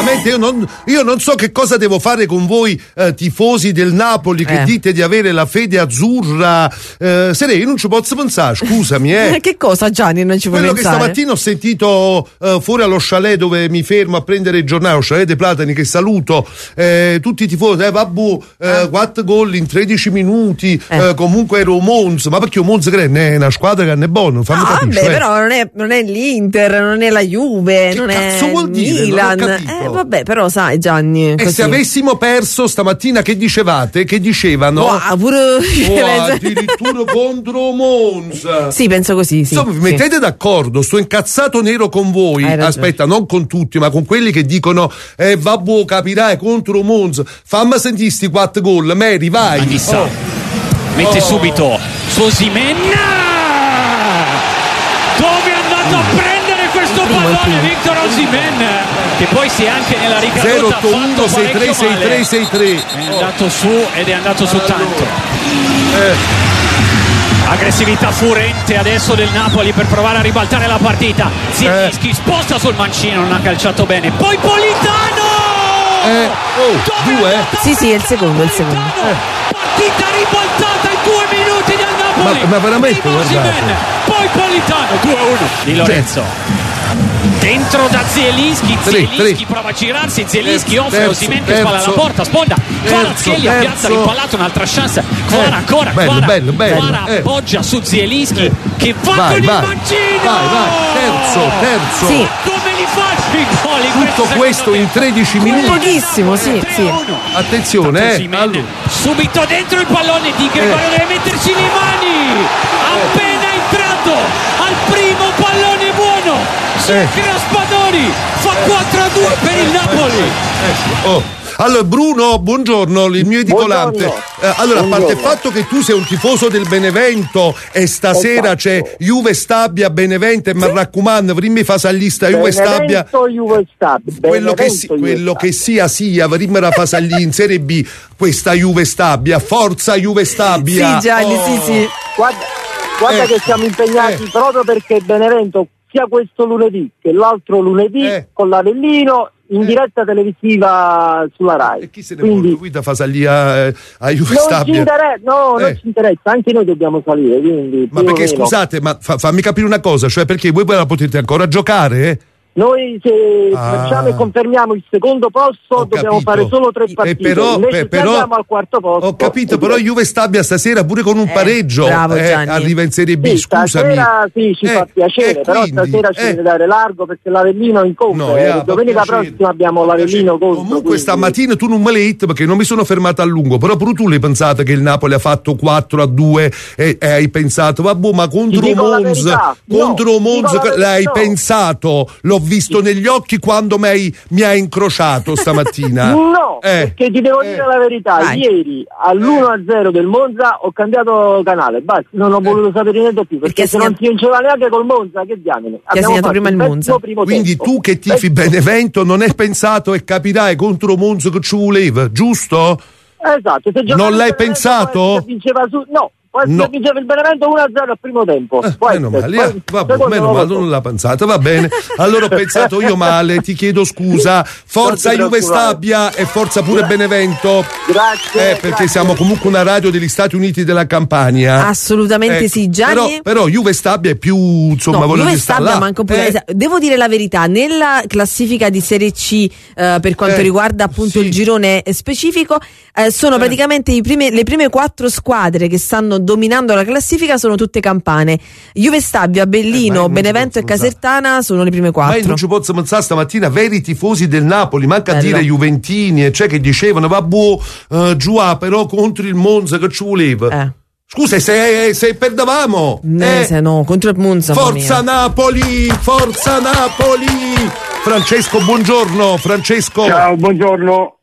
veramente io non so che cosa devo fare con voi tifosi del Napoli che dite di avere la fede azzurra. Io non ci posso pensare, scusami. Che cosa, Gianni, non ci puoi pensare? Quello che stamattina ho sentito fuori allo chalet dove mi fermo a prendere il giornale, lo chalet dei Platani, che saluto, tutti i tifosi, 4 gol in 13 minuti, comunque ero Monza, ma perché Monza è una squadra che non è buona, fammi capire. Però non è l'Inter, non è la Juve, non è il Milan. Però sai, Gianni, e se avessimo perso stamattina, che dicevate? Che dicevano? Addirittura contro Monza. Sì, penso così, sì. Insomma, vi mettete d'accordo, sto incazzato nero con voi. Aspetta, non con tutti, ma con quelli che dicono capirai, contro Monza. Fammi sentire sti 4 gol, Mary, vai. Mette subito su Osimhen. Dove è andato a prendere questo pallone Victor Osimhen, che poi si è anche nella ricaduta 081 63 63 63. È andato su ed è andato su tanto. Aggressività furente adesso del Napoli per provare a ribaltare la partita. Zielinski sposta sul mancino, non ha calciato bene. Poi Politano! Sì, è il secondo. Partita ribaltata in 2 minuti del Napoli. Ma veramente, guardate. Poi Politano 2-1 di Lorenzo. Dentro da Zielinski prova a girarsi, Zielinski offre Osimhen che spalla alla porta, sponda, Kvaratskhelia piazza l'impallato, un'altra chance, Kvara ancora, Kvara appoggia su Zielinski che va con il mancino, terzo. Sì. Come li fa i gol? Tutto questo in 13 minuti. Pochissimo, sì. Attenzione, subito dentro il pallone di Gregorio, deve metterci le mani, appena entrato al primo pallone buono. Raspadori fa 4-2 per il Napoli. Allora Bruno, buongiorno, il mio edicolante. Allora, a parte il fatto che tu sei un tifoso del Benevento e stasera c'è Juve Stabia, Benevento e Marraccuman, prima fa lista Juve Stabia. Quello che sia, prima la fa salì in Serie B questa Juve Stabia. Forza Juve Stabia. Sì, Gianni, sì. Guarda che siamo impegnati proprio perché Benevento sia questo lunedì che l'altro lunedì con l'Avellino in diretta televisiva sulla Rai. E chi se ne vuole? Guida fa salire a Juve Stabia. Non ci interessa, anche noi dobbiamo salire. Quindi, ma perché scusate, ma fammi capire una cosa, cioè perché voi la potete ancora giocare? Noi se facciamo e confermiamo il secondo posto dobbiamo fare solo 3 partite, invece se andiamo al quarto posto. Ho capito, però Juve Stabia stasera pure con un pareggio arriva in Serie B, scusami. Stasera ci fa piacere, però stasera ci deve dare largo perché l'Avellino incontra. Domenica prossima abbiamo l'Avellino contro. Comunque stamattina tu non me l'hai detto perché non mi sono fermato a lungo, però pure tu l'hai pensato che il Napoli ha fatto 4-2 e hai pensato ma contro Monza l'hai pensato, l'ho visto negli occhi quando mi hai incrociato stamattina. No, perché ti devo dire la verità. Ieri all'1-0 del Monza ho cambiato canale, basta, non ho voluto sapere niente più perché se non si vinceva neanche col Monza, che diamine. Che ha segnato prima il Monza. Quindi tu che tifi Benevento non hai pensato e capirai contro Monza che ci voleva, giusto? Esatto. Non l'hai pensato? No. Poi vinceva il Benevento 1-0 al primo tempo. Meno male, non l'ha pensato, va bene. Allora ho pensato io male, ti chiedo scusa. Forza Juve Stabia e forza pure Benevento. Grazie. Perché siamo comunque una radio degli Stati Uniti della Campania. Assolutamente sì, Gianni. Però Juve Stabia è più, insomma, Juve Stabia manca un po'. Devo dire la verità, nella classifica di Serie C per quanto riguarda appunto il girone specifico, sono praticamente le prime 4 squadre che stanno dominando la classifica, sono tutte campane. Juve Stabia, Bellino, Benevento e Casertana sono le prime 4. Ma non ci posso pensare stamattina, veri tifosi del Napoli, manca a dire juventini, cioè che dicevano giù però contro il Monza che ci voleva. Scusa, se perdevamo no, contro il Monza. Forza Napoli, forza Napoli. Francesco, buongiorno. Ciao, buongiorno,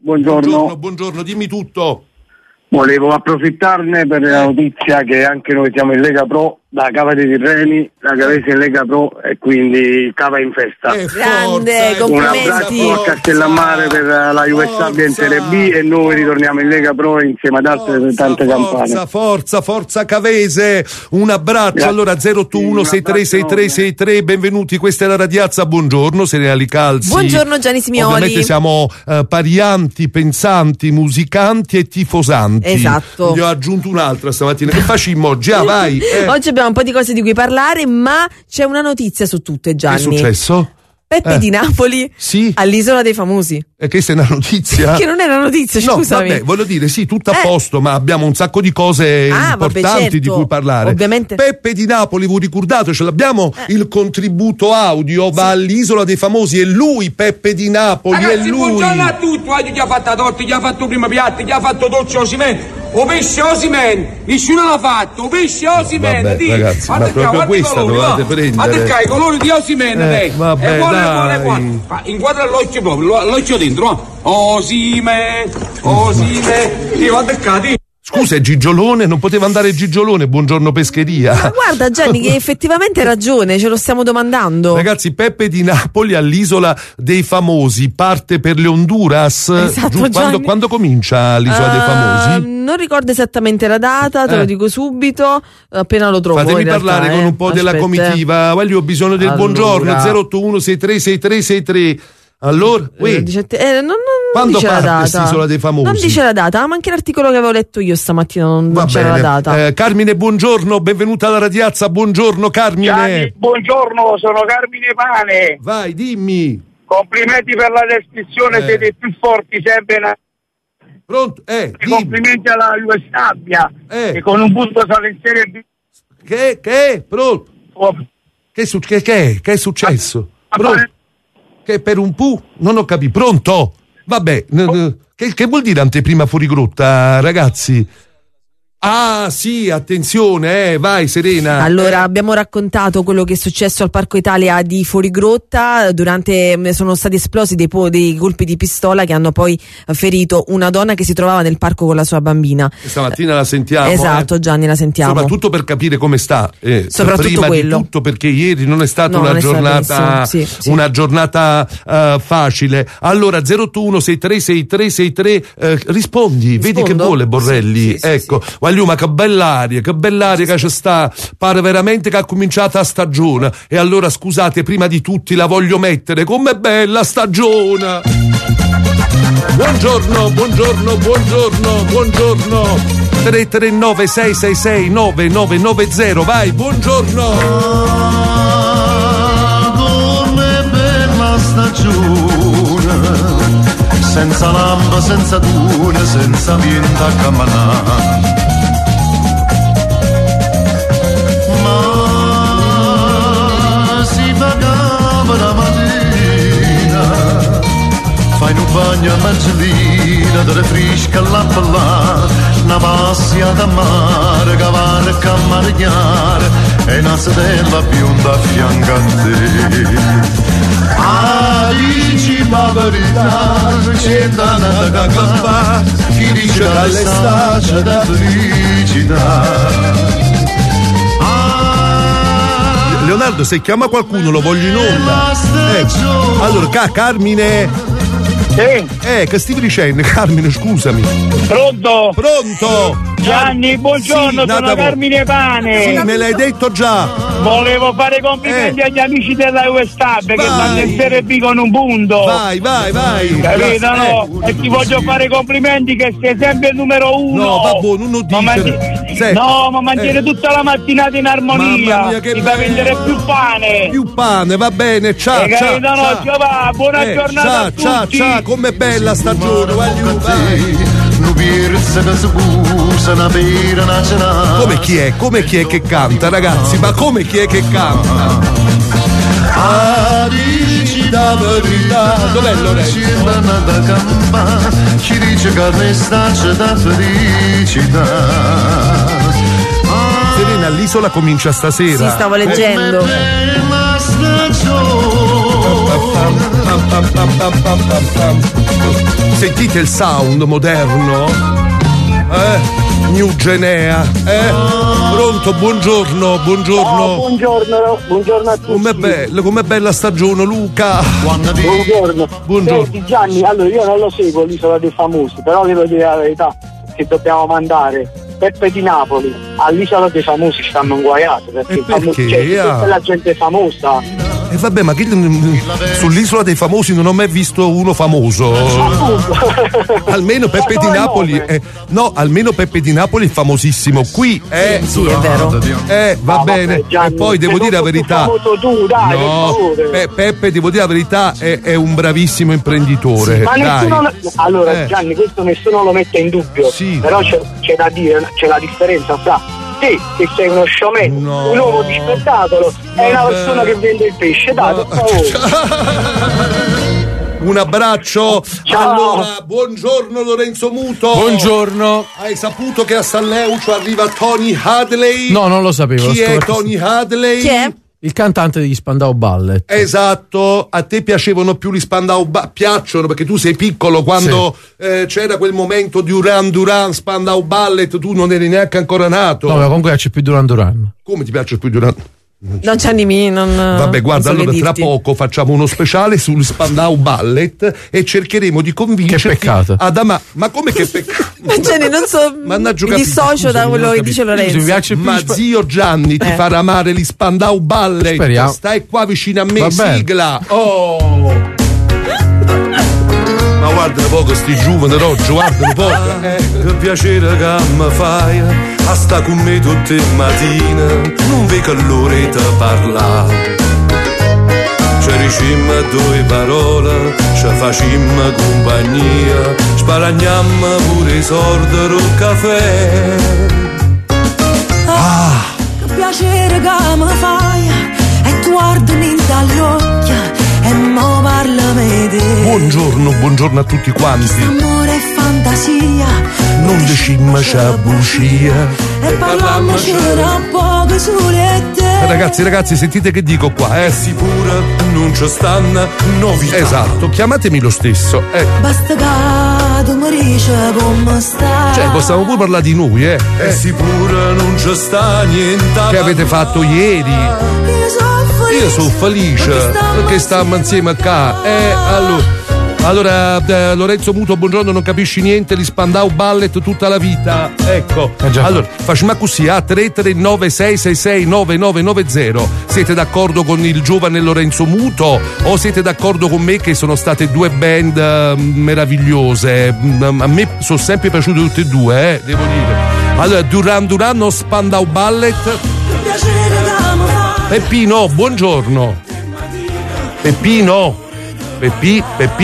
dimmi tutto. Volevo approfittarne per la notizia che anche noi siamo in Lega Pro, da Cava dei Tirreni, la Cavese in Lega Pro e quindi Cava in festa. Grande, complimenti. Un abbraccio a Castellammare per la Juve Stabia in Serie B e noi ritorniamo in Lega Pro insieme ad altre tante campane. Forza Cavese, un abbraccio. Grazie. Allora 081636363, benvenuti, questa è la Radiazza, buongiorno Serena Licalzi. Buongiorno Gianni Simioli. Ovviamente siamo parianti, pensanti, musicanti e tifosanti. Esatto. Ne ho aggiunto un'altra stamattina, che facciamo? Già, vai. Oggi abbiamo un po' di cose di cui parlare, ma c'è una notizia su tutte, Gianni. Che è successo? Peppe di Napoli all'Isola dei Famosi. E questa è una notizia? Che non è una notizia, scusami. Vabbè, voglio dire, sì, tutto a posto, ma abbiamo un sacco di cose importanti di cui parlare. Ovviamente. Peppe di Napoli, vi ricordate, ce l'abbiamo il contributo audio, va all'Isola dei Famosi, è lui Peppe di Napoli, ragazzi, è lui. Buongiorno a tutti, chi ha fatto la torta, chi ha fatto prima piatti, chi ha fatto dolce Osimhen. O pesce Osimhen, nessuno l'ha fatto, o pesce Osimhen. Vabbè, ragazzi, ma proprio questa dovete prendere. Ma perché i colori di Osimhen, vabbè, buone. Inquadra l'occhio proprio, l'occhio dentro, no? Osimhen, io vado a cadi. Scusa, è Gigiolone? Non poteva andare Gigiolone, buongiorno pescheria. Ma guarda Gianni che effettivamente hai ragione, ce lo stiamo domandando. Ragazzi, Peppe di Napoli all'Isola dei Famosi, parte per le Honduras. Esatto, quando comincia l'Isola dei Famosi? Non ricordo esattamente la data, te lo dico subito, appena lo trovo. Fatemi parlare con un po' della comitiva. Voglio bisogno del buongiorno, 081636363. Allora, non quando dice la parte data. quest'Isola dei Famosi? Non dice la data, ma anche l'articolo che avevo letto io stamattina non c'era la data. Carmine, buongiorno, benvenuta alla Radiazza, buongiorno Carmine. Gianni, buongiorno, sono Carmine Pane. Vai, dimmi. Complimenti per la descrizione, siete più forti sempre. Pronto? Complimenti alla Juve Stabia, che con un punto sale in Serie B. Che? Pronto? Che è successo? Pronto? Che per un pu? Non ho capito. Pronto? Vabbè, che vuol dire anteprima fuori grotta, ragazzi? Ah sì, attenzione, vai Serena. Allora, abbiamo raccontato quello che è successo al Parco Italia di Fuorigrotta. Sono stati esplosi dei colpi di pistola che hanno poi ferito una donna che si trovava nel parco con la sua bambina. Stamattina la sentiamo. Esatto, Gianni, la sentiamo. Soprattutto per capire come sta. Soprattutto prima quello. Di tutto perché ieri non è stata una giornata una giornata facile. Allora 081636363 rispondi, vedi che vuole Borrelli. Ecco. Ma che bell'aria che ci sta, pare veramente che ha cominciato la stagione. E allora scusate, prima di tutti la voglio mettere, com'è bella stagione. Buongiorno 339 666 9990, vai, buongiorno. Com'è bella stagione, senza lampa, senza dune, senza vento a camminare. Fai un bagno a Margellina, delle frisca alla ballare, una passia da mare, cavare e cammarignare, e una sedella bionda a fianco a te. Ah, dici la verità, c'è da cacambà, chi dice dall'estate da felicità. Leonardo, se chiama qualcuno lo voglio in onda. Allora, Carmine. Sì. Che stivi dicendo, Carmine, scusami. Pronto? Gianni, buongiorno, sì, sono Carmine Pane. Sì, me l'hai detto già. Volevo fare complimenti agli amici della Juve Stabia che stanno in Serie B con un punto. Vai. Capito, no? E ti voglio fare complimenti che sei sempre il numero uno. No, vabbè, non lo dice. No, ma mangiare tutta la mattinata in armonia. Mamma mia, che ti fa vendere più pane. Più pane, va bene, ciao. Buona giornata a tutti. Ciao, com'è bella stagione, vai. Come chi è che canta, ragazzi? Ma come chi è che canta? Ah, dici la verità. Dov'è Lorenzo? Ci dice che ne sta da felicità. Serena, l'isola comincia stasera. Sì, stavo leggendo. Sentite il sound moderno? New Genea. Pronto, buongiorno. Buongiorno a tutti. Com'è bella stagione, Luca. Buongiorno. Senti, Gianni, allora io non lo seguo l'Isola dei Famosi, però devo dire la verità, che dobbiamo mandare Peppe di Napoli all'Isola dei Famosi, stanno inguaiati perché tutta la gente famosa. E vabbè, ma sull'Isola dei Famosi non ho mai visto uno famoso. Almeno Peppe di Napoli. Almeno Peppe di Napoli è famosissimo. Qui sì, è vero. Va bene. Gianni, e poi devo dire la verità. Tu, dai, Peppe, devo dire la verità, è un bravissimo imprenditore. Sì, ma nessuno. Allora, Gianni, questo nessuno lo mette in dubbio. Sì. Però c'è da dire, c'è la differenza fra te che sei uno showman, un uomo di spettacolo, e una persona che vende il pesce. Dai, per favore. Un abbraccio. Ciao. Allora, buongiorno Lorenzo Muto. Buongiorno. Hai saputo che a San Leucio arriva Tony Hadley? No, non lo sapevo. Chi è Tony Hadley? Chi è? Il cantante degli Spandau Ballet. Esatto, a te piacevano più gli Spandau Ballet? Piacciono perché tu sei piccolo, quando c'era quel momento di Duran Spandau Ballet, tu non eri neanche ancora nato. No, ma comunque piace più Duran. Come ti piace più Duran? Non c'è Vabbè, guarda, allora tra poco facciamo uno speciale sul Spandau Ballet e cercheremo di convincerti. Che peccato. Ma come che peccato? Non so, mi dissocio da quello che dice Lorenzo. Ma zio Gianni ti farà amare gli Spandau Ballet. Speriamo. Stai qua vicino a me. Vabbè. Sigla. Ma guarda un poco sti giovani d'oggi, guarda un poco. Che piacere che mi fai a sta con me tutte le mattine, non vedo l'ora di parlare. Ci dicemmo due parole, ci facemmo compagnia, sparagnammo pure i soldi del caffè. Che piacere che mi fai e tu guardami dagli occhi e mo parlami di Buongiorno a tutti quanti. Amore e fantasia, non dicimmo c'è bugia e parlammoci un poco sulle te. Ragazzi, sentite che dico qua, sicura non ci stanno novità. Esatto, chiamatemi lo stesso. Basta che tu mi dici come stai. Cioè, possiamo pure parlare di noi, sicura non ci sta niente. Che avete fatto ieri? Io sono felice perché stiamo insieme qua. Allora, Lorenzo Muto, buongiorno, non capisci niente, gli Spandau Ballet tutta la vita. Ecco. Allora, facciamo così, 33966699990. Siete d'accordo con il giovane Lorenzo Muto o siete d'accordo con me che sono state due band meravigliose? A me sono sempre piaciute tutte e due, devo dire. Allora, Duran o Spandau Ballet? Peppino, buongiorno. Peppino. Peppi.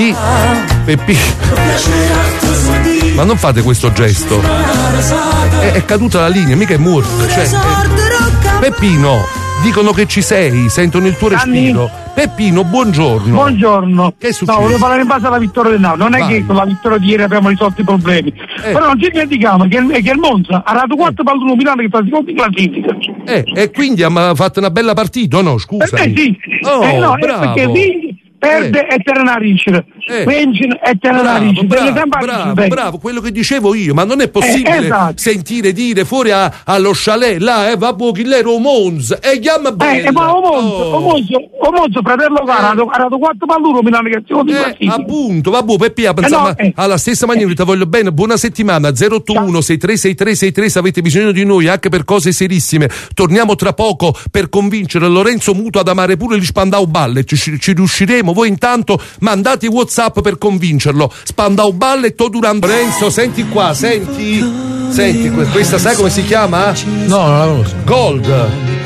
Ma non fate questo gesto. È caduta la linea, mica è morto. Peppino, dicono che ci sei, sentono il tuo respiro. Peppino, buongiorno. Buongiorno. Che è successo? No, volevo parlare in base alla vittoria del Napoli. Non è che con la vittoria di ieri abbiamo risolto i problemi. Però non ci dimentichiamo che il Monza ha dato 4 palline Milano che fa secondo in classifica. E quindi ha fatto una bella partita, no? Scusa. Sì. Bravo. Perché perde e torna a vincere, vince e torna a vincere. Bravo, quello che dicevo io, ma non è possibile sentire dire fuori allo chalet là, vabbè, chi l'era Monza e chiama bene. Ma Monza, fratello caro, ha dato 4 palline Milano che secondo appunto, vabbè, Peppi, pensava alla stessa maniera, ti voglio bene, buona settimana, 081 636363 se avete bisogno di noi anche per cose serissime. Torniamo tra poco per convincere Lorenzo Muto ad amare pure gli Spandau Ballet, ci riusciremo. Voi intanto mandate WhatsApp per convincerlo. Spandau Ballet o Duran. Lorenzo, senti qua, senti questa, sai come si chiama? No, non la conosco. Gold.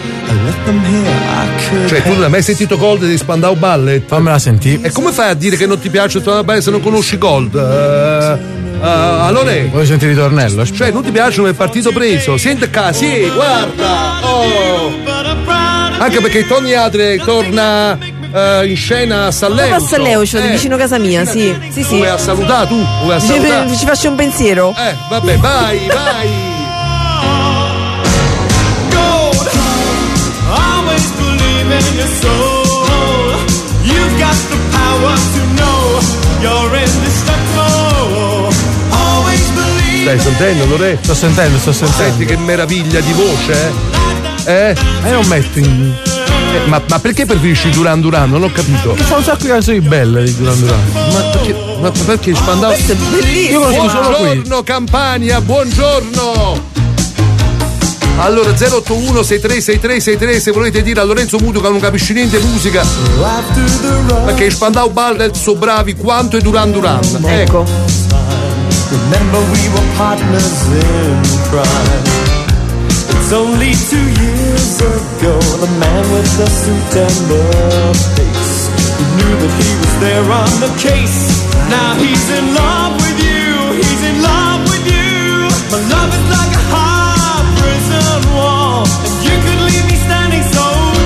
Cioè, tu non hai mai sentito Gold di Spandau Ballet? Fammela sentire. E come fai a dire che non ti piace Spandau Ballet se non conosci Gold? Allora, vuoi sentire il ritornello? Cioè, non ti piacciono il partito preso? Senti qua, sì, guarda. Anche perché Tony Hadley torna in scena a San Leucio. A San Leucio, vicino casa mia, sì. Vuoi a salutare tu? Ci faccio un pensiero? Vabbè, vai. Gold, always believe in your soul. You've got the power to know you're indestructible. Always believe. sentendo, Lorenzo? Sto sentendo. Senti che meraviglia di voce, Ma io non metto in... ma perché preferisci Duran Duran? Non ho capito. Fa un sacco di canzoni belle di Duran Duran. Ma perché Spandau? Questo è bellissimo. Io conosco solo qui. Buongiorno Campania, buongiorno. Allora 081 636363 se volete dire a Lorenzo Muto che non capisci niente di musica, perché Spandau Ballet sono bravi quanto i Duran Duran. Ecco. Remember we were partners in crime. It's only 2 years ago. The man with the suit and the face, who knew that he was there on the case. Now he's in love with you. He's in love with you. My love is like a high prison wall, and you could leave me standing so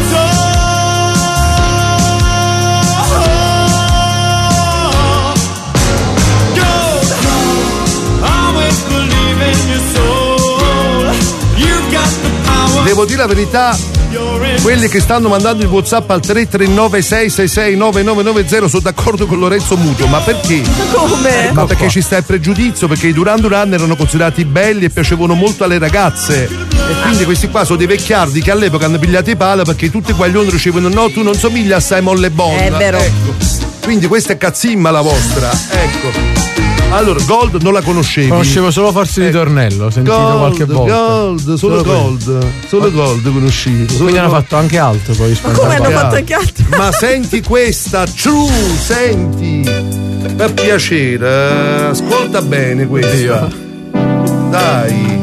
Devo dire la verità, quelli che stanno mandando il WhatsApp al 339 666 9990 sono d'accordo con Lorenzo Muto, ma perché? Come? Ma perché ci sta il pregiudizio, perché i Duran Duran erano considerati belli e piacevano molto alle ragazze, e quindi questi qua sono dei vecchiardi che all'epoca hanno pigliato i pala perché tutti i guaglioni dicevano no, tu non somigli a Simon Le Bon. È vero. Ecco. Quindi questa è cazzimma la vostra, ecco. Allora, Gold non la conoscevi? Conoscevo solo forse di Tornello, ho sentito qualche volta. Solo Gold conosci. Quindi hanno fatto anche altro poi. Ma come hanno fatto anche altro? Ma senti questa, True, senti. Per piacere, ascolta bene questa. Dai,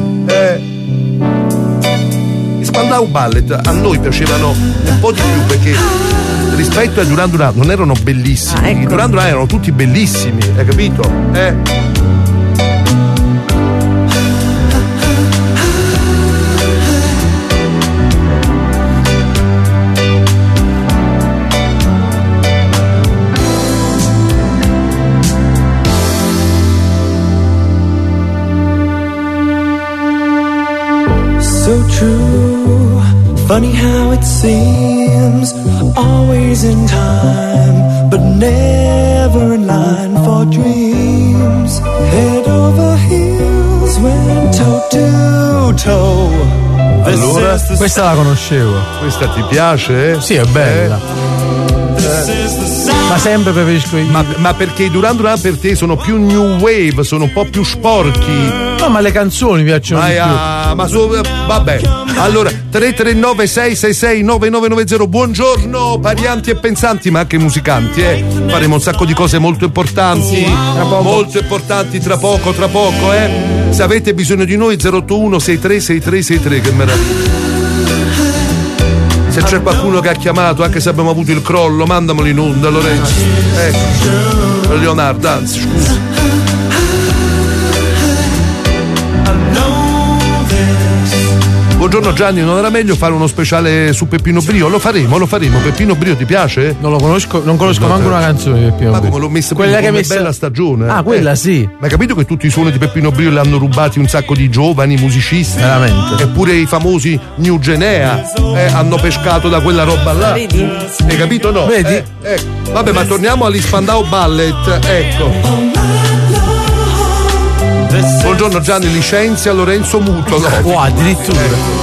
I Spandau Ballet a noi piacevano un po' di più perché rispetto ai Duran Duran non erano bellissimi. Ecco. I Duran Duran erano tutti bellissimi, hai capito? so true. Funny how it seems, always in time, but never in line for dreams. Head over heels, went toe to toe. Allora, questa la conoscevo. Questa ti piace? Sì, è bella. Ma sempre preferisco ma perché i Duran Duran per te sono più new wave, sono un po' più sporchi. No, ma le canzoni mi piacciono di più. Vabbè. Allora 339 666 9990. Buongiorno parianti e pensanti, ma anche musicanti, faremo un sacco di cose molto importanti, molto importanti tra poco, se avete bisogno di noi 081 636363. Che meraviglia. Se c'è qualcuno che ha chiamato, anche se abbiamo avuto il crollo, mandamelo in onda, Lorenzo. Ecco. Leonardo, anzi, scusa. Buongiorno Gianni, non era meglio fare uno speciale su Peppino Brio? Lo faremo. Peppino Brio ti piace? Non lo conosco, non conosco manco una canzone di Peppino Brio. Ma come l'ho messa quella prima, che come Bella Stagione? Ah, quella sì. Ma hai capito che tutti i suoni di Peppino Brio li hanno rubati un sacco di giovani musicisti? Veramente. Eppure i famosi New Genea hanno pescato da quella roba là. Vedi? Hai capito no? Vedi? Vabbè, ma torniamo agli Spandau Ballet, ecco. Buongiorno Gianni, licenzia Lorenzo Muto. No, addirittura.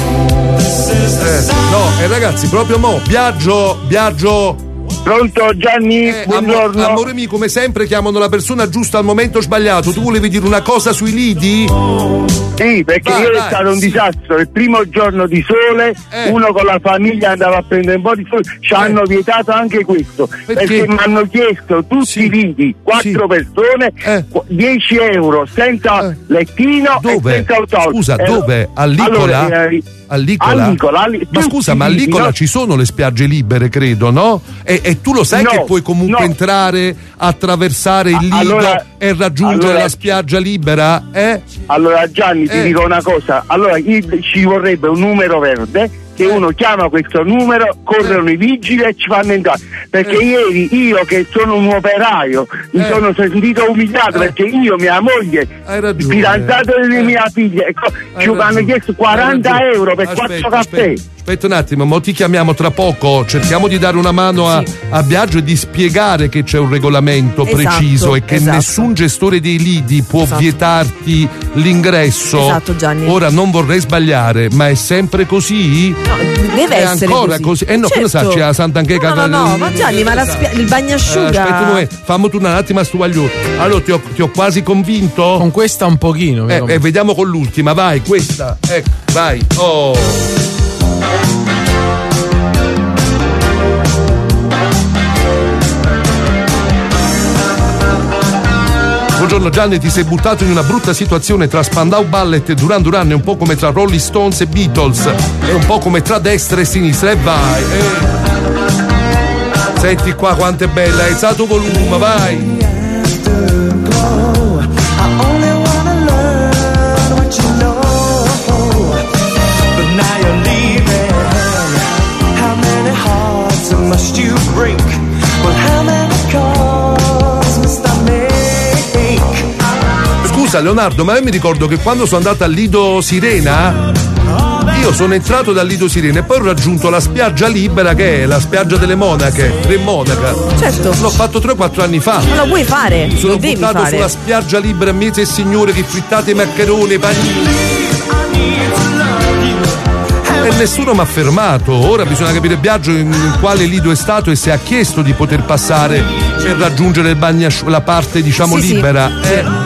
No, ragazzi, proprio Biagio. Pronto Gianni? Buongiorno. Amore mio, come sempre chiamano la persona giusta al momento sbagliato. Tu volevi dire una cosa sui lidi? Sì, perché ieri è stato un disastro. Il primo giorno di sole, uno con la famiglia andava a prendere un po' di sole, ci hanno vietato anche questo. Perché mi hanno chiesto tutti i lidi, 4 persone, 10 euro senza lettino. Dove? E senza autobus. Scusa, dove? All'Icola? All'Icola? Ma scusa, ma all'Icola ci sono le spiagge libere, credo, no? E tu lo sai che puoi comunque entrare, attraversare il lido e raggiungere la spiaggia libera? Allora Gianni ti dico una cosa, allora ci vorrebbe un numero verde che uno chiama questo numero, corrono i vigili e ci fanno entrare. Perché ieri io, che sono un operaio, mi sono sentito umiliato perché io, mia moglie, fidanzato di mia figlia, ci hanno chiesto 40 euro per 4 caffè. Aspetta un attimo, mo ti chiamiamo tra poco, cerchiamo di dare una mano a Biagio e di spiegare che c'è un regolamento preciso e che nessun gestore dei lidi può vietarti l'ingresso. Esatto, Gianni. Ora non vorrei sbagliare, ma è sempre così? No, deve essere ancora così. No, certo. cosa sa, c'è la Sant'Ancheca. No, ma Gianni, ma il bagnasciuga. Aspetta, fammi tornare un attimo a stu Guaglione. Allora, ti ho quasi convinto? Con questa un pochino. Vediamo con l'ultima, vai, questa. Ecco, vai. Oh. Buongiorno Gianni, ti sei buttato in una brutta situazione tra Spandau Ballet e Duran Duran, è un po' come tra Rolling Stones e Beatles, è un po' come tra destra e sinistra, e vai. Senti qua quanto è bella, hai alzato volume, vai. Scusa Leonardo, ma io mi ricordo che quando sono andato al Lido Sirena, io sono entrato dal Lido Sirena e poi ho raggiunto la spiaggia libera, che è la spiaggia delle Monache, Tre Monaca. Certo. L'ho fatto 3 o 4 anni fa. Ma lo puoi fare? Mi sono lo devi buttato fare. sulla spiaggia libera, mese e signore, che frittate maccheroni, panini. E nessuno mi ha fermato. Ora bisogna capire Biagio in quale lido è stato e se ha chiesto di poter passare per raggiungere il la parte diciamo libera. Sì.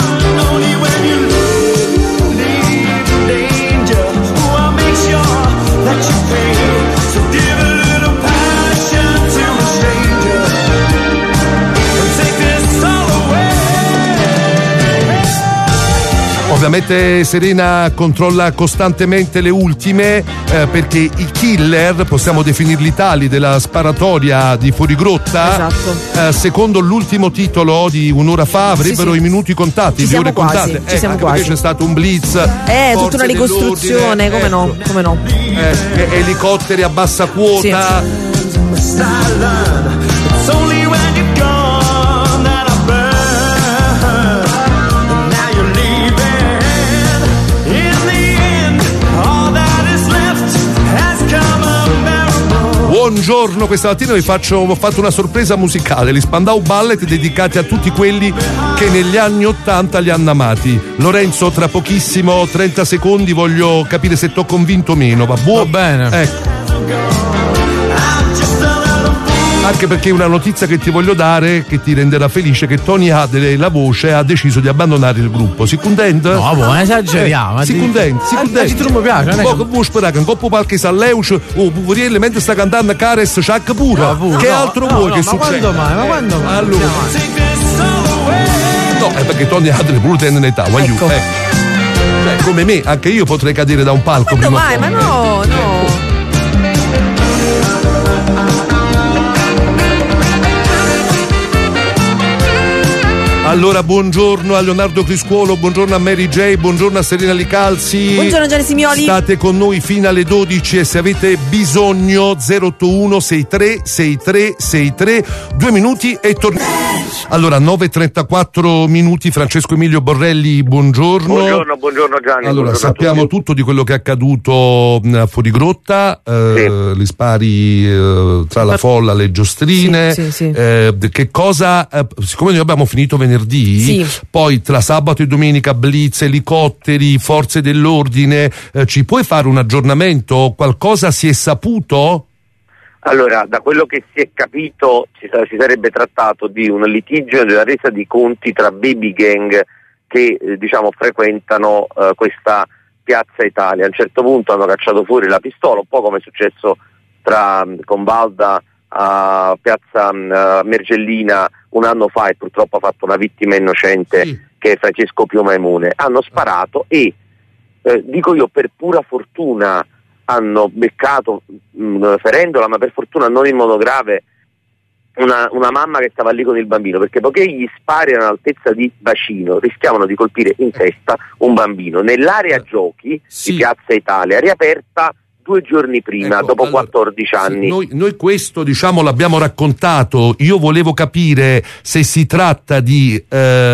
Ovviamente Serena controlla costantemente le ultime perché i killer, possiamo definirli tali, della sparatoria di Fuorigrotta, secondo l'ultimo titolo di un'ora fa avrebbero i minuti contati, le ore contate. Anche perché c'è stato un blitz, tutta una ricostruzione, come no. Elicotteri a bassa quota. Buongiorno, questa mattina ho fatto una sorpresa musicale, gli Spandau Ballet dedicati a tutti quelli che negli anni '80 li hanno amati. Lorenzo, tra pochissimo 30 secondi voglio capire se t'ho convinto o meno, va bene? Ecco. Anche perché una notizia che ti voglio dare, che ti renderà felice, che Tony Hadley, la voce, ha deciso di abbandonare il gruppo. Si contenta? No, buon esageriamo. Si contenta. Tu mi piace, non è? Vuoi sperare che un coppo palchi Salleuc o Puvurielli mentre sta cantando Cares Chuck pure? Che altro vuoi che succeda? Ma quando mai? Allora. No, è perché Tony Hadley pure tende in età, voglio. Cioè, come me, anche io potrei cadere da un palco. Quando mai? Ma no. Allora, buongiorno a Leonardo Criscuolo, buongiorno a Mary J, buongiorno a Serena Licalzi. Buongiorno Gianni Simioli. State con noi fino alle 12 e se avete bisogno 081 63 63 63, 2 minuti e torniamo. Allora, 9:34 minuti, Francesco Emilio Borrelli, buongiorno. Buongiorno Gianni. Allora, buongiorno sappiamo tutto di quello che è accaduto a Fuorigrotta, gli spari tra la folla, le giostrine, che cosa, siccome noi abbiamo finito venerdì, poi tra sabato e domenica blitz, elicotteri, forze dell'ordine, ci puoi fare un aggiornamento? Qualcosa si è saputo? Allora, da quello che si è capito si sarebbe trattato di un litigio della resa di conti tra baby gang che frequentano questa piazza Italia. A un certo punto hanno cacciato fuori la pistola, un po' come è successo con Valda a piazza Mergellina un anno fa, e purtroppo ha fatto una vittima innocente che è Francesco Pio Maimone. Hanno sparato e dico io, per pura fortuna hanno beccato, ferendola, ma per fortuna non in modo grave, una mamma che stava lì con il bambino, perché poiché gli spari erano all'altezza di bacino rischiavano di colpire in testa un bambino. Nell'area giochi di Piazza Italia riaperta 2 giorni prima, dopo 14 anni. Noi questo, diciamo, l'abbiamo raccontato. Io volevo capire se si tratta di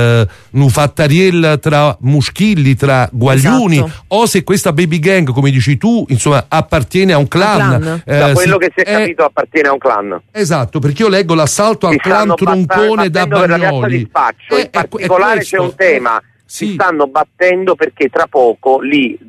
Nufattariel tra Muschilli, tra Guagliuni, o se questa baby gang, come dici tu, insomma, appartiene a un clan. Da quello che si è capito appartiene a un clan. Esatto, perché io leggo l'assalto al clan Troncone da Bagnoli. In particolare c'è un tema. Si stanno battendo perché tra poco lì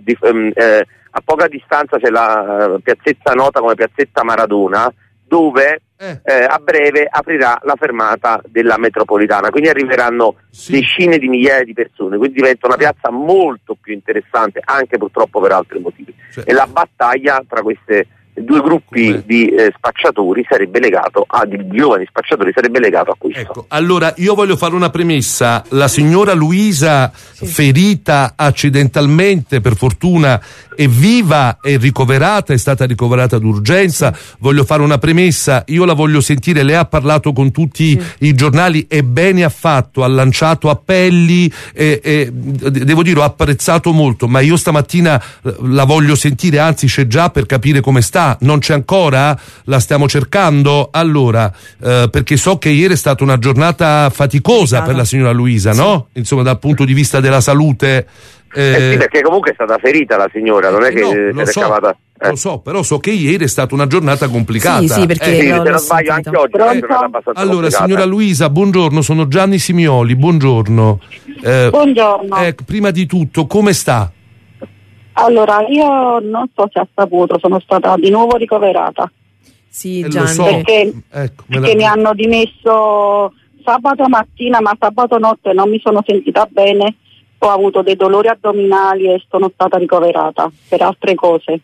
a poca distanza c'è la piazzetta nota come piazzetta Maradona, dove a breve aprirà la fermata della metropolitana, quindi arriveranno decine di migliaia di persone, quindi diventa una piazza molto più interessante, anche purtroppo per altri motivi. E la battaglia tra queste 2 gruppi di spacciatori sarebbe legato di giovani spacciatori sarebbe legato a questo. Ecco, allora io voglio fare una premessa. La signora Luisa, ferita accidentalmente, per fortuna è viva, è ricoverata, è stata ricoverata d'urgenza. Voglio fare una premessa, io la voglio sentire, lei ha parlato con tutti i giornali e bene ha fatto, ha lanciato appelli e devo dire ho apprezzato molto, ma io stamattina la voglio sentire, anzi c'è già, per capire come sta. Non c'è ancora? La stiamo cercando? Allora, perché so che ieri è stata una giornata faticosa per la signora Luisa, no? Insomma, dal punto di vista della salute. Sì, perché comunque è stata ferita la signora, non è che si è ricavata. Lo so, però so che ieri è stata una giornata complicata. Sì, perché se non sbaglio anche oggi è abbastanza allora, complicata. Signora Luisa, buongiorno, sono Gianni Simioli, buongiorno. Buongiorno. Prima di tutto, come sta? Allora, io non so se ha saputo, sono stata di nuovo ricoverata. Sì, Gianni. So. Perché mi hanno dimesso sabato mattina, ma sabato notte non mi sono sentita bene, ho avuto dei dolori addominali e sono stata ricoverata per altre cose.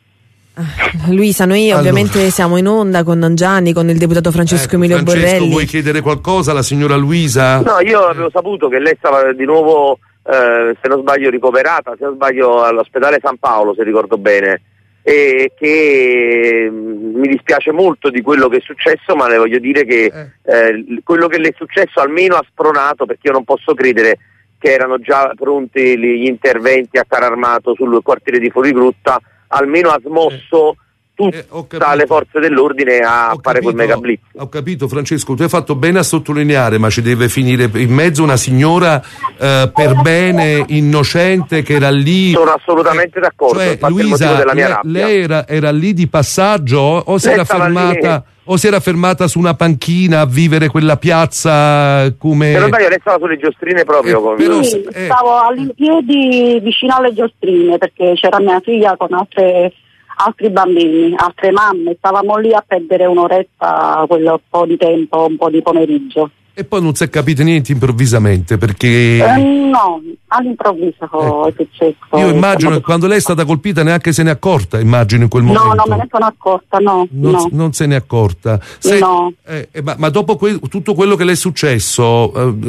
Luisa, noi ovviamente siamo in onda con Gianni, con il deputato Francesco Emilio Borrelli. Vuoi chiedere qualcosa alla signora Luisa? No, io avevo saputo che lei stava di nuovo, se non sbaglio, ricoverata, se non sbaglio all'ospedale San Paolo, se ricordo bene, e che mi dispiace molto di quello che è successo, ma le voglio dire che quello che le è successo almeno ha spronato, perché io non posso credere che erano già pronti gli interventi a carro armato sul quartiere di Fuorigrutta, almeno ha smosso tutte le forze dell'ordine a fare quel mega blitz. Ho capito, Francesco, tu hai fatto bene a sottolineare, ma ci deve finire in mezzo una signora per bene, innocente, che era lì. Sono assolutamente d'accordo, cioè, infatti Luisa, il motivo della mia rabbia. Lei era lì di passaggio o si era fermata? O si era fermata su una panchina a vivere quella piazza come... Se non sbaglio, lei stava sulle giostrine proprio con... Sì, stavo all'impiedi vicino alle giostrine, perché c'era mia figlia con altri bambini, altre mamme, stavamo lì a perdere un'oretta, quello po' di tempo, un po' di pomeriggio. E poi non si è capito niente improvvisamente, perché... no, all'improvviso è successo. Io immagino che quando lei è stata colpita neanche se ne è accorta, immagino in quel momento. No, non me ne sono accorta, no. Non se ne è accorta. No. Ma dopo tutto quello che le è successo,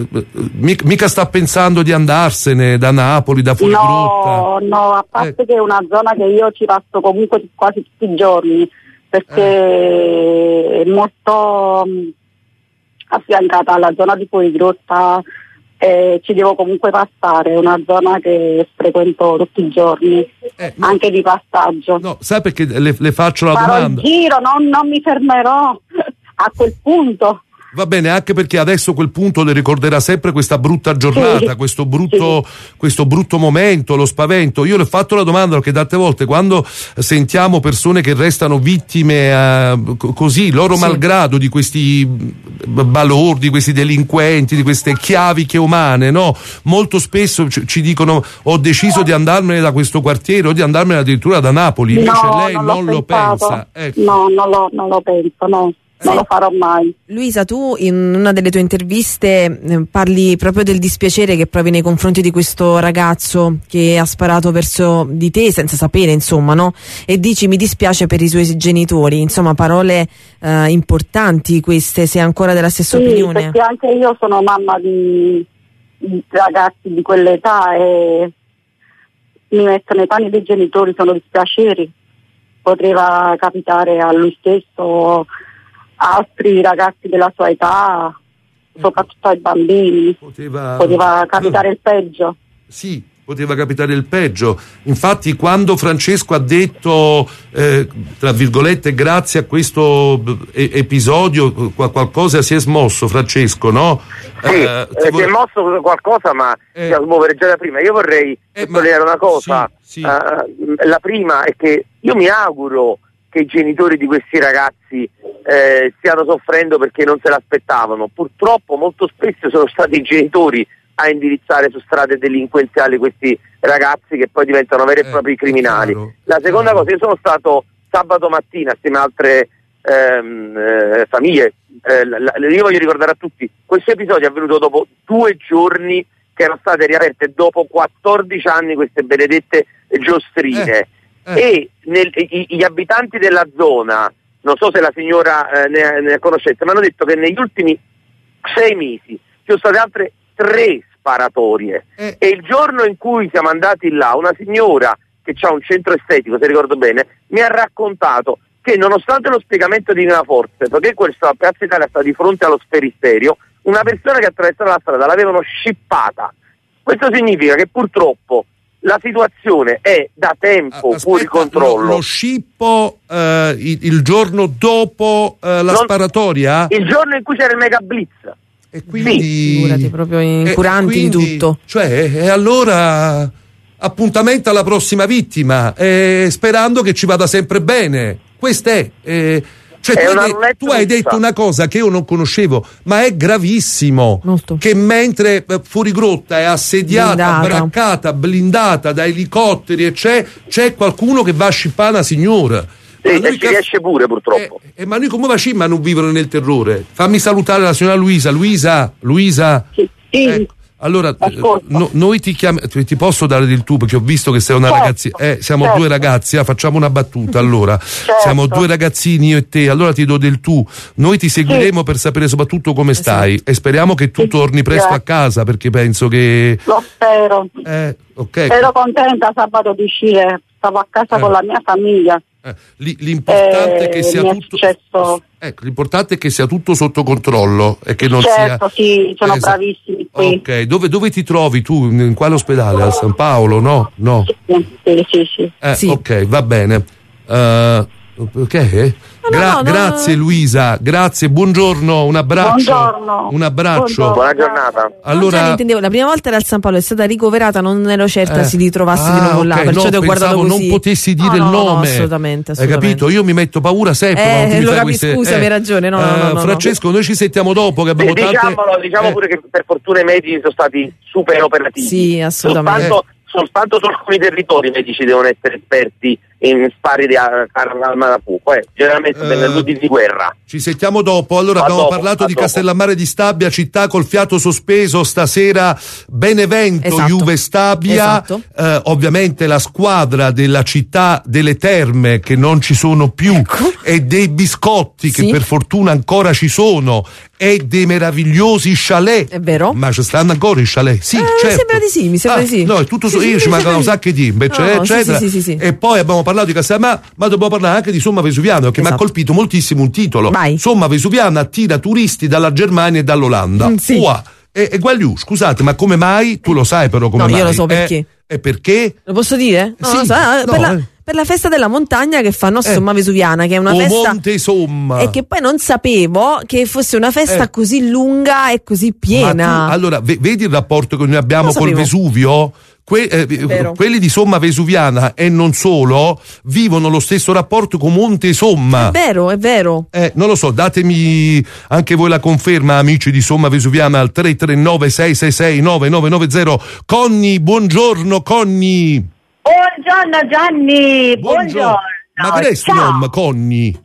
mica sta pensando di andarsene da Napoli, da Fuorigrutta? No, a parte che è una zona che io ci passo comunque quasi tutti i giorni, perché è molto... affiancata alla zona di Fuorigrutta, ci devo comunque passare, è una zona che frequento tutti i giorni, anche di passaggio. No, sai perché le faccio la farò domanda? Il giro, non mi fermerò a quel punto. Va bene, anche perché adesso quel punto le ricorderà sempre questa brutta giornata, questo brutto momento, lo spavento. Io le ho fatto la domanda perché tante volte quando sentiamo persone che restano vittime così, loro malgrado, di questi balordi, questi delinquenti, di queste chiaviche umane, no? Molto spesso ci dicono: ho deciso di andarmene da questo quartiere o di andarmene addirittura da Napoli. Invece lei non lo pensa. Ecco. No, non lo penso, no. Non lo farò mai. Luisa, tu in una delle tue interviste parli proprio del dispiacere che provi nei confronti di questo ragazzo che ha sparato verso di te senza sapere, insomma, no? E dici: mi dispiace per i suoi genitori. Insomma, parole importanti queste. Sei ancora della stessa opinione? Perché anche io sono mamma di ragazzi di quell'età e mi metto nei panni dei genitori, sono dispiaceri. Poteva capitare a lui stesso, altri ragazzi della sua età, soprattutto ai bambini, poteva capitare il peggio. Sì, poteva capitare il peggio. Infatti quando Francesco ha detto tra virgolette grazie a questo episodio qualcosa si è smosso, Francesco, no? Sì, si è mosso qualcosa, ma si è muovere già da prima. Io vorrei sottolineare una cosa. Sì. La prima è che io mi auguro che i genitori di questi ragazzi stiano soffrendo perché non se l'aspettavano. Purtroppo molto spesso sono stati i genitori a indirizzare su strade delinquenziali questi ragazzi che poi diventano veri e propri criminali. La seconda cosa, io sono stato sabato mattina assieme a altre famiglie, io voglio ricordare a tutti, questo episodio è avvenuto dopo 2 giorni che erano state riaperte dopo 14 anni queste benedette giostrine e gli abitanti della zona, non so se la signora ne ha conoscenza, mi hanno detto che negli ultimi 6 mesi ci sono state altre 3 sparatorie e il giorno in cui siamo andati là una signora che ha un centro estetico, se ricordo bene, mi ha raccontato che nonostante lo spiegamento di una forza, perché questa Piazza Italia sta di fronte allo Sferisterio, una persona che attraversava la strada l'avevano scippata. Questo significa che purtroppo la situazione è da tempo fuori controllo. Lo scippo il giorno dopo la sparatoria? Il giorno in cui c'era il mega blitz. E quindi figurati, proprio incuranti in tutto. Cioè, allora appuntamento alla prossima vittima, sperando che ci vada sempre bene. Questa è. Tu hai detto una cosa che io non conoscevo, ma è gravissimo. Molto. Che mentre fuori grotta è assediata, braccata, blindata da elicotteri e c'è qualcuno che va a scippare una signora. Sì, e ci riesce pure purtroppo. Ma noi come facciamo a non vivere nel terrore? Fammi salutare la signora Luisa. Luisa? Sì. Allora, noi ti posso dare del tu perché ho visto che sei una ragazzina. Siamo 2 ragazzi, facciamo una battuta. Allora, siamo 2 ragazzini, io e te. Allora ti do del tu. Noi ti seguiremo per sapere soprattutto come stai e speriamo che tu torni presto a casa perché penso che. Lo spero. Okay. Ero contenta sabato di uscire, stavo a casa con la mia famiglia. L'importante è che sia tutto. L'importante è che sia tutto sotto controllo e che non sia. Sì, sono bravissimi qui. Ok, dove ti trovi tu? In quale ospedale? Al San Paolo? No? Sì. Ok, va bene. Ok. Grazie Luisa, grazie, buongiorno, un abbraccio. Buongiorno. Un abbraccio. Buona giornata. Allora, intendevo, la prima volta era al San Paolo, è stata ricoverata, non ero certa si ritrovasse di nuovo là, perciò ti ho guardato così. Non potessi dire il nome. No, assolutamente. Hai capito? Io mi metto paura sempre. Lo capisco, scusa, hai ragione. No, Francesco, noi ci sentiamo dopo che abbiamo diciamo pure che per fortuna i medici sono stati super operativi. Sì, assolutamente. Soltanto su alcuni territori i medici devono essere esperti in spari di arma da fuoco, generalmente nell'udine di guerra. Ci sentiamo dopo. Allora abbiamo parlato di Castellammare di Stabia, città col fiato sospeso, stasera Benevento, Juve Stabia, ovviamente la squadra della città delle terme che non ci sono più e dei biscotti che per fortuna ancora ci sono e dei meravigliosi chalet. È vero? Ma ci stanno ancora i chalet? Sì, certo. Mi sembra di sì, mi sembra di sì. No, è tutto io ci mancano un sacco di eccetera. Sì. E poi abbiamo parlato di Castellammare, ma dobbiamo parlare anche di Somma Vesuviana, che mi ha colpito moltissimo un titolo. Vai. Somma Vesuviana attira turisti dalla Germania e dall'Olanda. E Guagliù, scusate, ma come mai? Tu lo sai però come mai? No, io lo so perché. E perché? Lo posso dire? No, sì, lo so, per la festa della montagna che fanno a Somma Vesuviana, che è una festa Monte Somma. E che poi non sapevo che fosse una festa così lunga e così piena. Allora, vedi il rapporto che noi abbiamo col Vesuvio? Quelli di Somma Vesuviana e non solo vivono lo stesso rapporto con Monte Somma. È vero. Non lo so, datemi anche voi la conferma, amici di Somma Vesuviana, al 339 666 9990. Conny, buongiorno Conny. Buongiorno Gianni, buongiorno. Ma che è sto nome, Conny?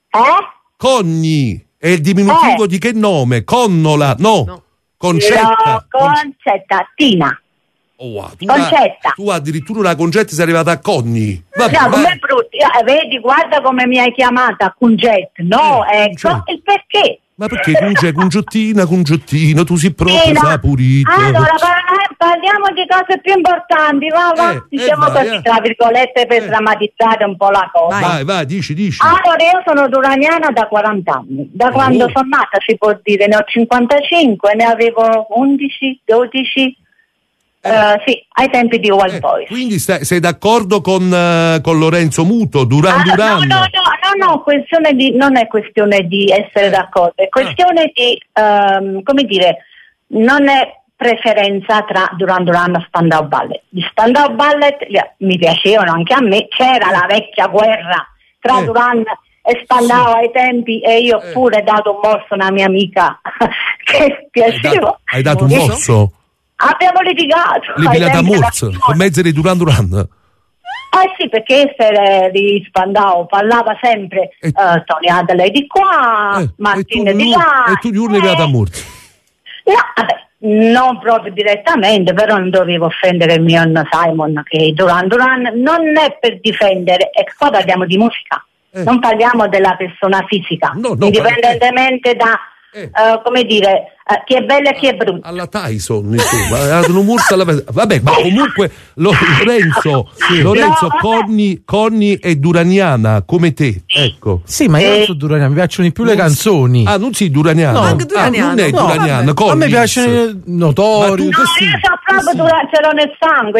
Conny è il diminutivo di che nome? Connola? No. Concetta. Concetta, Tina. Concetta. Tu addirittura una Concetta sei arrivata a Conny. Come brutti. Vedi, guarda come mi hai chiamata Concetta. No, ecco il perché. Ma perché Cungiottino, tu sei proprio sapurito. Allora, parliamo di cose più importanti, va? Diciamo così, tra virgolette, per drammatizzare un po' la cosa. Vai, dici. Allora, io sono duraniana da 40 anni. Da quando sono nata, si può dire, ne ho 55, ne avevo 11, 12. Sì, ai tempi di Wild Boys. Quindi sei d'accordo con Lorenzo Muto, Duran Duran? No, non è questione di essere d'accordo, è questione di, come dire, non è preferenza tra Duran Duran e Spandau Ballet. Gli Spandau Ballet mi piacevano anche a me, c'era la vecchia guerra tra Duran e Spandau ai tempi, e io ho pure dato un morso a una mia amica che piaceva. Hai dato un morso? Abbiamo litigato. Da morso, con mezzo di Duran Duran. Sì, perché di Spandau parlava sempre Tony Adler di qua, Martin di là. E tu gli urli da morso? No, vabbè, non proprio direttamente, però non dovevo offendere il mio Simon, che Duran Duran non è per difendere, e qua parliamo di musica, non parliamo della persona fisica, indipendentemente da come dire, chi è bella e chi è brutta. Alla Tyson, insomma, vabbè, ma comunque Lorenzo, Conny è duraniana come te, ecco. Sì, ma io sono duraniana, mi piacciono di più le canzoni. Non sei duraniana? No, anche duraniana. Non è duraniana, a me piacciono Notori. No, io so proprio ce l'ho nel sangue,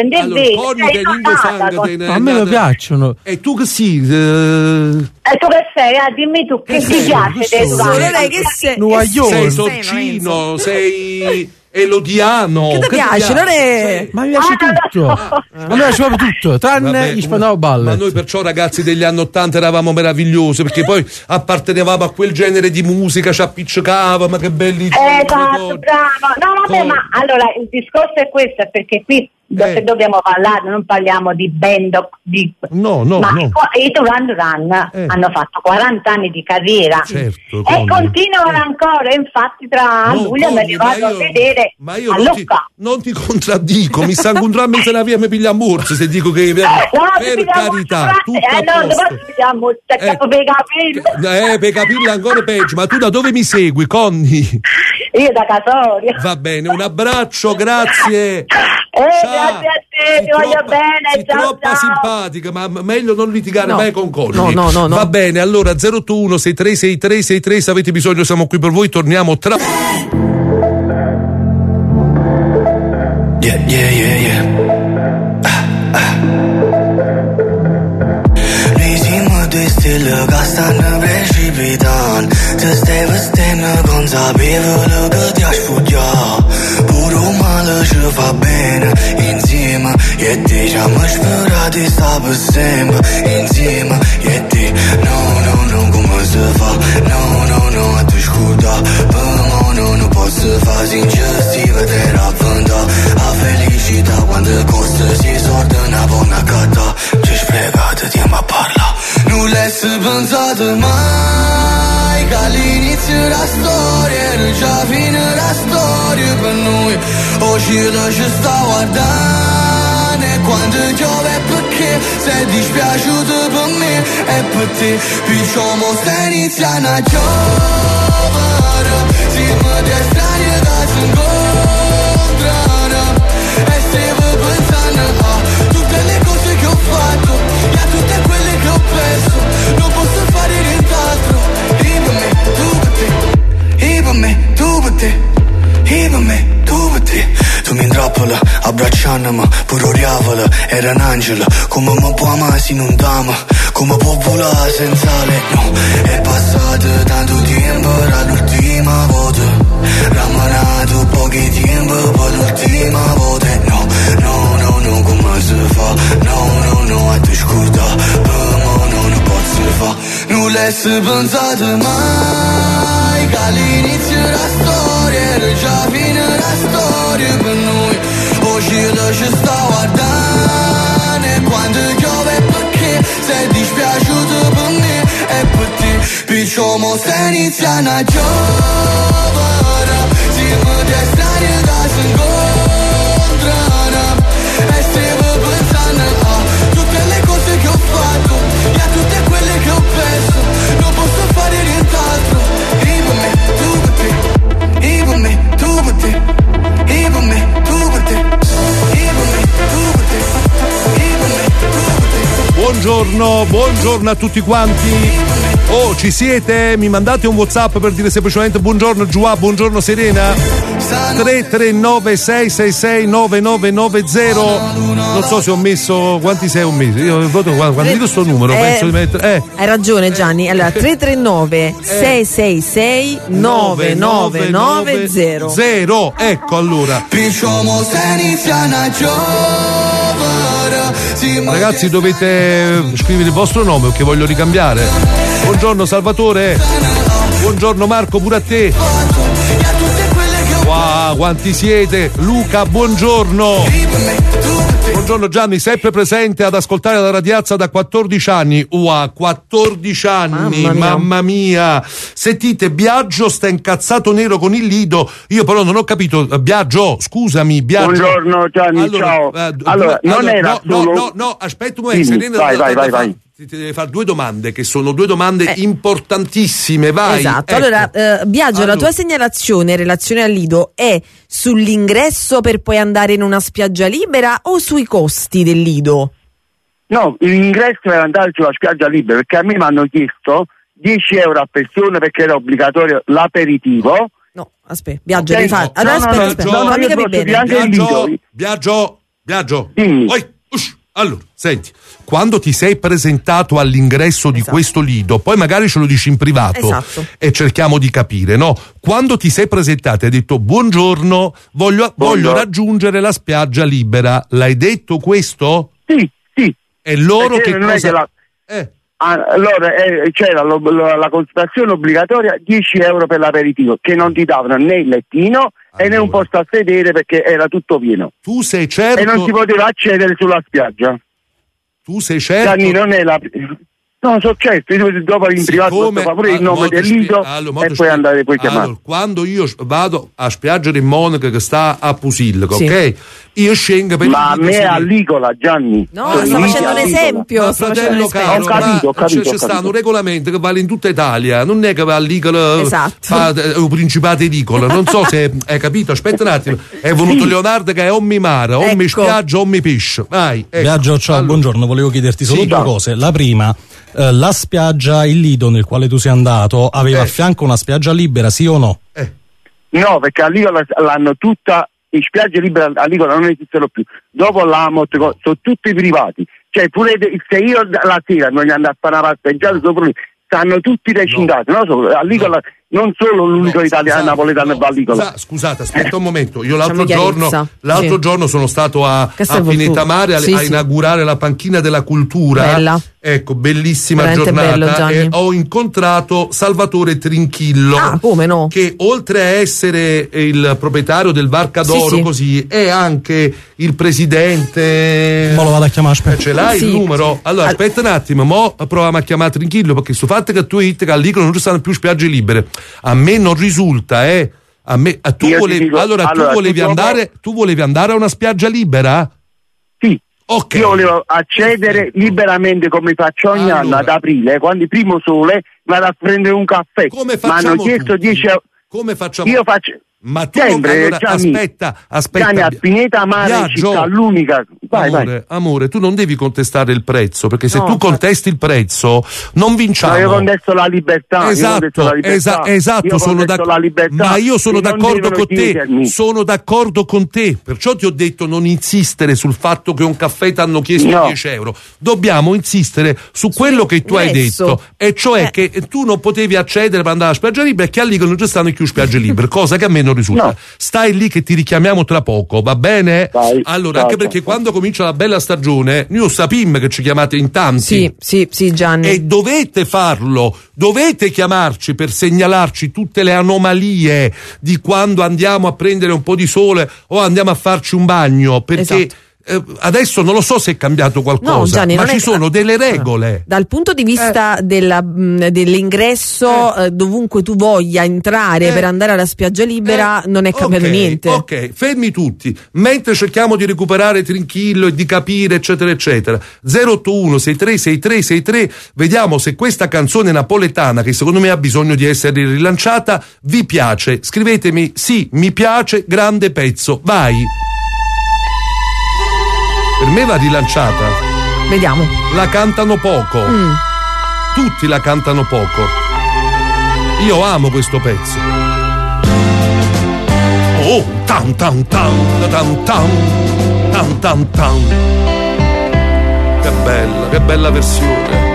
a me mi piacciono. E tu che sei? E tu che sei? Dimmi tu, che ti piace dei Duraniani? Sei Sorcino, sei Elodiano. Che ti piace? Ma mi piace tutto. Ma mi piace proprio tutto, tranne gli Spandau Ballet. Ma noi perciò ragazzi degli anni '80 eravamo meravigliosi, perché poi appartenevamo a quel genere di musica, ci appiccicava, ma che belli. Esatto, bravo. No, vabbè, ma allora il discorso è questo, perché qui dobbiamo parlare, non parliamo di band, ma i Duran Duran hanno fatto 40 anni di carriera, e continuano ancora, infatti tra luglio me li vado a vedere a Lucca. Non ti contraddico, mi sta incontrando se la via mi piglia a morso se dico che per carità, non posso pigliare a morso, per capirlo. Per capirlo ancora peggio. Ma tu da dove mi segui, Conny? Io da Casoria. Va bene, un abbraccio, grazie. Grazie a te, ti voglio bene. Sei troppo simpatica, ma meglio non litigare mai con Conny. No. Va bene, allora 081 6363 63, se avete bisogno siamo qui per voi, torniamo tra... Stille ca stanno precipitando. Te stai vestendo consapevole che ti hai sfuggiato. Pure un male ci fa bene insieme. E te ci abbiamo sperato di stare per sempre insieme. E te no, come si fa? No, a te scuda. Per me non posso fare sincero, vedere avventare la felicità quando costa si sorda una buona catta. Ci sprecate, stiamo a parlare. Non l'hai pensato mai che all'inizio della storia era già fine la storia per noi. Oggi ci sta guardando, e quando piove perché sei dispiaciuto per me e per te. Picciamo sta iniziando a giovere, siamo dei strani che si incontrano, e stiamo pensando a tutte le cose che ho fatto e a tutte quelle che ho perso. Non posso fare nient'altro. E per me, tu per te. E per me, tu per te. E per me, tu per te. Tu mi intrappola, abbracciandomi, pure oriavola. Era un angelo, come mi può amare se non t'ama? Come può volare senza lei? No, è passato tanto tempo dall'ultima volta. Rammanato pochi tempo per l'ultima volta. No, come si fa? No, a te scorda. Per me non posso fa. Non l'hai pensato mai che all'inizio della storia era già fine la storia per noi. Oggi ci sta guardando, e quando piove perché sei dispiaciuto per me e per te. Picciamo sta iniziando a giovere, siamo dei strani che si incontrano, e stiamo pensando a tutte le cose che ho fatto e a tutte quelle che ho perso. Non posso fare nient'altro. E per me, tu per te. E per me, tu per te. E per me, tu per te. E per me, tu per te. E per me, tu per te. Buongiorno a tutti quanti. Oh, ci siete? Mi mandate un WhatsApp per dire semplicemente buongiorno Giua, buongiorno Serena? 339 666 9990. Non so se ho messo quanti sei ho messo. Io quando dico sto numero penso di mettere. Hai ragione Gianni. Allora 339 666 9990. Ecco allora. Ragazzi, dovete scrivere il vostro nome perché voglio ricambiare. Buongiorno Salvatore. Buongiorno Marco, pure a te. Wow, quanti siete? Luca, buongiorno. Buongiorno Gianni, sempre presente ad ascoltare la Radiazza da 14 anni. 14 anni, mamma mia. Sentite, Biagio sta incazzato nero con il Lido. Io però non ho capito. Biagio, scusami, Biagio. Buongiorno Gianni, ciao. No, aspetta un momento. Vai. Ti deve fare due domande che sono due domande importantissime, vai. Esatto, ecco. Allora Biagio, la tua segnalazione in relazione al Lido è sull'ingresso per poi andare in una spiaggia libera o sui costi del Lido? No, l'ingresso per andare sulla spiaggia libera, perché a me mi hanno chiesto 10 euro a persona perché era obbligatorio l'aperitivo. No, aspetta, Biagio, devi fare. Allora aspetta, fammi capire bene. Biagio. Allora, senti, quando ti sei presentato all'ingresso di questo Lido, poi magari ce lo dici in privato e cerchiamo di capire, no? Quando ti sei presentato e hai detto buongiorno, voglio raggiungere la spiaggia libera, l'hai detto questo? Sì. E loro che cosa... Allora c'era la consultazione obbligatoria, 10 euro per l'aperitivo, che non ti davano né il lettino e né un posto a sedere perché era tutto pieno. Tu sei certo? E non si poteva accedere sulla spiaggia. Tu sei certo? Gianni, non è la... No, so certo, dopo in privato fa pure il nome del Lido e poi andare poi chiamare. Allora, quando io vado a spiaggia di Monaca che sta a Pusilco, ok? Io scengo per ma a me è Allicola, Gianni. No, sto facendo un esempio. Fratello caro, ho capito. C'è stato un regolamento che vale in tutta Italia, non è che va all'Icola o Principate Edicola, non so se hai capito, aspetta un attimo. È venuto Leonardo che è ommi mare, ommi spiaggia, ommi pesce. Vai. Viaggio, ciao, buongiorno, volevo chiederti solo due cose. La prima, la spiaggia, il Lido nel quale tu sei andato, aveva a fianco una spiaggia libera, sì o no? No, perché all'Icola l'hanno tutta, in spiagge libere all'Icola non esistono più. Dopo l'Amot sono tutti privati. Cioè pure se io la sera non gli andavo a fare una passeggiata sopra lì, stanno tutti recintati, all'Icola non solo l'unico italiano napoletano va all'Icola. Scusate, aspetta un momento. Io l'altro giorno sono stato a Pineta Mare a inaugurare la panchina della cultura. Bella. Ecco, bellissima veramente giornata. E ho incontrato Salvatore Trinchillo. Ah, come no? Che oltre a essere il proprietario del Barca d'Oro, così, è anche il presidente. Ma lo vado a chiamare, aspetta. Ce l'hai il numero? Allora, aspetta un attimo, mo proviamo a chiamare Trinchillo, perché sul fatto che tu hai detto che all'Icola non ci stanno più spiagge libere, a me non risulta, A me, tu volevi andare a una spiaggia libera? Sì. Okay. Io volevo accedere liberamente come faccio ogni anno ad aprile, quando il primo sole vado a prendere un caffè. Come mi hanno chiesto 10 euro. Come facciamo? Io faccio. Ma tu aspetta. Gianni, a Pineta Mare, città l'unica. Amore, tu non devi contestare il prezzo, perché se tu contesti il prezzo non vinciamo. No, io contesto la libertà. Esatto, sono d'accordo. Ma io sono d'accordo con te. Sono d'accordo con te. Perciò ti ho detto non insistere sul fatto che un caffè ti hanno chiesto 10 euro. Dobbiamo insistere su quello che tu hai detto, e cioè che tu non potevi accedere per andare alla spiaggia libera e che all'Icola non ci stanno più spiagge libere, cosa che a me non risulta. No. Stai lì che ti richiamiamo tra poco, va bene? Anche perché quando comincia la bella stagione noi sappiamo che ci chiamate in tanti. Sì, Gianni. E dovete farlo, dovete chiamarci per segnalarci tutte le anomalie di quando andiamo a prendere un po' di sole o andiamo a farci un bagno, perché adesso non lo so se è cambiato qualcosa, Gianni, ma ci sono delle regole. Dal punto di vista dell'ingresso, dovunque tu voglia entrare per andare alla spiaggia libera, non è cambiato niente. Ok, fermi tutti. Mentre cerchiamo di recuperare Trinchillo e di capire, eccetera, eccetera. 081 636363. Vediamo se questa canzone napoletana, che secondo me ha bisogno di essere rilanciata, vi piace. Scrivetemi: sì, mi piace, grande pezzo. Vai. Per me va rilanciata. Vediamo. La cantano poco. Tutti la cantano poco. Io amo questo pezzo. Oh! tan tan tan tan tan tan tan tan. Che bella versione.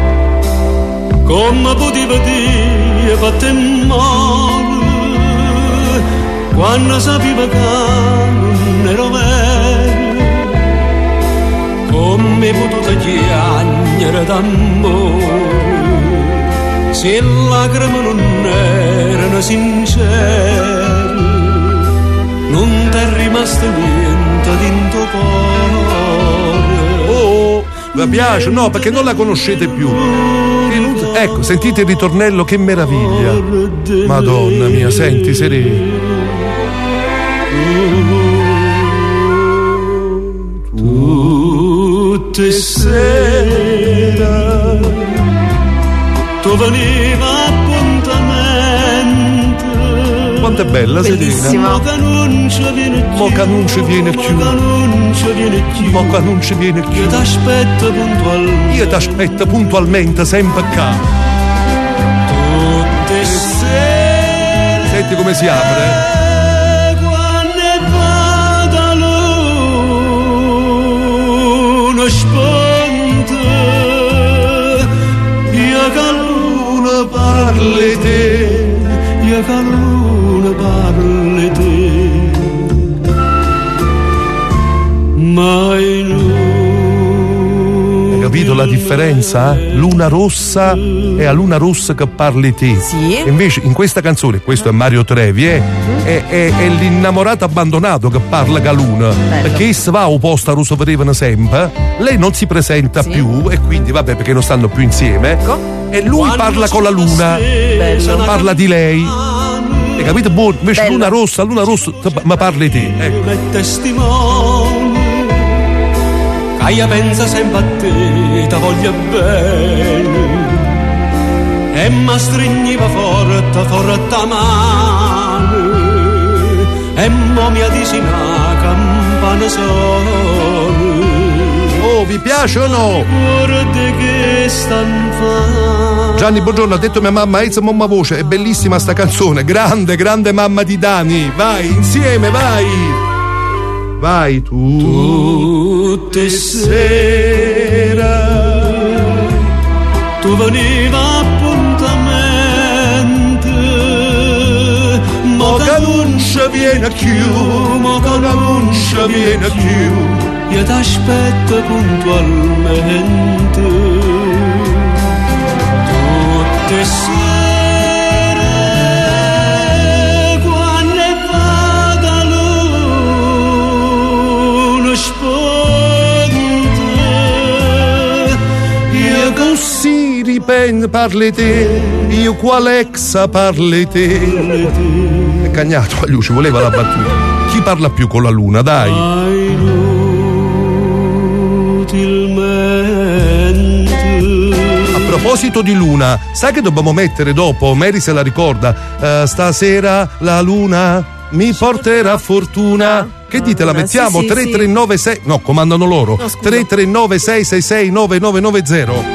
Come poteva dire fatte male quando sapeva che non ero vero, come potuto chiagnere d'amore se lacrime non erano sincere, non t'è rimasto niente dentro cuore. Oh, vi piace? No, perché non la conoscete più. Ecco, sentite il ritornello, che meraviglia. Madonna mia, senti, sereno. Tutte sera tu veniva appuntamento. Quanto è bella, Serena. Mo che non ci viene più. Mo che non ci viene più. Mo che non ci viene più. Io t'aspetto puntualmente. Io t'aspetto puntualmente, sempre qua. Tutte sere. Senti come si apre. Sponte, io che luna parli te, io che luna parli te, mai hai capito la differenza? Luna rossa è a luna rossa che parli te. Sì. E invece in questa canzone, questo è Mario Trevi, è l'innamorato abbandonato che parla con luna. Bello. Perché essa va opposta a Rosa Verevano sempre, lei non si presenta più e quindi vabbè, perché non stanno più insieme. Ecco. E lui parla con la luna. Bello. Parla di lei. Hai capito? Boh, invece Bello. luna rossa, ma parli te. Ecco. testimone, che io pensa sempre a te, ti voglio bene, e mi stringiva forte, forte a mano, e mo mi dici una campana solo. Oh, vi piace o no? Che stan fa? Gianni, buongiorno, ha detto mia mamma, Ezza mamma voce, è bellissima sta canzone, grande, grande mamma di Dani, vai, insieme, vai! Vai tu. Tutte sera tu veniva appuntamento, mo che non ci viene più, mo che non ci viene più, io t'aspetto puntualmente. Tutte sere quando vado a luna sponte, io così ripen parli te, io qual exa parli te. È cagnato, lui ci voleva la battuta. Chi parla più con la luna, dai? A proposito di luna, sai che dobbiamo mettere dopo? Mary se la ricorda. Stasera la luna mi porterà fortuna. Che dite, la mettiamo? Sì, 3396. No, comandano loro. No, 339 666 9990.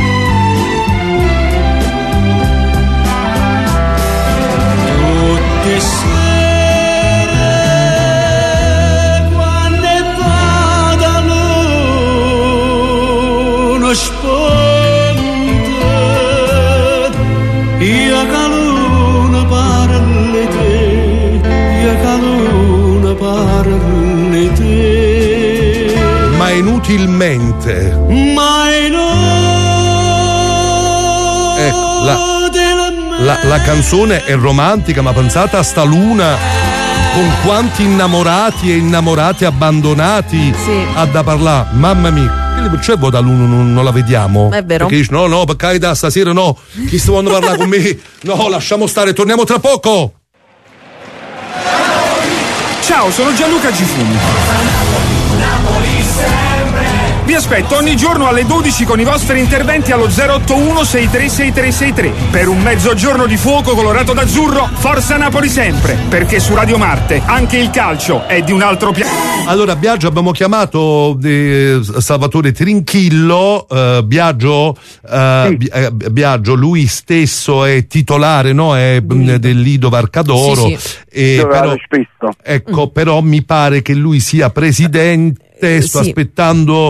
Ma inutilmente. La canzone è romantica, ma pensate a sta luna con quanti innamorati e innamorate abbandonati ha da parlare, mamma mia. Perché da luna non la vediamo? È vero. Perché dici no, per carità, stasera no, chi sta volendo parlare con me? No, lasciamo stare, torniamo tra poco. Ciao, sono Gianluca Gifuni. Vi aspetto ogni giorno alle 12 con i vostri interventi allo 081 636363 per un mezzogiorno di fuoco colorato d'azzurro. Forza Napoli sempre, perché su Radio Marte anche il calcio è di un altro pianeta. Allora, Biagio, abbiamo chiamato Salvatore Trinchillo. Biagio, lui stesso è titolare, no? È del Lido Varcadoro. Sì. Ecco, però mi pare che lui sia presidente. Sto aspettando.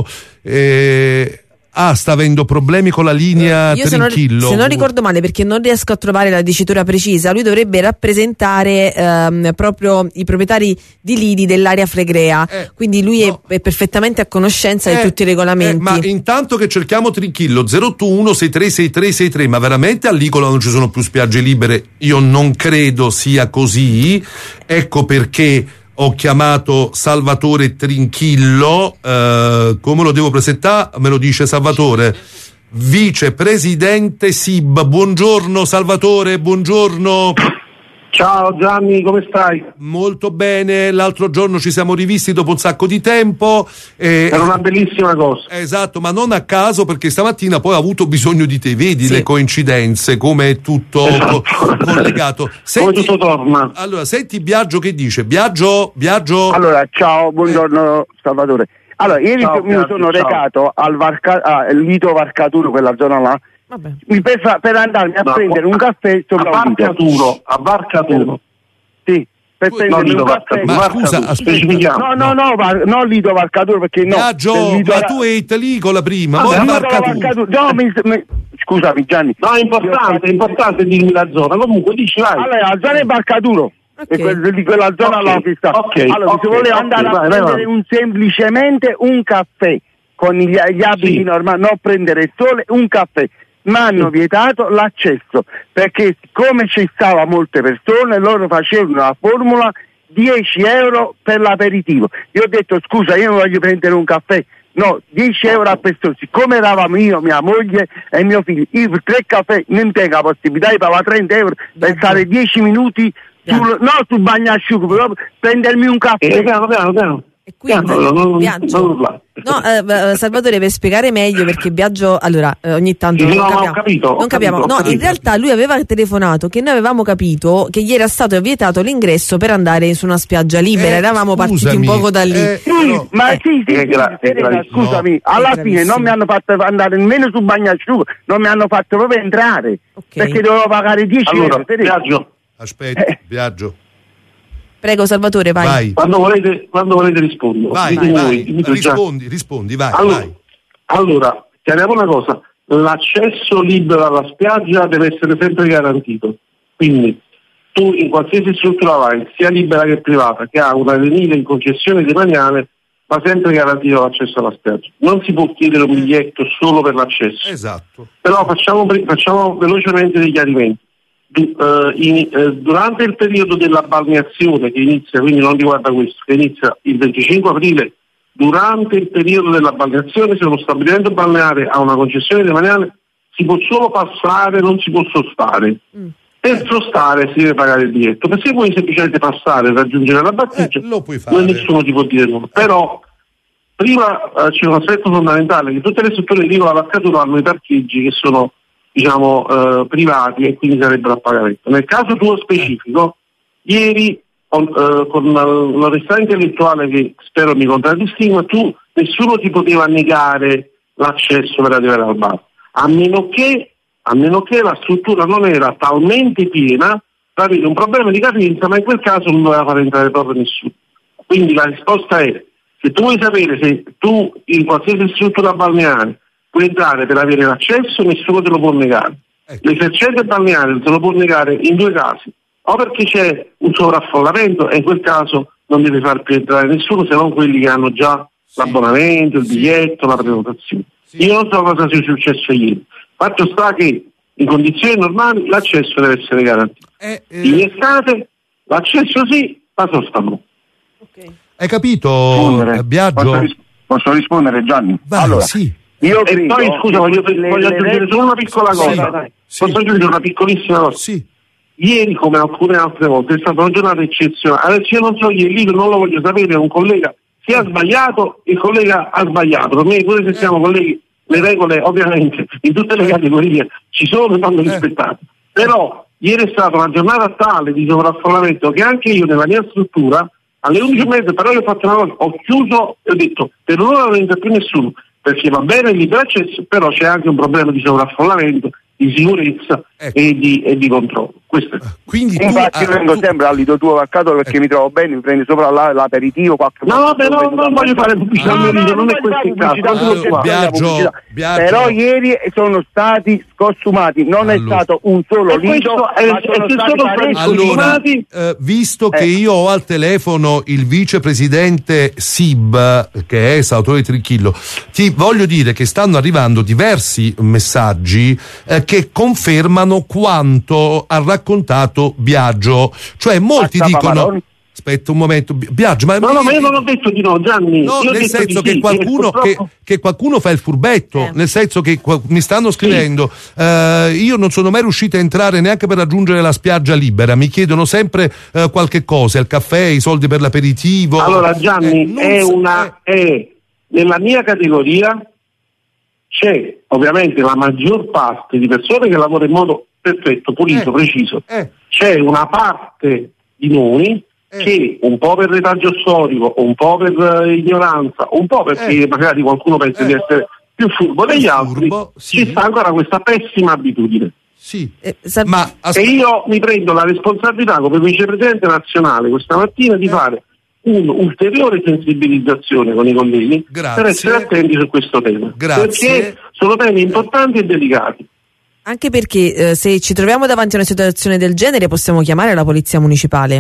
Sta avendo problemi con la linea Trinchillo. Se non ricordo male, perché non riesco a trovare la dicitura precisa, lui dovrebbe rappresentare proprio i proprietari di lidi dell'area Flegrea, quindi lui è perfettamente a conoscenza di tutti i regolamenti. Ma intanto che cerchiamo Trinchillo 081 636363, ma veramente all'Icola non ci sono più spiagge libere? Io non credo sia così, ecco perché ho chiamato Salvatore Trinchillo. Come lo devo presentare? Me lo dice Salvatore, vicepresidente SIB. Buongiorno Salvatore, buongiorno. Ciao Gianni, come stai? Molto bene, l'altro giorno ci siamo rivisti dopo un sacco di tempo. Era una bellissima cosa. Esatto, ma non a caso, perché stamattina poi ho avuto bisogno di te, vedi le coincidenze, come è tutto collegato. Come tutto torna. Allora, senti Biagio che dice. Biagio. Allora, ciao, buongiorno Salvatore. Allora, ieri mi sono recato al Lido Varcaturo, quella zona là. Per andarmi a prendere un caffè sopra a Varcaturo. Sì, per prendere un caffè. Ma scusa, aspetta. No, Lido Varcaturo, perché no. Biagio, ma tu eri Italicola prima, Scusami Gianni. No, è importante dirmi la zona. Comunque dici vai. Allora, la zona è Varcaturo. Di quella zona là che sta. Allora, se volevo andare a prendere semplicemente un caffè con gli abiti normali, non prendere il sole, un caffè. Ma hanno vietato l'accesso, perché siccome ci stava molte persone, loro facevano la formula 10 euro per l'aperitivo. Io ho detto scusa, io non voglio prendere un caffè, no, 10 euro a persona. Siccome eravamo io, mia moglie e mio figlio, io per 3 caffè non tengo la possibilità di pagare 30 euro per stare 10 minuti sul bagnasciugo, però prendermi un caffè. Piano. E quindi Salvatore, per spiegare meglio, perché Biagio ogni tanto non capiamo. No, in realtà lui aveva telefonato che noi avevamo capito che gli era stato vietato l'ingresso per andare su una spiaggia libera. Eravamo partiti un poco da lì. Scusami, alla fine non mi hanno fatto andare nemmeno sul bagnasciugo, non mi hanno fatto proprio entrare, perché dovevo pagare 10 euro. Biagio. Aspetta, Biagio. Prego Salvatore, vai. Quando volete rispondo. Rispondi, vai. Allora, chiariamo una cosa, l'accesso libero alla spiaggia deve essere sempre garantito. Quindi tu in qualsiasi struttura vai, sia libera che privata, che ha un arenile in concessione demaniale, va sempre garantito l'accesso alla spiaggia. Non si può chiedere un biglietto solo per l'accesso. Esatto. Però facciamo velocemente dei chiarimenti. Durante il periodo della balneazione, che inizia, quindi non riguarda questo, che inizia il 25 aprile, durante il periodo della balneazione, se uno stabilimento balneare ha una concessione demaniale, si può solo passare, non si può sostare. Per sostare si deve pagare il biglietto, perché se vuoi semplicemente passare e raggiungere la battigia, non nessuno ti può dire nulla. Però prima c'è un aspetto fondamentale, che tutte le strutture di Lido Varcaturo hanno i parcheggi che sono privati e quindi sarebbero a pagamento. Nel caso tuo specifico, ieri con l'onestà intellettuale che spero mi contraddistingua, nessuno ti poteva negare l'accesso per arrivare al bar, a meno che la struttura non era talmente piena da avere un problema di capienza, ma in quel caso non doveva far entrare proprio nessuno. Quindi la risposta è: se tu vuoi sapere se tu in qualsiasi struttura balneare puoi entrare per avere l'accesso, nessuno te lo può negare. L'esercente balneare te lo può negare in 2 casi: o perché c'è un sovraffollamento e in quel caso non deve far più entrare nessuno se non quelli che hanno già l'abbonamento, il biglietto, la prenotazione. Io non so cosa sia successo ieri. Fatto sta che in condizioni normali l'accesso deve essere garantito. In estate l'accesso sì, la sosta no. Hai capito, Biagio? Posso rispondere, Gianni? Allora, sì. Io e poi scusa, voglio aggiungere solo una piccola cosa. Posso aggiungere una piccolissima cosa? Sì. Ieri, come alcune altre volte, è stata una giornata eccezionale. Adesso io non so, ieri lì non lo voglio sapere, un collega si è sbagliato, il collega ha sbagliato. Per me, pure se siamo colleghi, le regole ovviamente in tutte le categorie ci sono e vanno rispettate. Però ieri è stata una giornata tale di sovraffollamento che anche io nella mia struttura alle 11:30, però io ho fatto una cosa, ho chiuso e ho detto per ora non entra più nessuno, perché va bene il libero accesso, però c'è anche un problema di sovraffollamento, di sicurezza e di controllo. Questo. Quindi infatti io vengo sempre all'Lido tuo Mercato perché mi trovo bene, mi prendi sopra l'aperitivo, qualche no, non voglio fare pubblicità, non è questo il caso. Però ieri sono stati sconsumati, non è stato un solo Lido, ma sono stati sconsumati. Visto che io ho al telefono il vicepresidente SIB, che è Salvatore Trinchillo, ti voglio dire che stanno arrivando diversi messaggi che confermano quanto ha raccontato Biagio, cioè molti dicono aspetta un momento Biagio, ma io non ho detto di no, Gianni, no, nel senso che qualcuno che qualcuno fa il furbetto, nel senso che mi stanno scrivendo io non sono mai riuscito a entrare neanche per raggiungere la spiaggia libera, mi chiedono sempre qualche cosa, il caffè, i soldi per l'aperitivo. Allora Gianni, è nella mia categoria c'è ovviamente la maggior parte di persone che lavora in modo perfetto, pulito, preciso. C'è una parte di noi che un po' per retaggio storico, un po' per ignoranza, un po' perché magari qualcuno pensa di essere più furbo degli altri, ci sta ancora questa pessima abitudine. Sì. E io mi prendo la responsabilità come vicepresidente nazionale questa mattina di fare un'ulteriore sensibilizzazione con i colleghi per essere attenti su questo tema. Perché sono temi importanti e delicati. Anche perché se ci troviamo davanti a una situazione del genere possiamo chiamare la polizia municipale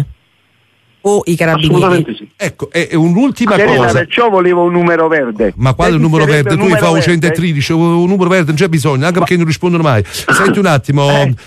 o i carabinieri. Assolutamente sì. Ecco, è un'ultima cosa. Perciò volevo un numero verde. Ma quale un numero verde? Tu mi fai 113, un numero verde non c'è bisogno, anche perché non rispondono mai. Senti un attimo,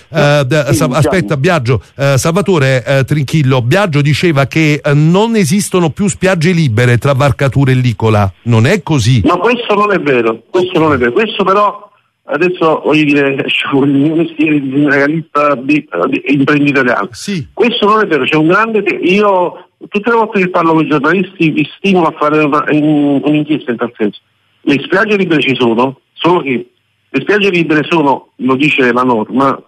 aspetta Biagio, Salvatore Trinchillo, Biagio diceva che non esistono più spiagge libere tra Varcatura e Licola, non è così? No, questo non è vero, questo però adesso voglio dire il mio mestiere di sindacalista imprenditoriale. Sì. Questo non è vero, c'è un grande io tutte le volte che parlo con i giornalisti vi stimolo a fare un'inchiesta in tal senso. Le spiagge libere ci sono, solo che le spiagge libere sono, lo dice la norma,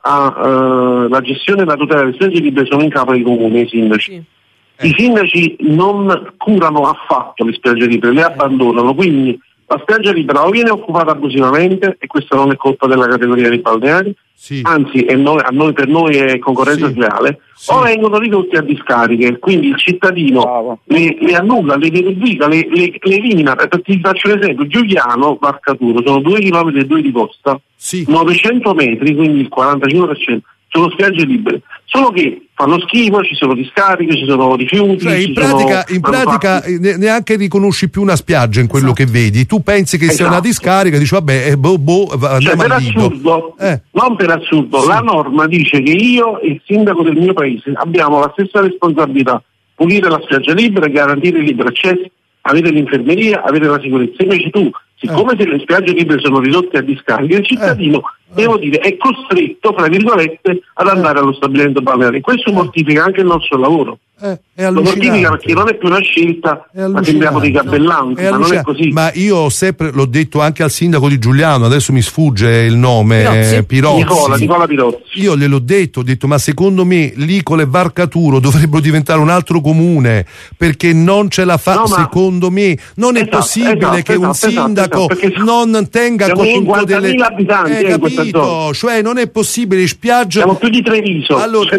la gestione e la tutela delle spiagge libere sono in capo ai comuni, ai sindaci. I sindaci non curano affatto le spiagge libere, le abbandonano, quindi la spiaggia libera o viene occupata abusivamente, e questa non è colpa della categoria dei balneari, anzi per noi è concorrenza sleale, o vengono ridotti a discariche, quindi il cittadino le annulla, le derubrica, le elimina. Ti faccio un esempio: Giuliano, Varcaturo, sono 2 km e 2 di costa, 900 metri, quindi il 45%, sono spiagge libere, solo che fanno schifo, ci sono discariche, ci sono rifiuti. Cioè, in pratica neanche riconosci più una spiaggia in quello che vedi, tu pensi che sia una discarica, dici vabbè, andiamo al assurdo, non per assurdo, la norma dice che io e il sindaco del mio paese abbiamo la stessa responsabilità: pulire la spiaggia libera, garantire il libero accesso, avere l'infermeria, avere la sicurezza. Invece tu, siccome se le spiagge libere sono ridotte a discariche, il cittadino, devo dire, è costretto, fra virgolette, ad andare allo stabilimento balneare. Questo mortifica anche il nostro lavoro. Lo mortifica perché non è più una scelta, ma sembriamo dei gabellanti, ma non è così. Ma io ho sempre, l'ho detto anche al sindaco di Giuliano, adesso mi sfugge il nome, Pirozzi. Nicola Pirozzi. Io gliel'ho detto, ho detto, ma secondo me Licola e Varcaturo dovrebbero diventare un altro comune, perché non ce la fa, secondo me. Non è possibile che un sindaco non tenga conto delle abitanti, capito? Cioè non è possibile, spiaggia. Siamo più di Treviso. Allora,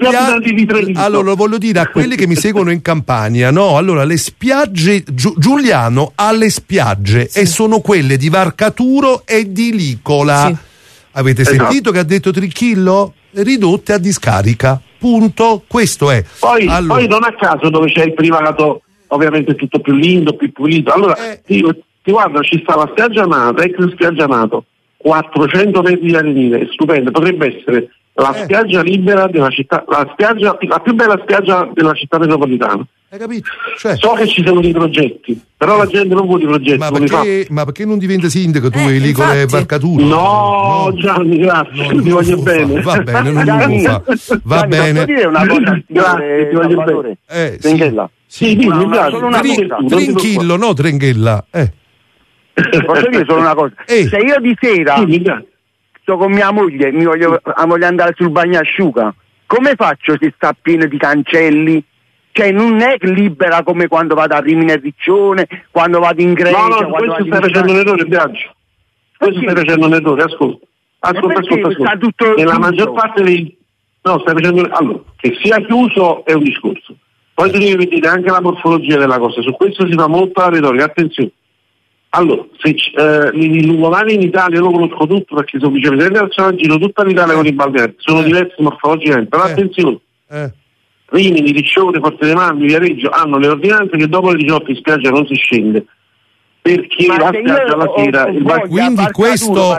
lo voglio dire a quelli che mi seguono in Campania, no? Allora, le spiagge, Giuliano ha le spiagge e sono quelle di Varcaturo e di Licola. Avete sentito che ha detto Trinchillo? Ridotte a discarica. Punto. Questo è. Poi non a caso dove c'è il privato, ovviamente è tutto più lindo, più pulito. Allora, ti guarda, ci sta la spiaggia Amato, ex spiaggia Amato, 400 metri di arenile, è stupendo, potrebbe essere la spiaggia libera della città, la più bella spiaggia della città metropolitana. Hai capito? Cioè, so che ci sono dei progetti, però la gente non vuole i progetti. Ma perché non diventa sindaco tu e Licola e Varcaturo? No, Gianni, grazie, ti voglio bene. Va bene, non lo fa. Va bene. Posso dire una cosa? Grazie, ti voglio bene. Trenghella. Sì, Trinchillo, no Trenghella. Posso dire solo una cosa? Se io di sera sto con mia moglie, voglio andare sul bagnasciuga, come faccio se sta pieno di cancelli Cioè non è libera come quando vado a Rimini e Riccione, quando vado in Grecia. No, questo stai facendo un errore, Biagio. Questo stai facendo un errore, ascolta. Nella maggior parte dei... No, stai facendo... Allora, che sia chiuso è un discorso. Poi tu devi vedere anche la morfologia della cosa. Su questo si fa molta retorica. Attenzione. Allora, se i lungomari in Italia io lo conosco tutto perché sono vicepresidente nazionale, giro tutta l'Italia con i balneari. Sono diversi morfologicamente. Però attenzione. Rimini, Riccione, Forte dei Marmi, Viareggio hanno le ordinanze che dopo le 18 in spiaggia non si scende. Perché la spiaggia alla sera quindi questo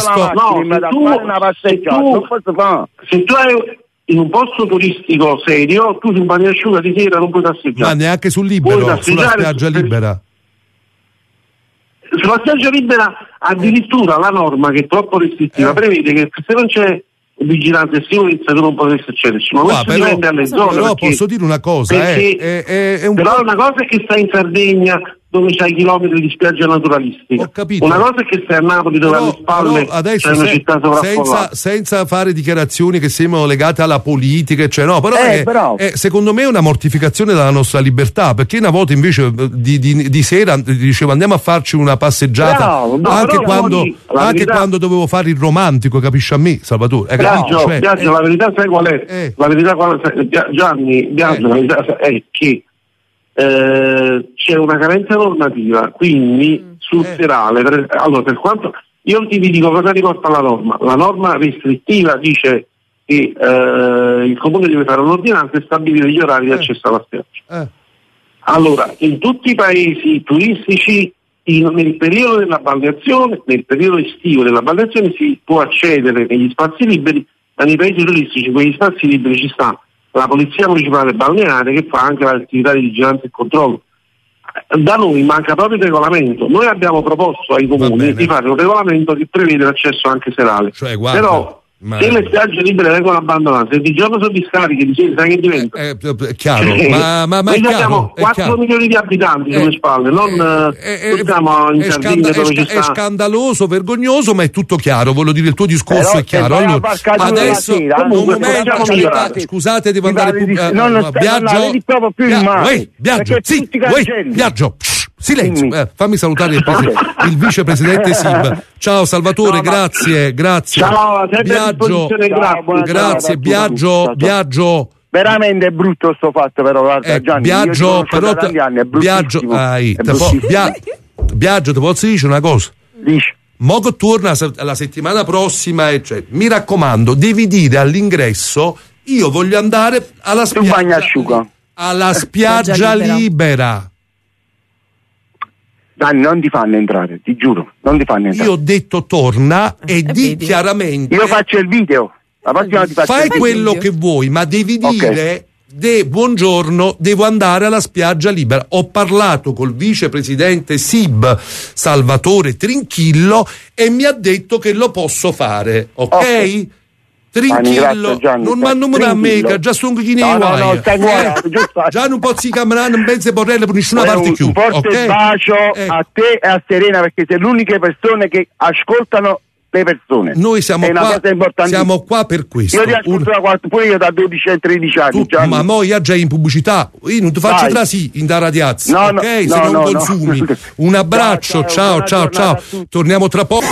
se tu hai in un posto turistico serio, tu sul bagnasciuga di sera non puoi passeggiare, ma neanche sul libero, sulla spiaggia libera. Sulla spiaggia libera addirittura la norma, che è troppo restrittiva, prevede che se non c'è vigilanza e sicurezza tu non potresti accederci, ma questo dipende dalle zone. Però posso dire una cosa, però una cosa è che stai in Sardegna dove c'hai chilometri di spiaggia naturalistiche. Ho capito. Una cosa è che stai a Napoli dove alle spalle c'è una città sovraffollata. Senza fare dichiarazioni che sembrano legate alla politica, cioè no, però è secondo me una mortificazione della nostra libertà, perché una volta invece di sera dicevo andiamo a farci una passeggiata, anche quando dovevo fare il romantico, capisci a me, Salvatore? Biagio, la verità sai qual è? La verità Gianni, la verità è che c'è una carenza normativa, quindi sul serale, allora per quanto io ti dico cosa riporta la norma restrittiva dice che il comune deve fare un'ordinanza e stabilire gli orari di accesso alla spiaggia. Allora, in tutti i paesi turistici nel periodo della balneazione, nel periodo estivo della balneazione si può accedere negli spazi liberi, ma nei paesi turistici quegli spazi liberi ci sta la polizia municipale balneare che fa anche l'attività di vigilanza e controllo. Da noi manca proprio il regolamento. Noi abbiamo proposto ai comuni di fare un regolamento che prevede l'accesso anche serale. Cioè, guarda, però se le spiagge libere vengono abbandonate, se di giorno sono discariche, di sera sai che diventa? È chiaro, ma noi abbiamo 4 milioni di abitanti sulle spalle, non siamo in Sardegna dove ci sta. È scandaloso, vergognoso, ma è tutto chiaro, voglio dire, il tuo discorso però è chiaro. Allora, adesso un momento, scusate, devo andare Biagio, silenzio, fammi salutare il vicepresidente SIB. Ciao Salvatore, grazie. Ciao, grazie Biagio. Veramente è brutto sto fatto, però guarda Gianni, Biagio, però anni, è bruttissimo. Biagio, ti posso dire una cosa? Dici. Mo che torna la settimana prossima, cioè, mi raccomando, devi dire all'ingresso io voglio andare alla spiaggia libera. Dani, non ti fanno entrare, ti giuro, non ti fanno entrare. Io ho detto torna e di chiaramente. Io faccio il video. La prossima ti faccio fai quello che vuoi, ma devi dire buongiorno, devo andare alla spiaggia libera. Ho parlato col vicepresidente SIB Salvatore Trinchillo e mi ha detto che lo posso fare, ok? Trinchillo, non mi hanno a me, già sono chi ne vuoi. Già non posso camminare in mezzo borrelle per nessuna parte più. Un forte bacio a te e a Serena, perché sei l'unica persona che ascoltano le persone. Noi siamo qua per questo. Io ti ascolto pure io da 12 a 13 anni. Ma mo io già in pubblicità, io non ti faccio trasì in da radiazza, ok? Se non consumi. Un abbraccio, ciao. Torniamo tra poco.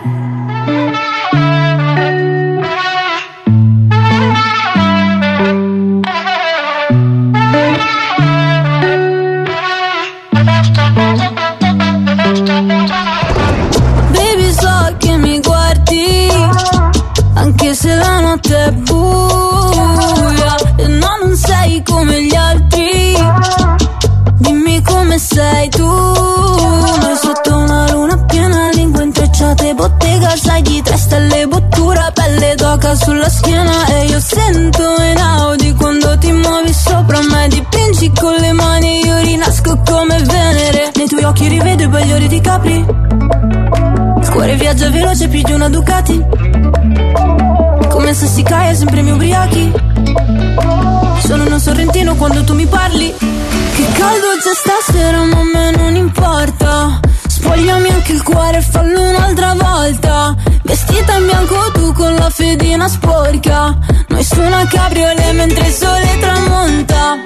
Anche se la notte è buia e non sei come gli altri, dimmi come sei tu. Noi sotto una luna piena, lingue intrecciate, bottega, sai di 3 stelle, bottura, pelle d'oca sulla schiena. E io sento in Audi quando ti muovi sopra me, dipingi con le mani, io rinasco come Venere. Nei tuoi occhi rivedo i bagliori di Capri, il cuore viaggia veloce più di una Ducati. Come se si cae sempre mi ubriachi. Sono uno sorrentino quando tu mi parli. Che caldo c'è stasera ma a me non importa. Spogliami anche il cuore e fallo un'altra volta. Vestita in bianco tu con la fedina sporca. Noi su una cabriolet mentre il sole tramonta.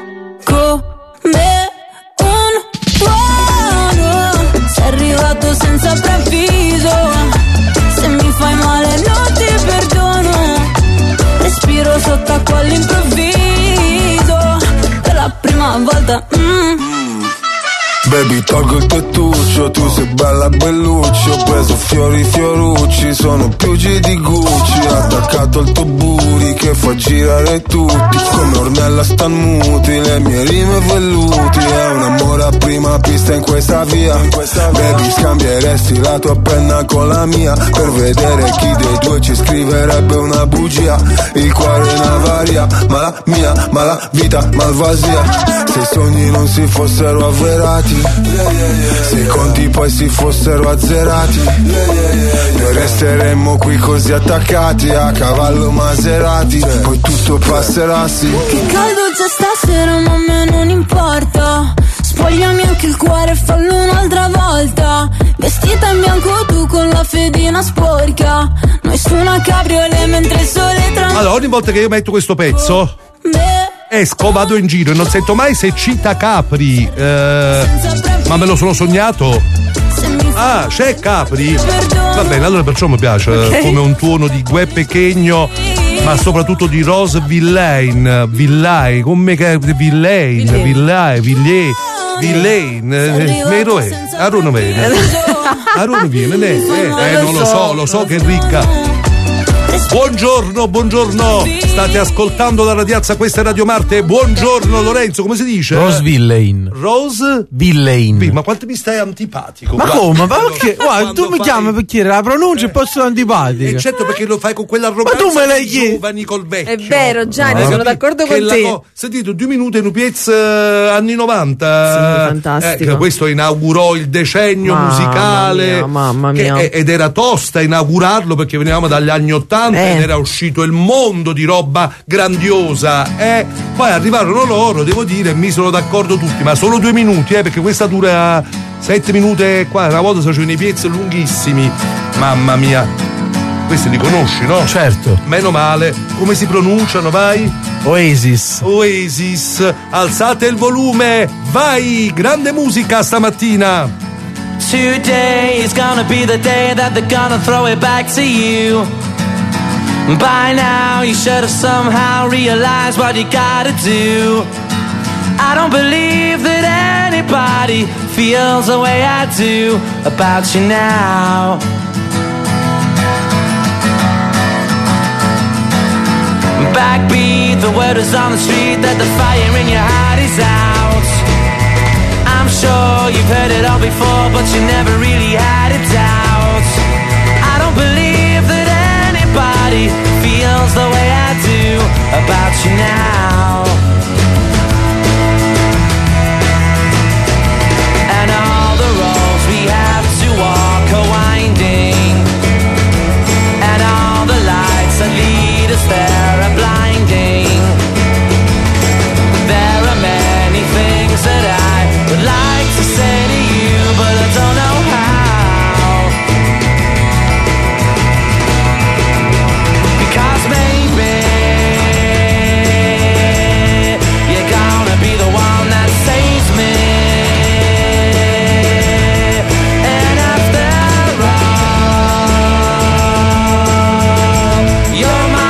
come un tuono. Sei arrivato senza preavviso, se mi fai male non ti perdono. Respiro sott'acqua all'improvviso, per la prima volta. Baby, tolgo il tettuccio, tu sei bella bellucci. Ho preso fiori fiorucci, sono piugi di Gucci. Attaccato al tuo booty che fa girare tutti, come Ornella Stanmuti, le mie rime velluti. È un amore a prima pista in questa via. Baby, scambieresti la tua penna con la mia, per vedere chi dei due ci scriverebbe una bugia. Il cuore in avaria, ma la mia, ma la vita malvasia. Se i sogni non si fossero avverati, se i conti poi si fossero azzerati, noi resteremmo qui così attaccati a cavallo Maserati. Poi tutto passerà, sì. Che caldo c'è stasera, ma a me non importa. Spogliami anche il cuore e fallo un'altra volta. Vestita in bianco tu con la fedina sporca, noi su una cabriolet mentre il sole tramonta. Allora, ogni volta che io metto questo pezzo esco, vado in giro e non sento mai se cita Capri, ma me lo sono sognato. Ah, c'è Capri? Va bene, allora perciò mi piace, okay. Come un tuono di Gue Pechegno, ma soprattutto di Rose Villain, come che Villain, mero è, Aruno viene, non lo so che è ricca. Buongiorno, state ascoltando la Radiazza, questa è Radio Marte. Buongiorno Lorenzo, come si dice? Rose Villain. Ma quanto mi stai antipatico? Ma come? Ma perché? Guarda, tu mi chiami perché la pronuncia è un po' antipatica. Certo, perché lo fai con quell'arroganza. Ma tu me l'hai chiesto. Giovani col vecchio. È vero, Gianni, sono d'accordo con te. Sentite, 2 minuti in Upiez anni 90. Sì, fantastico. Questo inaugurò il decennio musicale. Mamma mia. Ed era tosta inaugurarlo perché venivamo dagli anni 80 ed era uscito il mondo di roba grandiosa. Poi arrivarono loro, devo dire, mi sono d'accordo tutti, ma solo 2 minuti, perché questa dura 7 minuti e qua, una volta si facevano i piezzi lunghissimi. Mamma mia. Questi li conosci, no? Certo. Meno male. Come si pronunciano, vai? Oasis. Alzate il volume. Vai, grande musica stamattina. Today is gonna be the day that they're gonna throw it back to you. By now you should have somehow realized what you gotta do. I don't believe that anybody feels the way I do about you now. Backbeat, the word is on the street that the fire in your heart is out. I'm sure you've heard it all before, but you never really had a doubt. I don't believe that anybody feels the way I do about you now. And all the roads we have to walk are winding, and all the lights that lead us there are blinding. There are many things that I would like to say to you, but I don't know how. Because maybe you're gonna be the one that saves me. And after all, you're my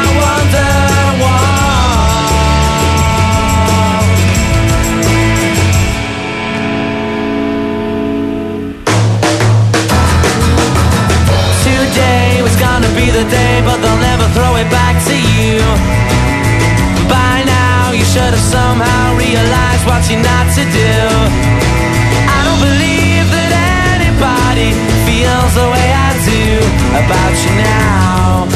be the day, but they'll never throw it back to you. By now you should have somehow realized what you're not to do. I don't believe that anybody feels the way I do about you now.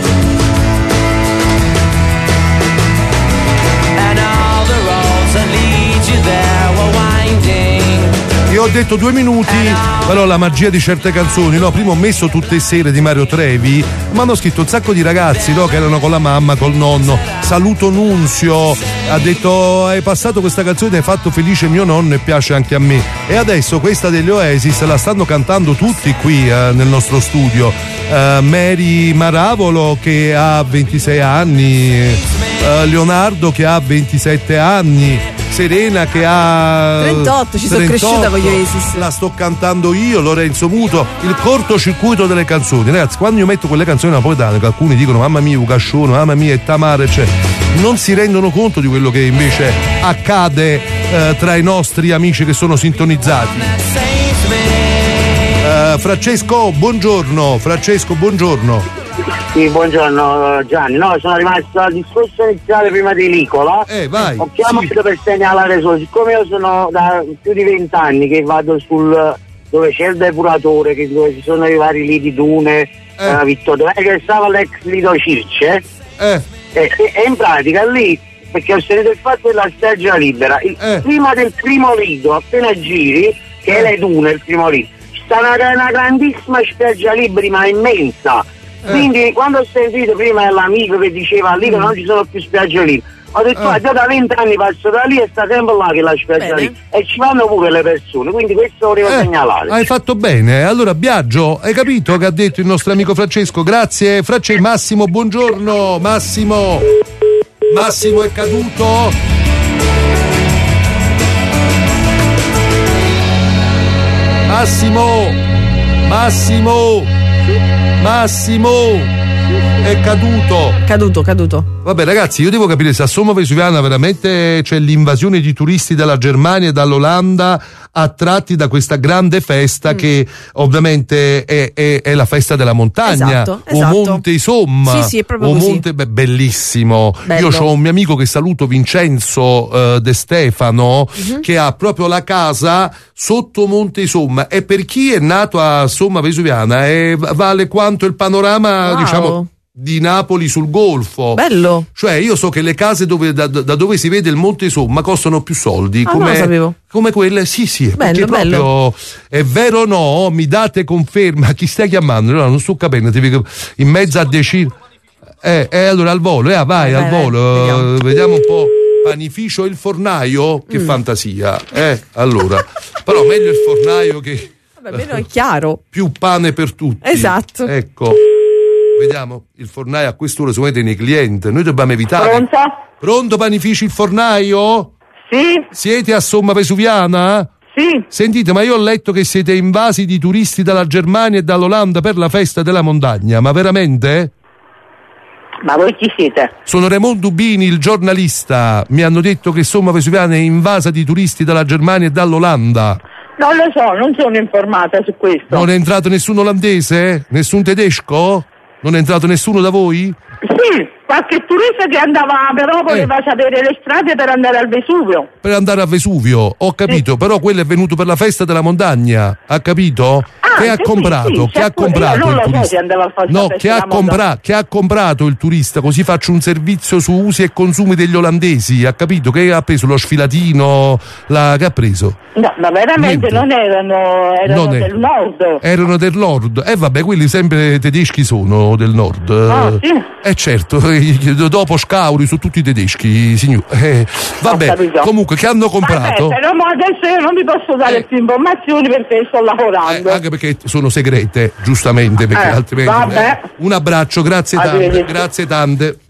And all the roads that lead you there were winding. Io ho detto 2 minuti, però la magia di certe canzoni, no? Prima ho messo Tutte le sere di Mario Trevi, mi hanno scritto un sacco di ragazzi, no? Che erano con la mamma, col nonno. Saluto Nunzio, ha detto hai passato questa canzone, hai fatto felice mio nonno e piace anche a me. E adesso questa degli Oasis la stanno cantando tutti qui nel nostro studio. Mary Maravolo che ha 26 anni, Leonardo che ha 27 anni, Serena che ha 38, ci sono cresciuta con gli Oasis. La sto cantando io, Lorenzo Muto, il cortocircuito delle canzoni. Ragazzi, quando io metto quelle canzoni napoletane, che alcuni dicono mamma mia Ugascione, mamma mia e Tamara, cioè, non si rendono conto di quello che invece accade tra i nostri amici che sono sintonizzati. Francesco, buongiorno. Sì, buongiorno Gianni. No, sono rimasto al discorso iniziale prima di Nicola. Vai. Ho chiamato per segnalare solo, siccome io sono da più di 20 anni che vado dove c'è il depuratore, dove ci sono i vari lidi Dune, Vittorio, che stava l'ex Lido Circe. E in pratica lì, perché ho sentito il fatto della spiaggia libera, prima del primo lido, appena giri, che è le Dune, il primo lido, sta una grandissima spiaggia libera, ma immensa. Quindi quando ho sentito prima l'amico che diceva lì che non ci sono più spiagge libere, ho detto già da 20 anni passo da lì e sta sempre là che la spiaggia lì e ci vanno pure le persone, quindi questo volevo segnalare. Hai fatto bene. Allora Biagio, hai capito che ha detto il nostro amico Francesco? Grazie Francesco. Massimo, buongiorno. Massimo è caduto. Massimo è caduto. Vabbè ragazzi, io devo capire se a Somma Vesuviana veramente c'è l'invasione di turisti dalla Germania e dall'Olanda attratti da questa grande festa che ovviamente è la festa della montagna. Esatto. O Monte Isomma. Sì, è proprio o così. Monte, bellissimo. Bello. Io ho un mio amico che saluto, Vincenzo De Stefano, che ha proprio la casa sotto Monte Isomma, e per chi è nato a Somma Vesuviana vale quanto il panorama, diciamo, di Napoli sul Golfo. Bello. Cioè io so che le case da dove si vede il Monte Isomma costano più soldi non lo sapevo. come quelle. Sì, perché proprio è vero o no? Mi date conferma. Chi stai chiamando? No, non sto capendo, in mezzo a decine. Allora al volo, vai al volo. Vediamo un po'. Panificio il fornaio? Che fantasia, allora. Però meglio il fornaio che. Vabbè, meno è chiaro. Più pane per tutti. Esatto. Ecco. Vediamo, il fornaio a quest'ora si mette nei clienti, noi dobbiamo evitare. Pronto Panifici il fornaio? Sì. Siete a Somma Vesuviana? Sì. Sentite, ma io ho letto che siete invasi di turisti dalla Germania e dall'Olanda per la festa della montagna, ma veramente? Ma voi chi siete? Sono Raimondo Dubini, il giornalista. Mi hanno detto che Somma Vesuviana è invasa di turisti dalla Germania e dall'Olanda. Non lo so, non sono informata su questo. Non è entrato nessun olandese? Nessun tedesco? Non è entrato nessuno da voi? Sì, qualche turista che andava, però voleva sapere le strade per andare al Vesuvio. Per andare a Vesuvio, ho capito, però quello è venuto per la festa della montagna, ha capito? Che ha comprato? Che ha comprato il turista? No, che ha comprato il turista, così faccio un servizio su usi e consumi degli olandesi, ha capito? Che ha preso lo sfilatino, che ha preso? No, ma veramente non erano del nord. Erano del nord, vabbè, quelli sempre tedeschi sono del nord. Ah, sì? Certo, dopo Scauri sono tutti tedeschi, signor. Vabbè, comunque che hanno comprato. Vabbè, però adesso io non vi posso dare più informazioni perché sto lavorando. Anche perché sono segrete, giustamente, perché altrimenti. Vabbè. Un abbraccio, grazie tante.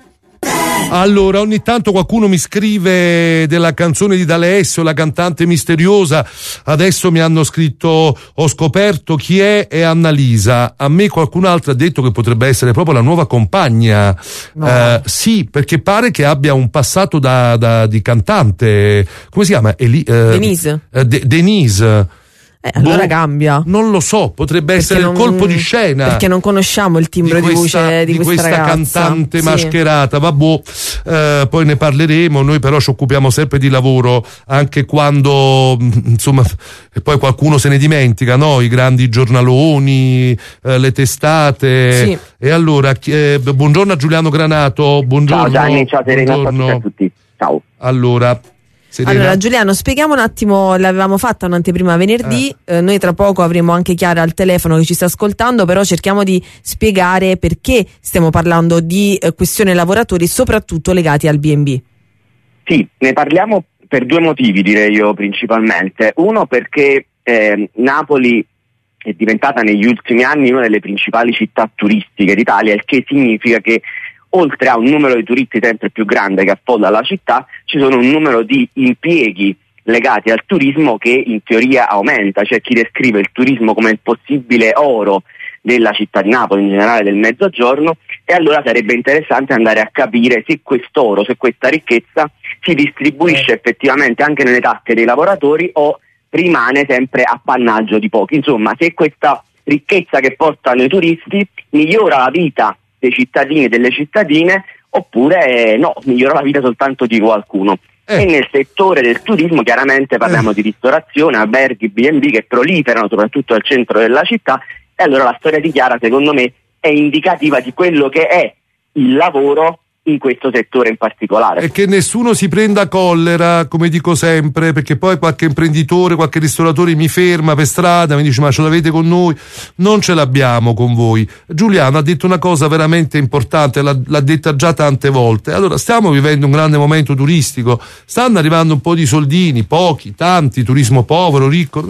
Allora, ogni tanto qualcuno mi scrive della canzone di D'Alessio, la cantante misteriosa. Adesso mi hanno scritto: ho scoperto chi è Annalisa. A me qualcun altro ha detto che potrebbe essere proprio la nuova compagna. No. Sì, perché pare che abbia un passato di cantante. Come si chiama? Denise. Denise. Allora cambia. Non lo so, potrebbe essere il colpo di scena. Perché non conosciamo il timbro di voce di questa ragazza. Cantante mascherata, vabbè, poi ne parleremo. Noi però ci occupiamo sempre di lavoro, anche quando, insomma, e poi qualcuno se ne dimentica, no? I grandi giornaloni, le testate. Sì. E allora, buongiorno a Giuliano Granato, buongiorno. Ciao Gianni, ciao Serena, ciao a tutti. Ciao. Allora, Giuliano, spieghiamo un attimo, l'avevamo fatta un'anteprima venerdì, noi tra poco avremo anche Chiara al telefono che ci sta ascoltando, però cerchiamo di spiegare perché stiamo parlando di questioni lavoratori soprattutto legati al B&B. Sì, ne parliamo per due motivi, direi io principalmente. Uno perché Napoli è diventata negli ultimi anni una delle principali città turistiche d'Italia, il che significa che oltre a un numero di turisti sempre più grande che affolla la città, ci sono un numero di impieghi legati al turismo che in teoria aumenta. C'è chi descrive il turismo come il possibile oro della città di Napoli, in generale del Mezzogiorno, e allora sarebbe interessante andare a capire se quest'oro, se questa ricchezza si distribuisce effettivamente anche nelle tasche dei lavoratori o rimane sempre appannaggio di pochi. Insomma, se questa ricchezza che portano i turisti migliora la vita dei cittadini e delle cittadine, oppure no, migliora la vita soltanto di qualcuno. E nel settore del turismo chiaramente parliamo di ristorazione, alberghi, B&B che proliferano soprattutto al centro della città, e allora la storia di Chiara secondo me è indicativa di quello che è il lavoro in questo settore in particolare. E che nessuno si prenda collera, come dico sempre, perché poi qualche imprenditore, qualche ristoratore mi ferma per strada, mi dice: ma ce l'avete con noi? Non ce l'abbiamo con voi. Giuliano ha detto una cosa veramente importante, l'ha detta già tante volte. Allora, stiamo vivendo un grande momento turistico, stanno arrivando un po' di soldini, pochi, tanti, turismo povero, ricco,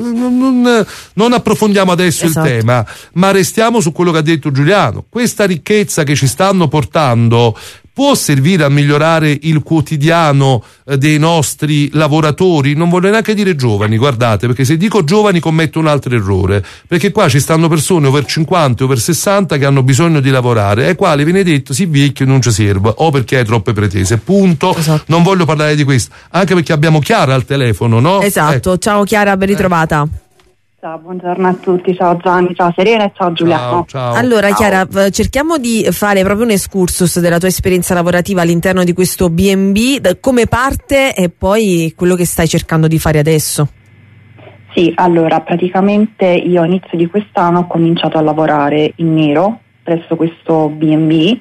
non approfondiamo adesso il tema, ma restiamo su quello che ha detto Giuliano. Questa ricchezza che ci stanno portando può servire a migliorare il quotidiano dei nostri lavoratori? Non voglio neanche dire giovani, guardate, perché se dico giovani commetto un altro errore, perché qua ci stanno persone over 50, over 60 che hanno bisogno di lavorare, ai quali viene detto sì, vecchio non ci serve, o perché hai troppe pretese, punto. Non voglio parlare di questo, anche perché abbiamo Chiara al telefono, no? Esatto, ciao Chiara, ben ritrovata. Ciao, buongiorno a tutti, ciao Gianni, ciao Serena e ciao Giuliano. Ciao. Allora Chiara, cerchiamo di fare proprio un excursus della tua esperienza lavorativa all'interno di questo B&B, come parte e poi quello che stai cercando di fare adesso. Sì, allora praticamente io a inizio di quest'anno ho cominciato a lavorare in nero presso questo B&B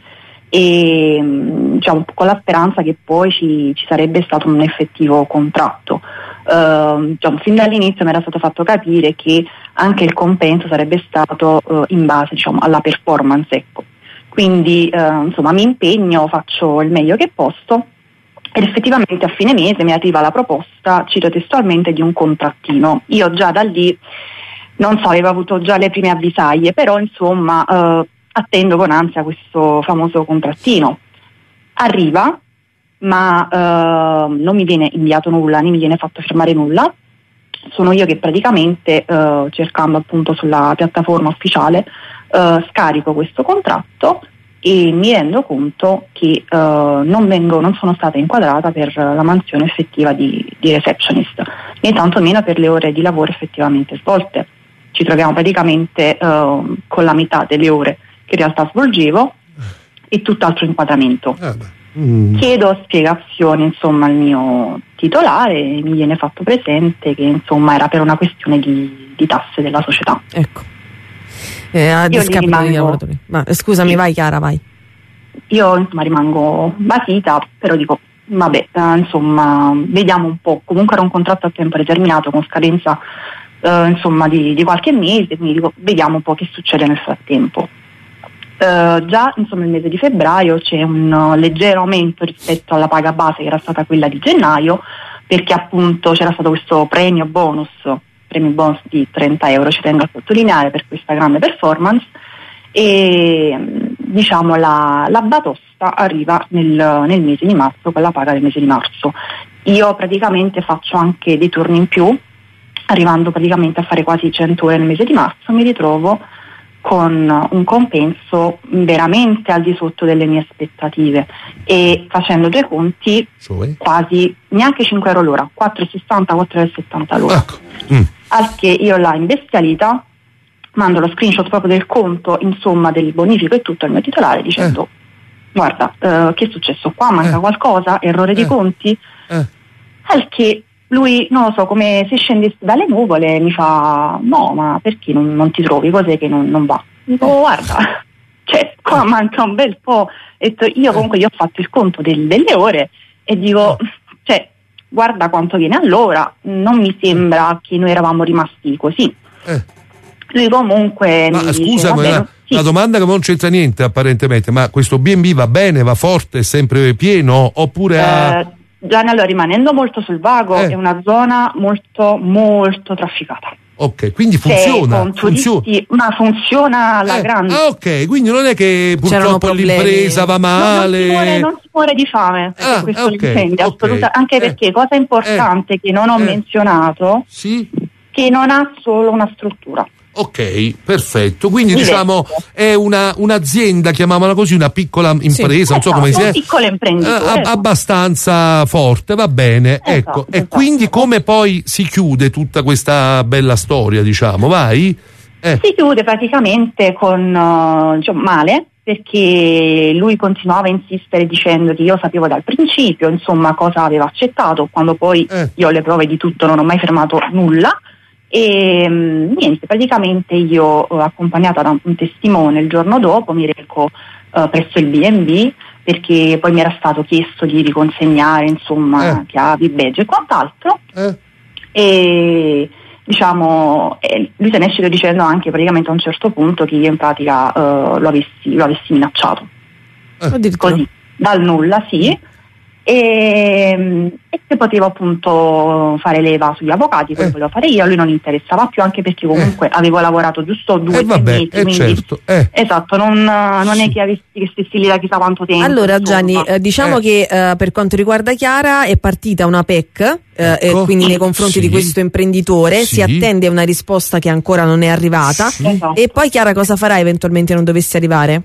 e diciamo con la speranza che poi ci sarebbe stato un effettivo contratto. Diciamo, fin dall'inizio mi era stato fatto capire che anche il compenso sarebbe stato in base, diciamo, alla performance, ecco. Quindi insomma mi impegno, faccio il meglio che posso ed effettivamente a fine mese mi arriva la proposta, cito testualmente, di un contrattino. Io già da lì non so, avevo avuto già le prime avvisaglie, però insomma attendo con ansia questo famoso contrattino. Arriva, ma non mi viene inviato nulla, né mi viene fatto firmare nulla. Sono io che praticamente cercando appunto sulla piattaforma ufficiale scarico questo contratto e mi rendo conto che non sono stata inquadrata per la mansione effettiva di receptionist, né tantomeno per le ore di lavoro effettivamente svolte. Ci troviamo praticamente con la metà delle ore che in realtà svolgevo e tutt'altro inquadramento. Chiedo spiegazioni insomma al mio titolare e mi viene fatto presente che insomma era per una questione di tasse della società. Ecco. Ma scusami, vai Chiara, vai. Io insomma rimango basita, però dico vabbè, insomma vediamo un po'. Comunque era un contratto a tempo determinato con scadenza insomma di qualche mese, quindi dico vediamo un po' che succede nel frattempo. Già insomma il mese di febbraio c'è un leggero aumento rispetto alla paga base che era stata quella di gennaio, perché appunto c'era stato questo premio bonus di 30 euro, ci tengo a sottolineare, per questa grande performance, e diciamo la batosta arriva nel mese di marzo, con la paga del mese di marzo. Io praticamente faccio anche dei turni in più, arrivando praticamente a fare quasi 100 ore nel mese di marzo, mi ritrovo con un compenso veramente al di sotto delle mie aspettative e facendo due conti quasi neanche 5 euro l'ora, 4,60, 4,70 l'ora. Al che io là imbestialita mando lo screenshot proprio del conto, insomma del bonifico e tutto al mio titolare dicendo guarda che è successo qua, manca qualcosa, errore di conti, al che lui, non lo so, come se scendesse dalle nuvole mi fa no, ma perché non ti trovi, cos'è che non va? Dico guarda, cioè qua manca un bel po', e io comunque gli ho fatto il conto delle ore e dico cioè guarda quanto viene all'ora, non mi sembra che noi eravamo rimasti così. Lui comunque ma scusami, la domanda che non c'entra niente apparentemente, ma questo B&B va bene, va forte, è sempre pieno oppure Gianni, allora rimanendo molto sul vago è una zona molto molto trafficata, Ok, quindi funziona. Con turisti, ma funziona alla grande. Ok, quindi non è che purtroppo l'impresa va male. Non si muore di fame perché questo l'incendio, anche perché cosa importante che non ho menzionato, che non ha solo una struttura. Ok, perfetto. Quindi diciamo è un'azienda, chiamiamola così, una piccola impresa, non so come si chiama. Un piccolo imprenditore. Abbastanza forte, va bene. Ecco. E quindi come poi si chiude tutta questa bella storia, diciamo, vai? Si chiude praticamente con male, perché lui continuava a insistere dicendo che io sapevo dal principio, insomma, cosa aveva accettato, quando poi io ho le prove di tutto, non ho mai fermato nulla. E niente, praticamente io accompagnata da un testimone il giorno dopo mi reco presso il B&B, perché poi mi era stato chiesto di riconsegnare insomma chiavi, badge e quant'altro, e diciamo lui se ne esce dicendo anche praticamente a un certo punto che io in pratica lo avessi minacciato così dal nulla, e che potevo appunto fare leva sugli avvocati, quello volevo fare io, a lui non interessava più, anche perché comunque avevo lavorato giusto 2 mesi, quindi certo, esatto, non è che stessi lì da chissà quanto tempo. Allora Gianni, diciamo che per quanto riguarda Chiara è partita una PEC, quindi nei confronti di questo imprenditore si attende una risposta che ancora non è arrivata, e poi Chiara cosa farà eventualmente non dovesse arrivare?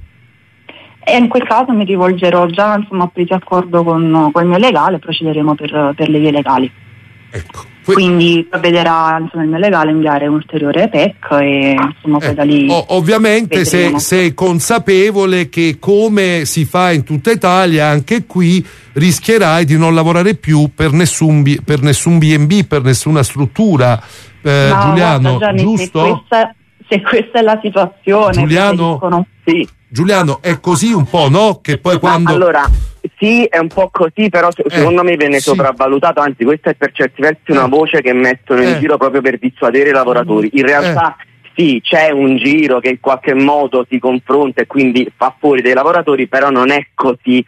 E in quel caso mi rivolgerò già, insomma, ho preso accordo con il mio legale, procederemo per le vie legali. Ecco. Quindi provvederà insomma il mio legale a inviare un ulteriore PEC e insomma poi da lì. Ovviamente sei consapevole che, come si fa in tutta Italia, anche qui rischierai di non lavorare più per nessun B&B, per nessuna struttura. Giuliano, guarda, Gianni, giusto? Se questa è la situazione, Giuliano, Giuliano, è così un po', no? Che poi quando... Allora, sì, è un po' così, però secondo me viene sopravvalutato, anzi questa è per certi versi una voce che mettono in giro proprio per dissuadere i lavoratori. In realtà sì, c'è un giro che in qualche modo si confronta e quindi fa fuori dei lavoratori, però non è così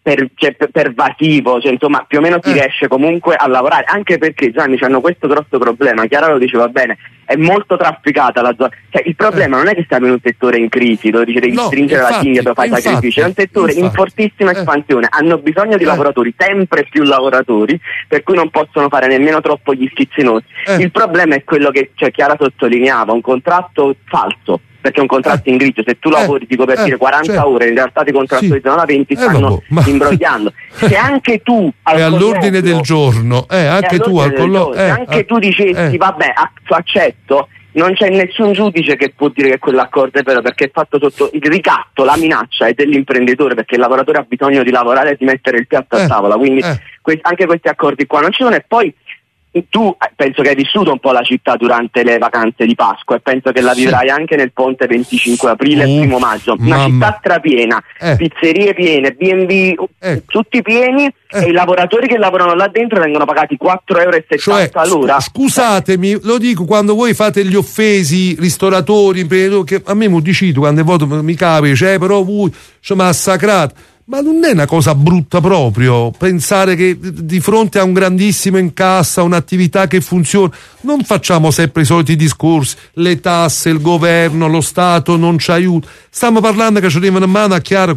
pervasivo, cioè insomma più o meno si riesce comunque a lavorare, anche perché Gianni hanno questo grosso problema. Chiara lo diceva bene, è molto trafficata la zona, cioè il problema non è che siamo in un settore in crisi dove dice devi stringere la cinghia, dove fai sacrifici, è un settore in fortissima espansione, hanno bisogno di lavoratori, sempre più lavoratori, per cui non possono fare nemmeno troppo gli schizzinosi. Il problema è quello che Chiara sottolineava, un contratto falso, perché è un contratto in grigio, se tu lavori di copertire 40 ore, in realtà ti contrattualizzano da 20, stanno imbrogliando. Se anche tu è all'ordine del giorno, anche tu al colloquio, se anche tu dicessi vabbè, accetto, non c'è nessun giudice che può dire che quell'accordo è vero, perché è fatto sotto il ricatto, la minaccia è dell'imprenditore, perché il lavoratore ha bisogno di lavorare e di mettere il piatto a tavola, quindi anche questi accordi qua non ci sono. E poi tu penso che hai vissuto un po' la città durante le vacanze di Pasqua e penso che la vivrai anche nel ponte 25 aprile e 1 maggio, una città strapiena, pizzerie piene, B&B tutti pieni, e i lavoratori che lavorano là dentro vengono pagati 4,70 € l'ora. Scusatemi, lo dico quando voi fate gli offesi, ristoratori, imprenditori, che a me mi dicito quando voto mi capisce, però voi ci massacrate. Ma non è una cosa brutta proprio pensare che di fronte a un grandissimo incasso, a un'attività che funziona, non facciamo sempre i soliti discorsi, le tasse, il governo, lo Stato non ci aiuta. Stiamo parlando che ci arrivano in mano a Chiara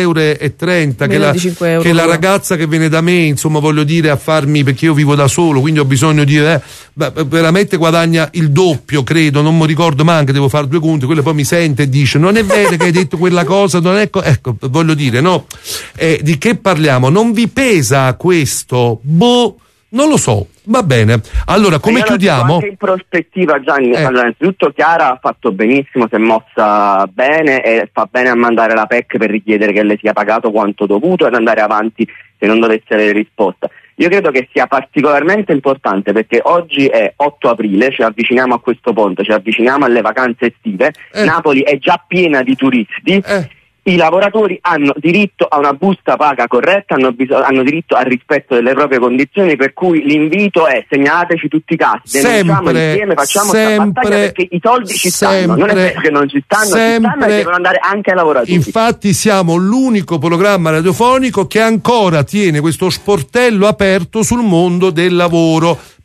4,30 €, che la ragazza che viene da me, insomma, voglio dire, a farmi, perché io vivo da solo, quindi ho bisogno di veramente guadagna il doppio, credo, non mi ricordo manco, devo fare 2 conti, quello poi mi sente e dice non è vero che hai detto quella cosa, non è ecco, voglio dire, no? Di che parliamo? Non vi pesa questo? Non lo so. Va bene, allora come chiudiamo? Anche in prospettiva, Gianni, allora, innanzitutto Chiara ha fatto benissimo, si è mossa bene e fa bene a mandare la PEC per richiedere che le sia pagato quanto dovuto ed andare avanti se non dovesse avere risposta. Io credo che sia particolarmente importante perché oggi è 8 aprile, ci avviciniamo a questo ponte, ci avviciniamo alle vacanze estive, Napoli è già piena di turisti. I lavoratori hanno diritto a una busta paga corretta, hanno diritto al rispetto delle proprie condizioni, per cui l'invito è: segnalateci tutti i casi, denunciamo insieme, facciamo questa battaglia, perché i soldi ci stanno, non è vero che non ci stanno, ci stanno e devono andare anche ai lavoratori. Infatti siamo l'unico programma radiofonico che ancora tiene questo sportello aperto sul mondo del lavoro,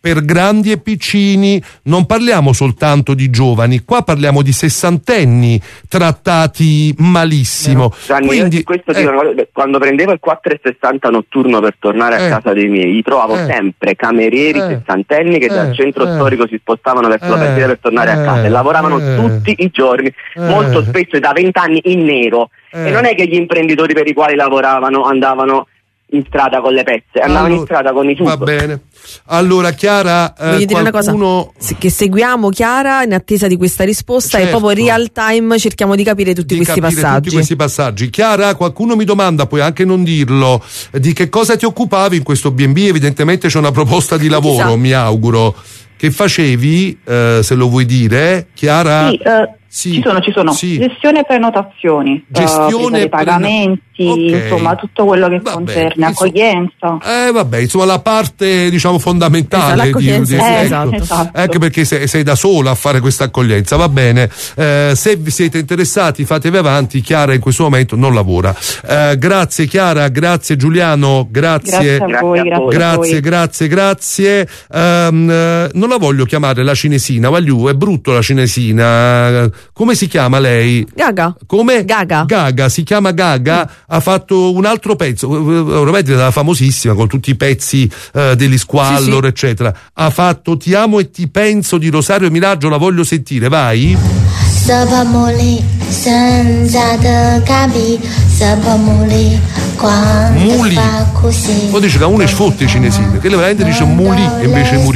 per grandi e piccini, non parliamo soltanto di giovani, qua parliamo di sessantenni trattati malissimo. Gianni, quindi quando prendevo il 4,60 notturno per tornare a casa dei miei, trovavo sempre camerieri sessantenni che dal centro storico si spostavano verso la partita per tornare a casa e lavoravano tutti i giorni, molto spesso da 20 anni in nero. E non è che gli imprenditori per i quali lavoravano andavano in strada con le pezze, andavano in strada con i tubo. Va bene. Allora Chiara, voglio dire una cosa, che seguiamo Chiara in attesa di questa risposta e proprio real time cerchiamo di capire tutti questi passaggi. Chiara, qualcuno mi domanda, puoi anche non dirlo, di che cosa ti occupavi in questo B&B? Evidentemente c'è una proposta di lavoro, mi auguro. Che facevi, se lo vuoi dire, Chiara? Ci sono. Sì. Gestione prenotazioni, dei pagamenti, insomma tutto quello che concerne accoglienza. Insomma la parte diciamo fondamentale esatto. Anche perché sei da sola a fare questa accoglienza, va bene. Se siete interessati fatevi avanti, Chiara in questo momento non lavora. Grazie Chiara, grazie Giuliano, grazie a voi, grazie. Non la voglio chiamare la cinesina, Vagliù, è brutto la cinesina. Come si chiama lei? Gaga. Come? Gaga, si chiama Gaga, ha fatto un altro pezzo, ormai è diventata famosissima con tutti i pezzi degli Squallor, eccetera. Ha fatto Ti amo e ti penso di Rosario Miraggio, la voglio sentire, vai. Sappiamo lì senza capi, sappiamo lì quando fa così. Poi dice che uno è sfotte cinesine, che le veramente dice muli e invece muri.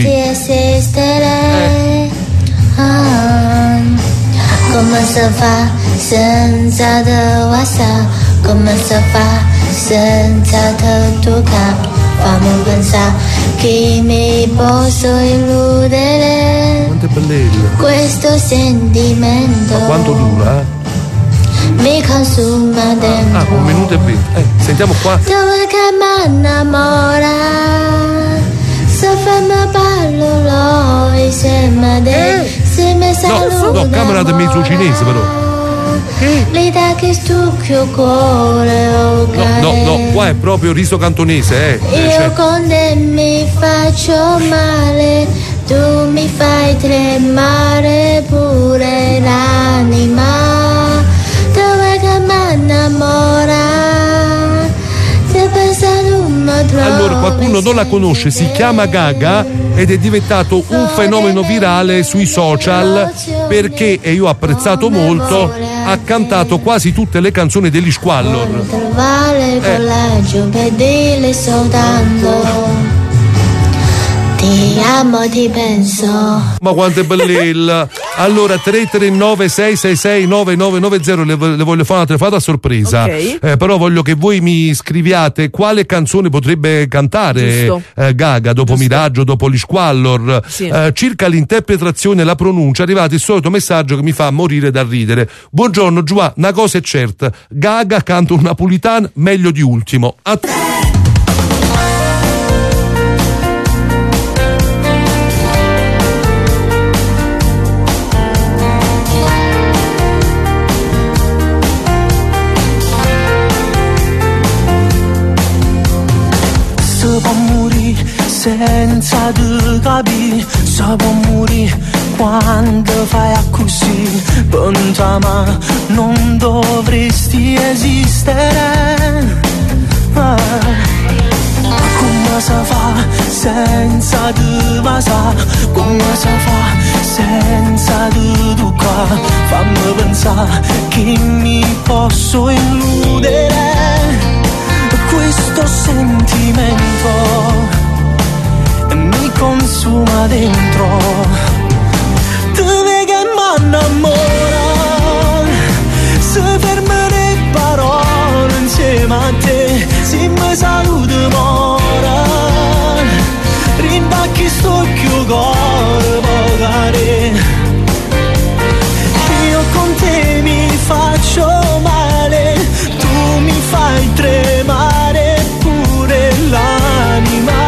Come si fa senza WhatsApp? Come si fa senza toccare? Fammi pensare che mi posso illudere. Quanto è bella questo sentimento. Ma quanto dura? Mi consuma dentro. 1 minuto e 20. Sentiamo qua. Dove che mi innamora? Se fammi parlo insieme a te. No, camera del mezzo cinese però. L'idea che stucchio cuore No, qua è proprio riso cantonese, Io con te mi faccio male, tu mi fai tremare pure l'anima. Dove che mi innamora? Se pensa non mi trovi. Allora qualcuno non la conosce, si chiama Gaga ed è diventato un fenomeno virale sui social perché, e io ho apprezzato molto, ha cantato quasi tutte le canzoni degli Squallor. Trovare coraggio per dire soltanto ti amo, ti penso. Ma quanto è bella. Allora 339 666 9990 le voglio fare una telefonata a sorpresa, però voglio che voi mi scriviate quale canzone potrebbe cantare Gaga dopo Miraggio, dopo gli Squallor, circa l'interpretazione e la pronuncia. È arrivato il solito messaggio che mi fa morire da ridere. Buongiorno Giua, una cosa è certa, Gaga canta un napolitano meglio di Ultimo. Senza te capire, si può morire quando fai così. Per ma non dovresti esistere. Come si fa senza te vasa? Come si fa senza te toccare? Fammi pensare che mi posso illudere. Questo sentimento mi consuma dentro. Dove che m'annamora, se ferma le parole insieme a te, se mi saluta mora, rimbacchi sto più cuore pagare. Io con te mi faccio male, tu mi fai tremare pure l'anima.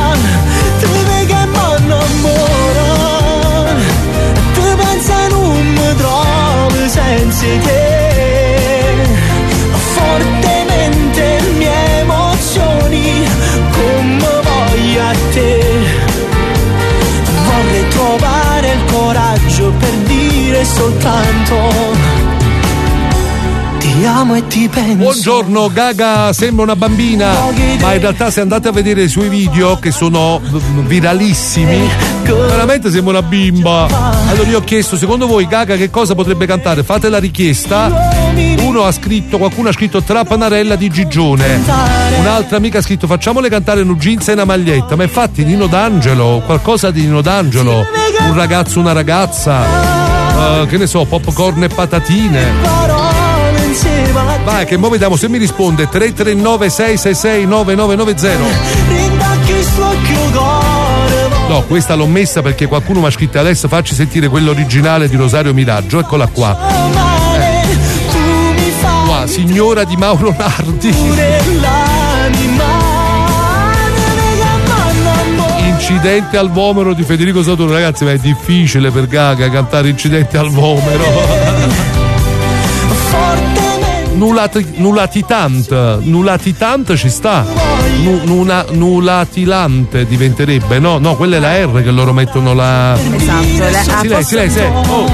Senza te, fortemente mie emozioni come voglio a te. soltanto. Ti amo e ti penso. Buongiorno, Gaga sembra una bambina, ma in realtà se andate a vedere i suoi video che sono viralissimi, veramente sembra una bimba. Allora io ho chiesto, secondo voi Gaga che cosa potrebbe cantare? Fate la richiesta. Qualcuno ha scritto Trapanarella di Gigione, un'altra amica ha scritto facciamole cantare un jeans e una maglietta, ma infatti Nino D'Angelo, qualcosa di Nino D'Angelo, un ragazzo, una ragazza, che ne so, popcorn e patatine. Vai che mo vediamo se mi risponde. 339 666 9990. No, questa l'ho messa perché qualcuno mi ha scritto adesso facci sentire quello originale di Rosario Miraggio, eccola qua. Qua, signora di Mauro Nardi. Incidente al vomero di Federico Saturno, ragazzi, ma è difficile per Gaga cantare Incidente al vomero. Nulatitant ci sta. Nulatilante diventerebbe, no, quella è la R che loro mettono la. Esatto, Silenzio.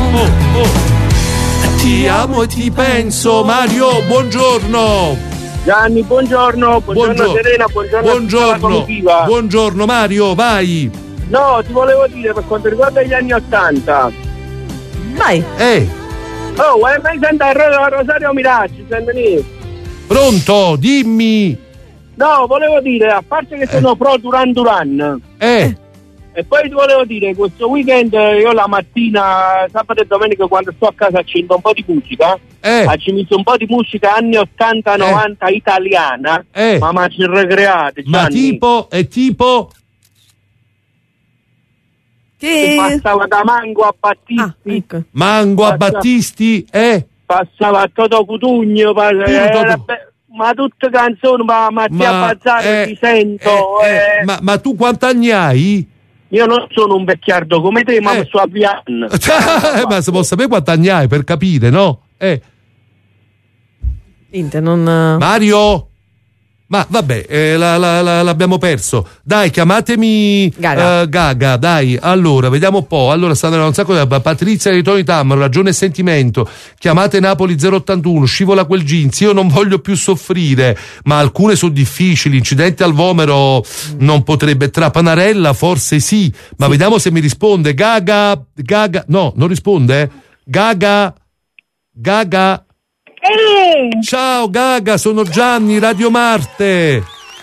Ti amo e ti penso. Mario, buongiorno. Gianni, buongiorno Serena, buongiorno. Buongiorno Mario, vai. No, ti volevo dire per quanto riguarda gli anni 80. Vai. Oh, vuoi mai sentire Rosario Miraggio? Pronto, dimmi. No, volevo dire, a parte che sono pro Duran Duran. E poi ti volevo dire, questo weekend io la mattina, sabato e domenica, quando sto a casa accendo un po' di musica. Ci messo un po' di musica anni 80-90 italiana. Ma ci recreate, Gianni. Ma tipo? Che passava da Mango a Battisti. Ecco. Mango a Battisti, Passava a Toto Cutugno, ma tutte canzoni, ma Mattia Bazzaro ti sento. Ma tu quanti anni hai? Io non sono un vecchiardo come te, ma mi sto avviando. Ma se può sapere quanti anni hai per capire, no? Mario? Ma vabbè, l'abbiamo perso. Dai, chiamatemi Gaga, dai. Allora, vediamo un po'. Allora, stanno un sacco di Patrizia di Tony Tammaro, Ragione e Sentimento. Chiamate Napoli 081, scivola quel jeans. Io non voglio più soffrire, ma alcune sono difficili. Incidente al vomero non potrebbe. Trapanarella forse sì, ma vediamo se mi risponde. Gaga, no, non risponde. Gaga. Ciao Gaga, sono Gianni, Radio Marte.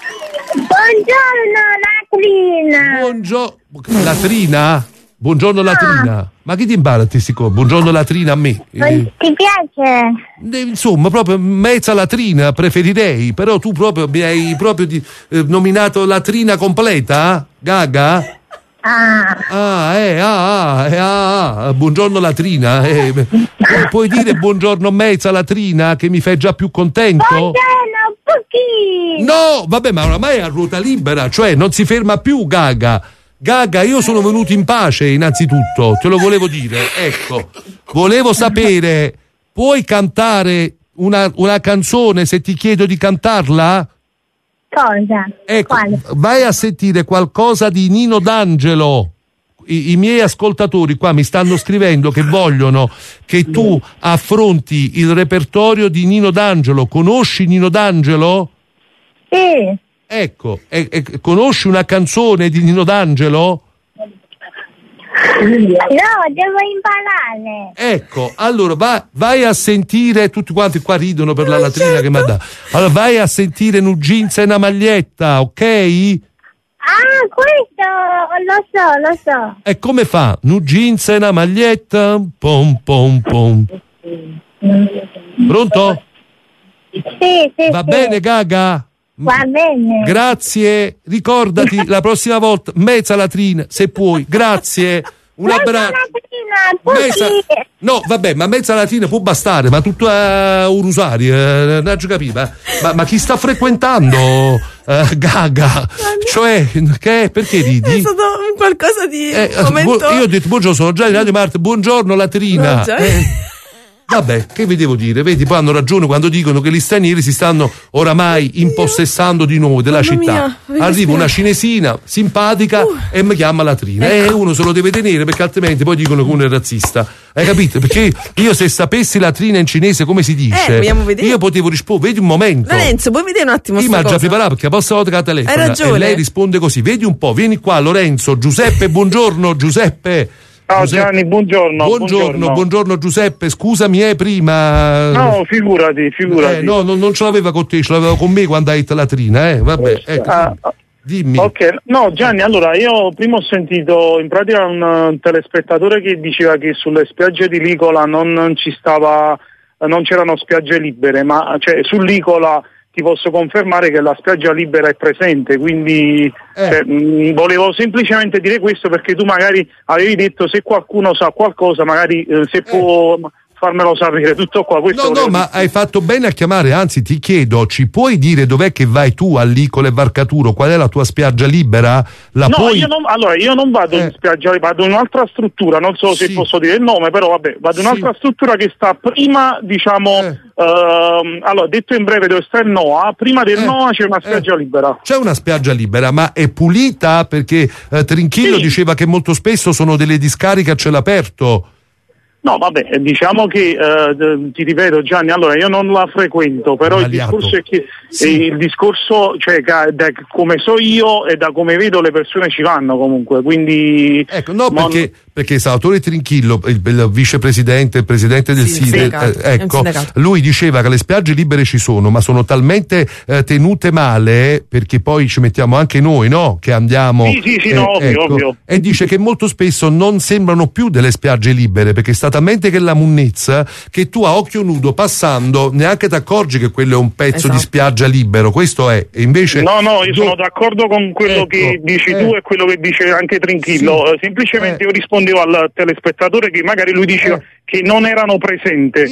Buongiorno Latrina. Latrina? Buongiorno Latrina. Ma chi ti impara buongiorno Latrina a me? Ti piace? Insomma, proprio mezza latrina preferirei, però tu proprio mi hai proprio nominato latrina completa, Gaga? Buongiorno Latrina. Puoi dire buongiorno mezza Latrina che mi fai già più contento? Buongiorno, pochino. No, vabbè, ma oramai è a ruota libera, cioè non si ferma più Gaga. Gaga, io sono venuto in pace innanzitutto, te lo volevo dire, ecco. Volevo sapere, puoi cantare una canzone se ti chiedo di cantarla? Cosa? Ecco, quale? vai a sentire qualcosa di Nino D'Angelo. I miei ascoltatori qua mi stanno scrivendo che vogliono che tu affronti il repertorio di Nino D'Angelo. Conosci Nino D'Angelo? Sì. Ecco, conosci una canzone di Nino D'Angelo? No, devo imparare. Ecco, allora vai a sentire, tutti quanti qua ridono per la latrina che mi ha dato. Allora vai a sentire un jeans e una maglietta, ok? Questo lo so. E come fa? Un jeans e una maglietta, pom pom pom. Pronto? Sì. Va bene, Gaga? Va bene. Grazie, ricordati la prossima volta mezza latrina se puoi. Grazie. Un abbraccio. No, vabbè, ma mezza latrina può bastare, ma tutto è un rosario, non ci capiva. Ma chi sta frequentando Gaga? Cioè, che perché ridi? È stato qualcosa di momento. Io ho detto buongiorno, sono Gianni Radio Marte, buongiorno latrina. Vabbè, che vi devo dire? Vedi, poi hanno ragione quando dicono che gli stranieri si stanno oramai impossessando di nuovo della città. Arriva una cinesina simpatica e mi chiama latrina. Uno se lo deve tenere perché altrimenti poi dicono che uno è razzista. Hai capito? Perché io se sapessi latrina in cinese come si dice, io potevo rispondere. Vedi un momento. Lorenzo, puoi vedere un attimo? Io mi ha già preparato perché la prossima volta che la telefona Hai ragione. e lei risponde così. Vedi un po', vieni qua Lorenzo, Giuseppe, buongiorno Giuseppe. Ciao Gianni, buongiorno Giuseppe, scusami prima. No, figurati. No, non ce l'aveva con te, ce l'aveva con me quando hai detto latrina, vabbè. Ecco. Dimmi. Ok, no Gianni, allora io prima ho sentito in pratica un telespettatore che diceva che sulle spiagge di Licola non c'erano spiagge libere, ma cioè sull'Icola ti posso confermare che la spiaggia libera è presente, quindi volevo semplicemente dire questo perché tu magari avevi detto se qualcuno sa qualcosa magari se può farmelo sapere, tutto qua. Questo no, ma hai fatto bene a chiamare, anzi ti chiedo, ci puoi dire dov'è che vai tu all'Icola e Varcaturo? Qual è la tua spiaggia libera? Io non vado in spiaggia, vado in un'altra struttura, non so se posso dire il nome, però vabbè, vado in un'altra struttura che sta prima, diciamo, allora detto in breve dove sta il NOA, prima del NOA c'è una spiaggia libera. C'è una spiaggia libera, ma è pulita? Perché Trinchillo diceva che molto spesso sono delle discariche a cielo aperto. No, vabbè, diciamo che ti ripeto Gianni, allora io non la frequento, però il discorso è che il discorso, cioè da come so io e da come vedo le persone ci vanno comunque, quindi ecco, perché Salvatore Trinchillo, il vicepresidente, il presidente del SIDE, lui diceva che le spiagge libere ci sono, ma sono talmente tenute male, perché poi ci mettiamo anche noi, no? Che andiamo ovvio. E dice che molto spesso non sembrano più delle spiagge libere, perché sta talmente che la munnezza che tu a occhio nudo passando neanche ti accorgi che quello è un pezzo di spiaggia libero. Questo è, e invece io sono d'accordo con quello che dici tu e quello che dice anche Trinchillo, semplicemente io rispondevo al telespettatore che magari lui diceva che non erano presenti.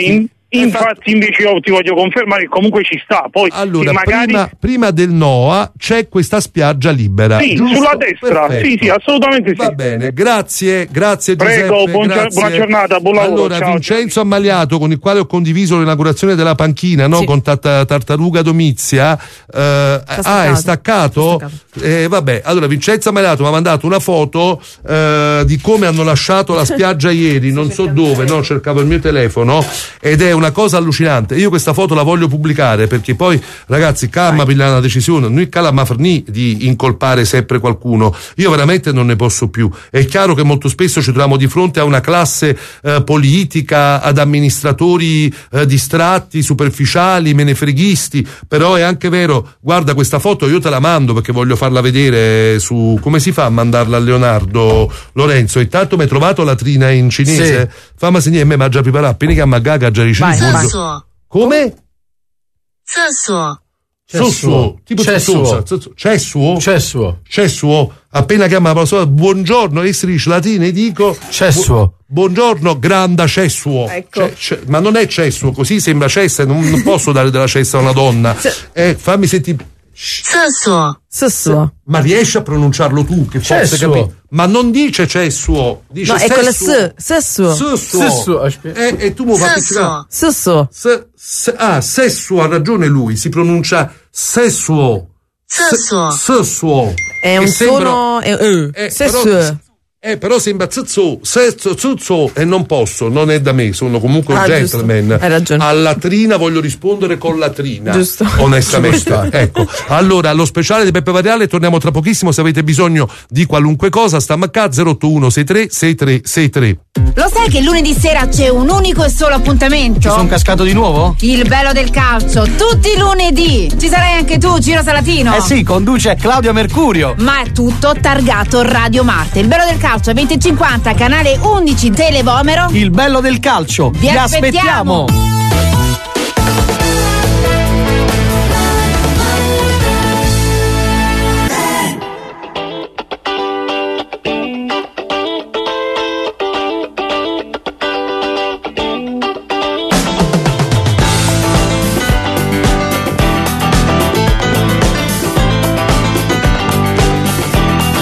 Infatti invece io ti voglio confermare che comunque ci sta. Poi allora magari prima del NOA c'è questa spiaggia libera, giusto? Sulla destra. Perfetto. Sì, assolutamente sì. Va bene, grazie Prego, Giuseppe, buona giornata, buon lavoro. Allora, ciao. Vincenzo Ammaliato, con il quale ho condiviso l'inaugurazione della panchina, no? Con Tartaruga Domizia, è staccato? Vabbè, allora Vincenzo Ammaliato mi ha mandato una foto di come hanno lasciato la spiaggia ieri, non so dove, no? Cercavo il mio telefono ed è una cosa allucinante. Io questa foto la voglio pubblicare perché poi, ragazzi, calma, pigliare una decisione, noi calamafarni di incolpare sempre qualcuno. Io veramente non ne posso più. È chiaro che molto spesso ci troviamo di fronte a una classe politica, ad amministratori distratti, superficiali, menefreghisti, però è anche vero, guarda questa foto, io te la mando perché voglio farla vedere su come si fa a mandarla a Leonardo. Lorenzo, intanto mi hai trovato latrina in cinese? Fammi segnare, me ma già preparato, appena che Magaga già ricevuto. Come? Cesuo, tipo Cesuo. Appena chiama la persona, buongiorno, e si dice latina e dico Cesuo. Buongiorno, granda Cesuo. Ecco. Ma non è Cesuo, così sembra cessa, non posso dare della cessa a una donna. Fammi sentire. Cesuo. Ma riesci a pronunciarlo tu, che forse capi? Ma non dice Cesuo, dice no, è con la Cesuo. E tu mi fai Cesuo. Cesuo, ha ragione lui, si pronuncia Cesuo. Cesuo. È un suono Cesuo. Però sembra zuzzo e non posso, non è da me, sono comunque un gentleman. Hai ragione. A latrina voglio rispondere con latrina. Giusto. Onestamente. Ecco. Allora, allo speciale di Peppe Variale torniamo tra pochissimo. Se avete bisogno di qualunque cosa, stiamo a casa 081 63 6363. Lo sai che lunedì sera c'è un unico e solo appuntamento? Ci sono cascato di nuovo? Il bello del calcio, tutti i lunedì. Ci sarai anche tu, Giro Salatino? Eh sì, conduce Claudio Mercurio. Ma è tutto targato Radio Marte. Il bello del calcio 2050, canale 11 Televomero. Il bello del calcio. Vi aspettiamo.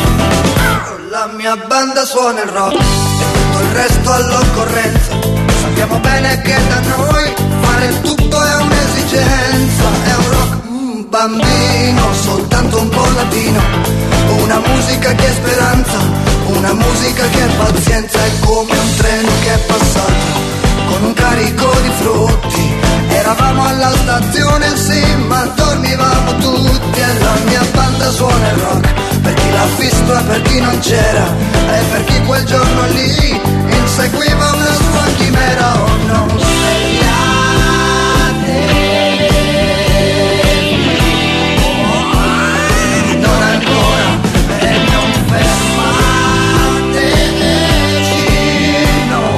La mia banda suona il rock e tutto il resto all'occorrenza. sappiamo bene che da noi fare tutto è un'esigenza. È un rock bambino, soltanto un po' latino, una musica che è speranza, una musica che è pazienza. È come un treno che è passato con un carico di frutti. Eravamo alla stazione, sì, ma dormivamo tutti. E la mia banda suona il rock, per chi l'ha visto e per chi non c'era, e per chi quel giorno lì inseguiva una sua chimera. Oh no, non ancora, e non fermateci, no,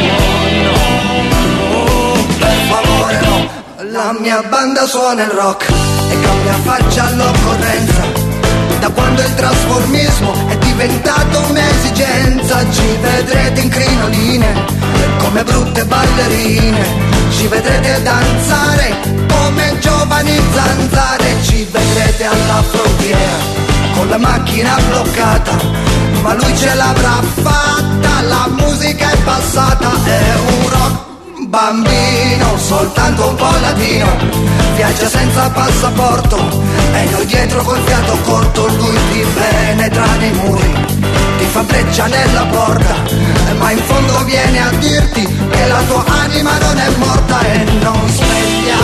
per favore no. La mia banda suona il rock e cambia faccia all'occorrenza. Da quando il trasformismo è diventato un'esigenza, ci vedrete in crinoline come brutte ballerine, ci vedrete danzare come giovani zanzare, ci vedrete alla frontiera con la macchina bloccata, ma lui ce l'avrà fatta, la musica è passata. È un rock bambino, soltanto un po' latino, viaggia senza passaporto e noi dietro col fiato corto. Lui ti penetra nei muri, ti fa breccia nella porta, ma in fondo viene a dirti che la tua anima non è morta. E non svegliate,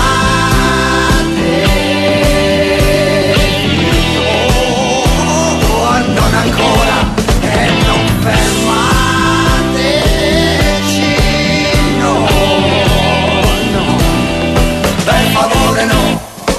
non ancora, e non fermateci, no, per favore no.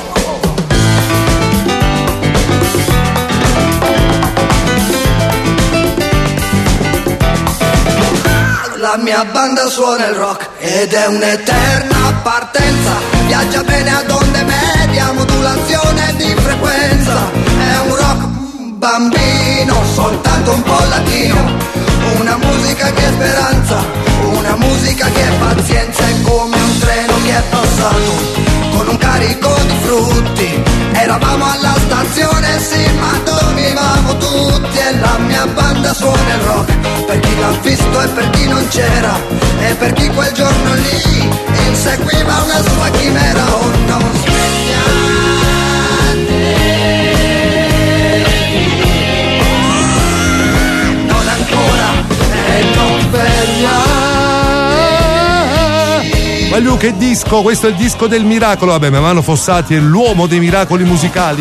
La mia banda suona il rock ed è un'eterna partenza, viaggia bene ad onde medie, a modulazione di frequenza. È un rock bambino, soltanto un po' latino, una musica che è speranza, una musica che è pazienza. È come un treno che è passato con un carico di frutti. Eravamo alla stazione, sì, ma dormivamo tutti. E la mia banda suona il rock, per chi l'ha visto e per chi non c'era, e per chi quel giorno lì inseguiva una sua chimera. Oh, non svegliate, non ancora, e non fermiate. Ma lui che disco? Questo è il disco del miracolo. Vabbè, ma Mano Fossati è l'uomo dei miracoli musicali.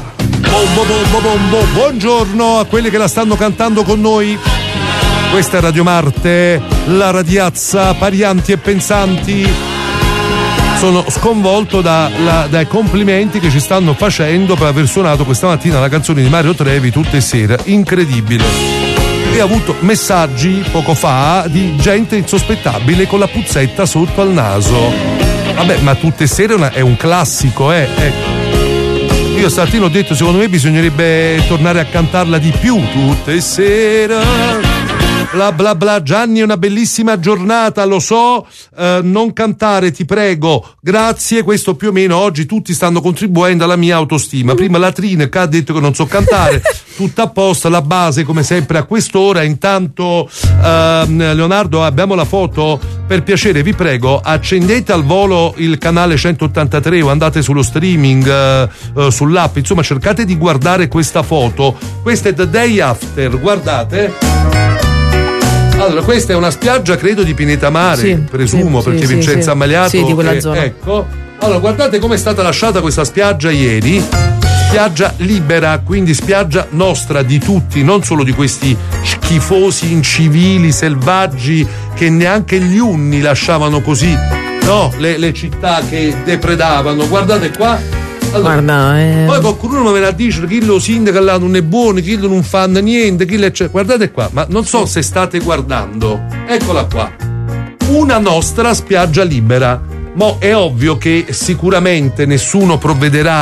Buongiorno a quelli che la stanno cantando con noi. Questa è Radio Marte, la radiazza, parianti e pensanti. Sono sconvolto dai complimenti che ci stanno facendo per aver suonato questa mattina la canzone di Mario Trevi Tutte sera. Incredibile. E ho avuto messaggi poco fa di gente insospettabile con la puzzetta sotto al naso. Vabbè, ma Tutte sere è un classico, ecco. Io stamattina ho detto, secondo me bisognerebbe tornare a cantarla di più. Tutte sera, bla bla bla. Gianni, è una bellissima giornata, lo so, non cantare, ti prego, grazie. Questo più o meno oggi tutti stanno contribuendo alla mia autostima. Prima la Trina che ha detto che non so cantare, tutta a posto, la base come sempre a quest'ora. Intanto Leonardo, abbiamo la foto, per piacere vi prego accendete al volo il canale 183 o andate sullo streaming, sull'app, insomma cercate di guardare questa foto. Questa è The Day After, guardate. Allora, questa è una spiaggia, credo, di Pineta Mare, sì, presumo, sì, perché sì, Vincenzo Ammaliato. Sì, di quella zona. Ecco. Allora, guardate come è stata lasciata questa spiaggia ieri. Spiaggia libera, quindi spiaggia nostra, di tutti, non solo di questi schifosi, incivili, selvaggi che neanche gli unni lasciavano così, no? Le città che depredavano. Guardate qua. Allora, guarda, poi qualcuno me la dice chi lo sindaco là non è buono, chi non fanno niente, chi le c'è. Guardate qua, ma non so se state guardando, eccola qua, una nostra spiaggia libera. Mo è ovvio che sicuramente nessuno provvederà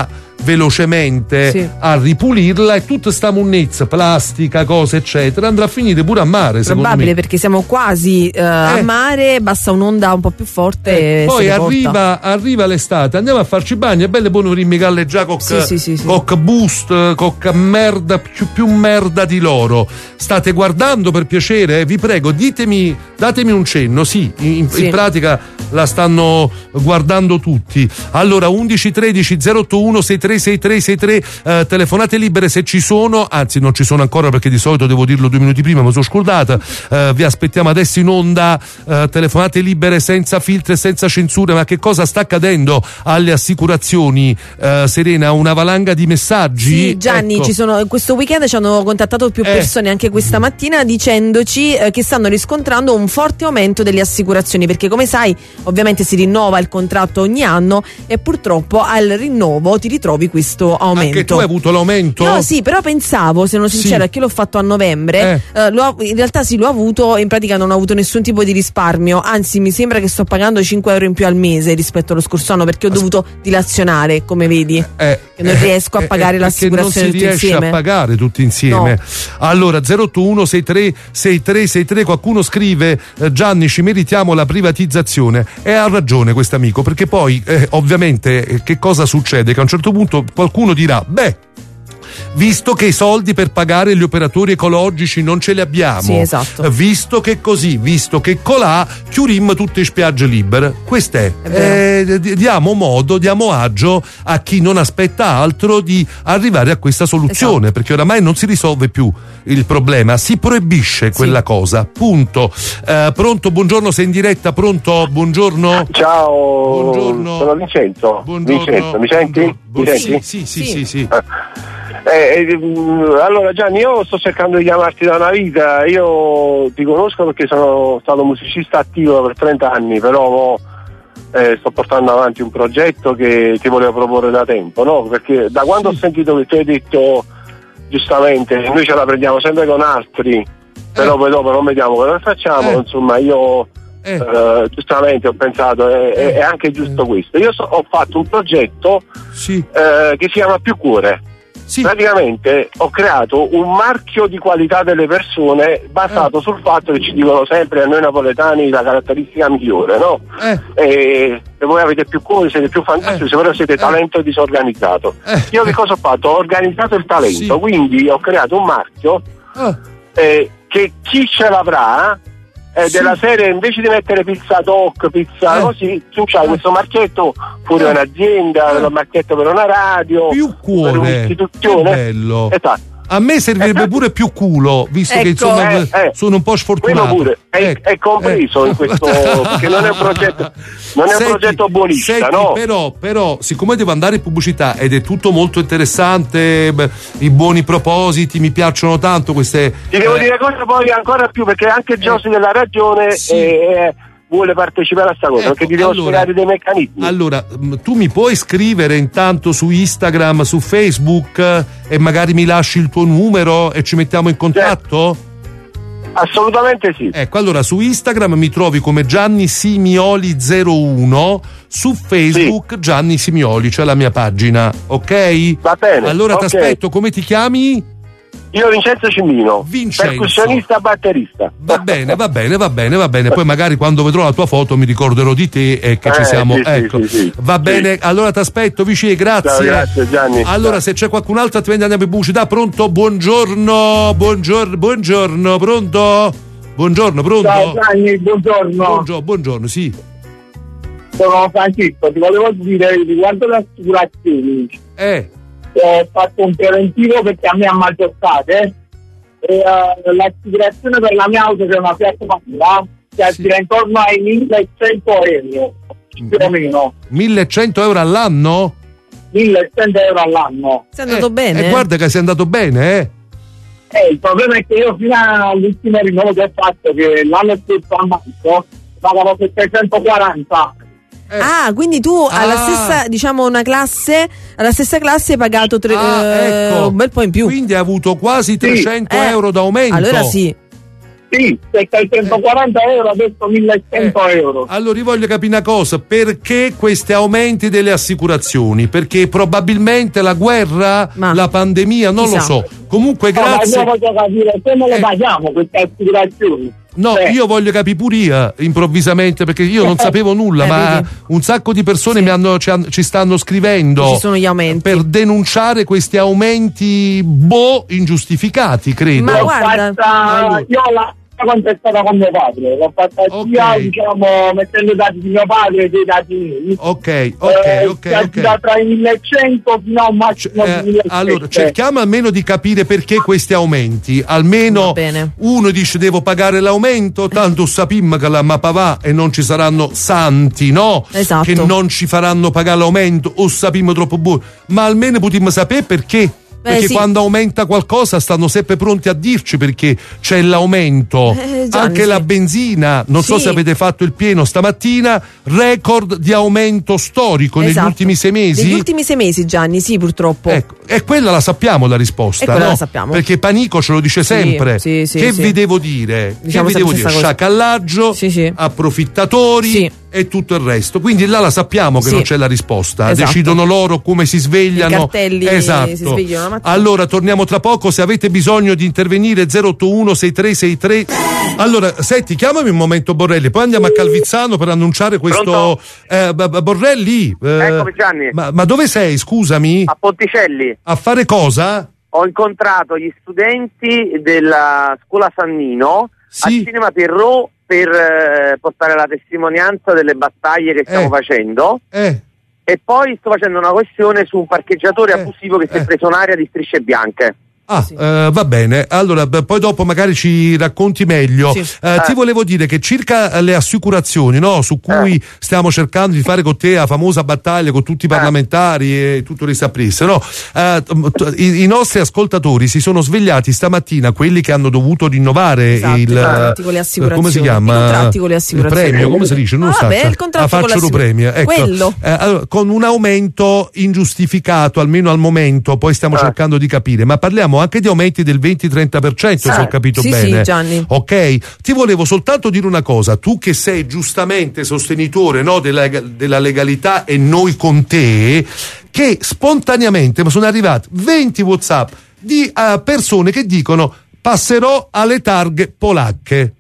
velocemente a ripulirla, e tutta sta munnezza, plastica, cose eccetera, andrà a finire pure a mare. Probabile, perché siamo quasi a mare, basta un'onda un po' più forte. Poi arriva l'estate, andiamo a farci bagno, è bello buono rimmi galleggiare cocca boost, cocca merda, più merda di loro. State guardando, per piacere, vi prego, datemi un cenno. In pratica la stanno guardando tutti. Allora 11 13 081 6363, telefonate libere se ci sono, anzi non ci sono ancora perché di solito devo dirlo 2 minuti prima, ma sono scordata. Vi aspettiamo adesso in onda, telefonate libere senza filtri e senza censure. Ma che cosa sta accadendo alle assicurazioni, Serena? Una valanga di messaggi? Sì, Gianni, ecco. questo weekend ci hanno contattato più persone, anche questa mattina, dicendoci che stanno riscontrando un forte aumento delle assicurazioni, perché come sai ovviamente si rinnova il contratto ogni anno e purtroppo al rinnovo ti ritrovi questo aumento. Anche tu hai avuto l'aumento? No, sì, però pensavo, se non sincera, che l'ho fatto a novembre, in realtà l'ho avuto, in pratica non ho avuto nessun tipo di risparmio, anzi mi sembra che sto pagando 5 euro in più al mese rispetto allo scorso anno, perché ho dovuto dilazionare, come vedi, che non riesco a pagare l'assicurazione tutti insieme. Non si riesce a pagare tutti insieme. No. Allora 081 6363, qualcuno scrive Gianni, ci meritiamo la privatizzazione, e ha ragione quest'amico, perché poi ovviamente che cosa succede? Che a un certo punto qualcuno dirà, visto che i soldi per pagare gli operatori ecologici non ce li abbiamo, visto che così, visto che colà, chiurim tutte le spiagge libere. Questo diamo modo, diamo agio a chi non aspetta altro di arrivare a questa soluzione, perché oramai non si risolve più il problema, si proibisce quella cosa, punto. Pronto, buongiorno, sei in diretta, pronto, buongiorno. Ciao, buongiorno. Sono Vincenzo. Buongiorno. Vincenzo, mi senti? Sì. Allora Gianni, io sto cercando di chiamarti da una vita. Io ti conosco perché sono stato musicista attivo per 30 anni, però sto portando avanti un progetto che ti volevo proporre da tempo, no? Perché da quando ho sentito che tu hai detto giustamente noi ce la prendiamo sempre con altri, però poi dopo non vediamo cosa facciamo, insomma io giustamente ho pensato è anche giusto questo. Io ho fatto un progetto che si chiama Più Cuore. Praticamente ho creato un marchio di qualità delle persone basato sul fatto che ci dicono sempre a noi napoletani la caratteristica migliore, no? E voi avete più cuore, siete più fantastici, però siete talento disorganizzato. Io che cosa ho fatto? Ho organizzato il talento, quindi ho creato un marchio che chi ce l'avrà della serie, invece di mettere pizza doc, pizza così, tu c'hai questo marchetto pure un'azienda, un marchetto per una radio, Più Cuore, per un'istituzione. che bello. Esatto. A me servirebbe pure più culo, visto che insomma sono un po' sfortunato. Quello pure è compreso in questo, perché non è un progetto, un progetto buonista, no? Però siccome devo andare in pubblicità ed è tutto molto interessante, i buoni propositi mi piacciono tanto queste. Ti devo dire cosa poi ancora più, perché anche Giossi della Ragione vuole partecipare a sta cosa, perché ti devo spiegare dei meccanismi. Allora, tu mi puoi scrivere intanto su Instagram, su Facebook, e magari mi lasci il tuo numero e ci mettiamo in contatto? Assolutamente sì. Ecco, allora su Instagram mi trovi come Gianni Simioli 01, su Facebook Gianni Simioli, c'è la mia pagina, ok? Va bene. Allora ti aspetto, come ti chiami? Io Vincenzo Cimino, percussionista batterista. Va bene. Poi magari quando vedrò la tua foto mi ricorderò di te e che ci siamo. Sì. Va bene, allora ti aspetto, vicino, grazie. Ciao, grazie Gianni. Allora, se c'è qualcun altro altrimenti andiamo in pubblicità. Pronto? Buongiorno, pronto? Ciao Gianni, buongiorno. Buongiorno, sì. Sono Francesco, ti volevo dire riguardo le assicurazioni. Ho fatto un preventivo perché a me ha maltrattate e l'assicurazione per la mia auto, che è una Fiat Panda, che gira intorno ai 1100 euro più o meno. 1100 euro all'anno? 1100 euro all'anno. Sei andato bene? Guarda che sei andato bene, il problema è che io fino all'ultimo rinnovo che ho fatto, che l'anno scorso a marzo pagavo 740. Quindi tu alla stessa, diciamo, alla stessa classe hai pagato un bel po' in più. Quindi hai avuto quasi 300 euro d'aumento. Allora sì. Sì, 740 euro, adesso 1100 euro. Allora io voglio capire una cosa, perché questi aumenti delle assicurazioni? Perché probabilmente la guerra, la pandemia, non lo so. Comunque grazie. Ma io voglio capire come le paghiamo queste assicurazioni. No, io voglio capire pure io, improvvisamente, perché io non sapevo nulla, ma vedi. un sacco di persone ci stanno scrivendo Ci sono gli aumenti. per denunciare questi aumenti ingiustificati, credo. Ma guarda, io la contestata con mio padre, l'ho fatta sia mettendo i dati di mio padre e dei dati miei. Ok. Tra i 1100 fino a un massimo di 1700. Allora, cerchiamo almeno di capire perché questi aumenti. Almeno uno dice devo pagare l'aumento, tanto sappiamo che la mappa va e non ci saranno santi, no? Esatto. Che non ci faranno pagare l'aumento o sappiamo troppo buono. Ma almeno potremmo sapere perché. Perché quando aumenta qualcosa stanno sempre pronti a dirci perché c'è l'aumento. Gianni, anche la benzina, non so se avete fatto il pieno stamattina, record di aumento storico negli ultimi 6 mesi. Negli ultimi 6 mesi, Gianni, sì, purtroppo. Ecco, e quella la sappiamo la risposta, E quella no? la sappiamo. Perché Panico ce lo dice sempre. Sì, che vi devo dire? Diciamo che vi devo sempre dire? stessa cosa. Sciacallaggio, approfittatori e tutto il resto. Quindi là la sappiamo che non c'è la risposta. Esatto. Decidono loro come si svegliano. I cartelli esatto. si svegliano la mattina. Allora torniamo tra poco, se avete bisogno di intervenire 081 6363. Allora, senti, chiamami un momento Borrelli, poi andiamo a Calvizzano per annunciare questo Borrelli. Eccomi Gianni. Ma dove sei, scusami? A Ponticelli. A fare cosa? Ho incontrato gli studenti della scuola Sannino al Cinema Perrot per portare la testimonianza delle battaglie che stiamo facendo. E poi sto facendo una questione su un parcheggiatore abusivo che si è preso un'area di strisce bianche. Va bene, allora poi dopo magari ci racconti meglio. Ti volevo dire che circa le assicurazioni, no, su cui stiamo cercando di fare con te la famosa battaglia con tutti i parlamentari e tutto il saprisse, no? I nostri ascoltatori si sono svegliati stamattina, quelli che hanno dovuto rinnovare come si chiama? I contratti con le assicurazioni. Il premio, come si dice? Non il contratto con faccio premio. Ecco. Quello. Allora, con un aumento ingiustificato, almeno al momento, poi stiamo cercando di capire, ma parliamo anche di aumenti del 20-30%, se ho capito bene. Sì, Gianni. Ok, ti volevo soltanto dire una cosa, tu che sei giustamente sostenitore, no, della legalità e noi con te, che spontaneamente mi sono arrivati 20 WhatsApp di persone che dicono passerò alle targhe polacche.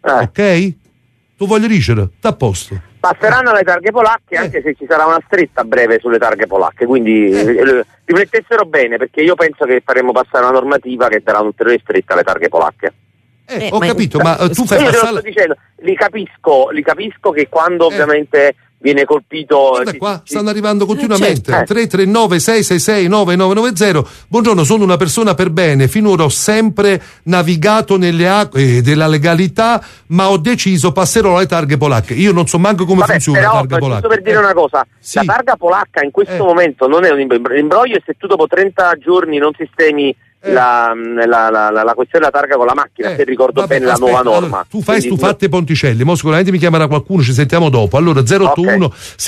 Ok? Tu voglio dicere, sta a posto. Passeranno alle targhe polacche anche se ci sarà una stretta a breve sulle targhe polacche, quindi riflettessero bene, perché io penso che faremo passare una normativa che darà un'ulteriore stretta alle targhe polacche. Ho capito, ma tu fai io passare... sto dicendo, li capisco che quando ovviamente viene colpito... Guarda qua, stanno arrivando continuamente. 339 666 9990. Buongiorno, sono una persona per bene, finora ho sempre navigato nelle acque della legalità, ma ho deciso passerò alle targhe polacche. Io non so manco come funziona la targa polacca. Giusto per dire una cosa, la targa polacca in questo momento non è un imbroglio, e se tu dopo 30 giorni non sistemi la questione della targa con la macchina, se ricordo bene la nuova norma. Allora, tu fai stufatte Ponticelli, mo sicuramente mi chiamerà qualcuno, ci sentiamo dopo. Allora 081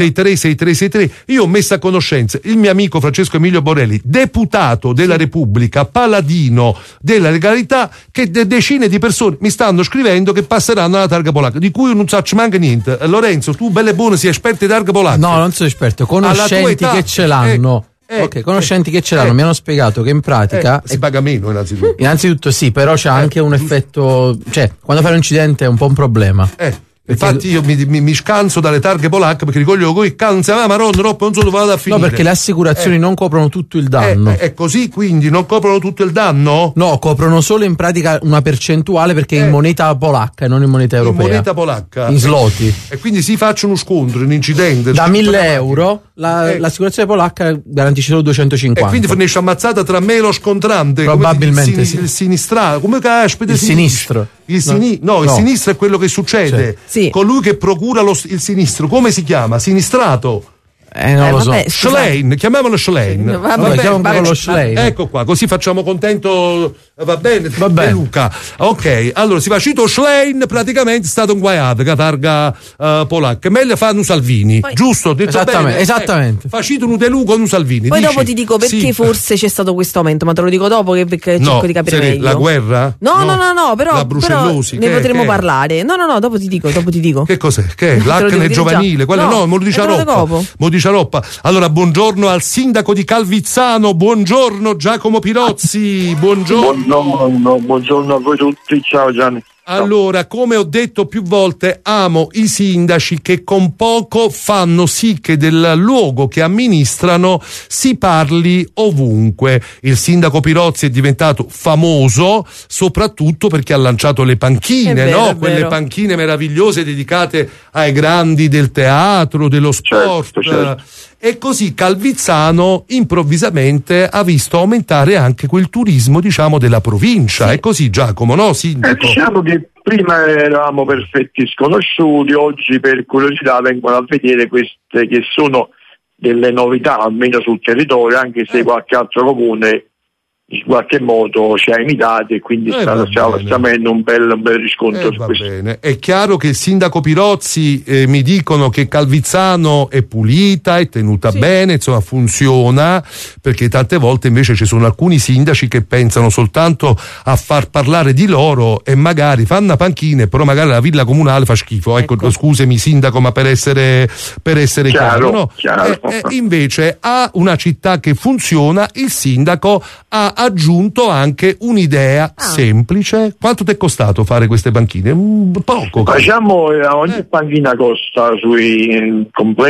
636363. Io ho messo a conoscenza il mio amico Francesco Emilio Borrelli, deputato della Repubblica, paladino della legalità, che decine di persone mi stanno scrivendo che passeranno alla targa polacca, di cui non faccio manca niente. Lorenzo, tu belle e buone sei esperto di targa polacca? No, non sono esperto, conoscenti che ce l'hanno. Conoscenti che ce l'hanno mi hanno spiegato che in pratica si paga meno innanzitutto sì, però c'è anche un effetto, cioè quando fai un incidente è un po' un problema. Infatti io mi scanso dalle targhe polacche perché ricoglio coi canza, ma non so dove vado a finire. No, perché le assicurazioni non coprono tutto il danno. È così, quindi non coprono tutto il danno? No, coprono solo in pratica una percentuale, perché in moneta polacca e non in moneta europea. In moneta polacca? In zloty. E quindi si faccia uno scontro, un incidente. Da 1.000 euro l'assicurazione polacca garantisce solo 250. E quindi finisce ammazzata tra me e lo scontrante. Probabilmente il sinistrato. Come caspita? Il sinistro. Il sinistro è quello che succede. Colui che procura il sinistro, come si chiama? Sinistrato. Non lo so. Schlein, chiamiamolo Schlein. Chiamiamolo Schlein. Ecco qua, così facciamo contento Va bene. Luca. Ok, allora si fa Cito Schlein praticamente è stato inguaiato che targa polacca. Meglio fanno Salvini, giusto? Detto bene? Esattamente. Fa Cito un Deluca con Salvini. Poi dici? dopo ti dico perché forse c'è stato questo aumento, ma te lo dico dopo perché cerco di capire meglio. La guerra? No, però la Brucellosi, ne potremo parlare. No, dopo ti dico. Che cos'è? Che è? L'acne giovanile? Quella me lo dice a Roppa. Allora, buongiorno al sindaco di Calvizzano, buongiorno Giacomo Pirozzi, buongiorno a voi tutti, ciao Gianni. Allora, come ho detto più volte, amo i sindaci che con poco fanno sì che del luogo che amministrano si parli ovunque. Il sindaco Pirozzi è diventato famoso soprattutto perché ha lanciato le panchine, quelle panchine meravigliose dedicate ai grandi del teatro, dello sport. Certo. E così Calvizzano improvvisamente ha visto aumentare anche quel turismo, diciamo, della provincia. È così, Giacomo, no, sindaco? Diciamo che prima eravamo perfetti sconosciuti, oggi per curiosità vengono a vedere queste che sono delle novità, almeno sul territorio, anche se qualche altro comune in qualche modo ci ha imitato e quindi stiamo avendo un bel riscontro su questo. Bene. È chiaro che il sindaco Pirozzi mi dicono che Calvizzano è pulita, è tenuta bene, insomma funziona, perché tante volte invece ci sono alcuni sindaci che pensano soltanto a far parlare di loro e magari fanno una panchina, però magari la villa comunale fa schifo. Ecco. Scusami sindaco, ma per essere chiaro, no? Invece a una città che funziona il sindaco ha aggiunto anche un'idea semplice. Quanto ti è costato fare queste panchine? Poco. Facciamo ogni panchina costa sui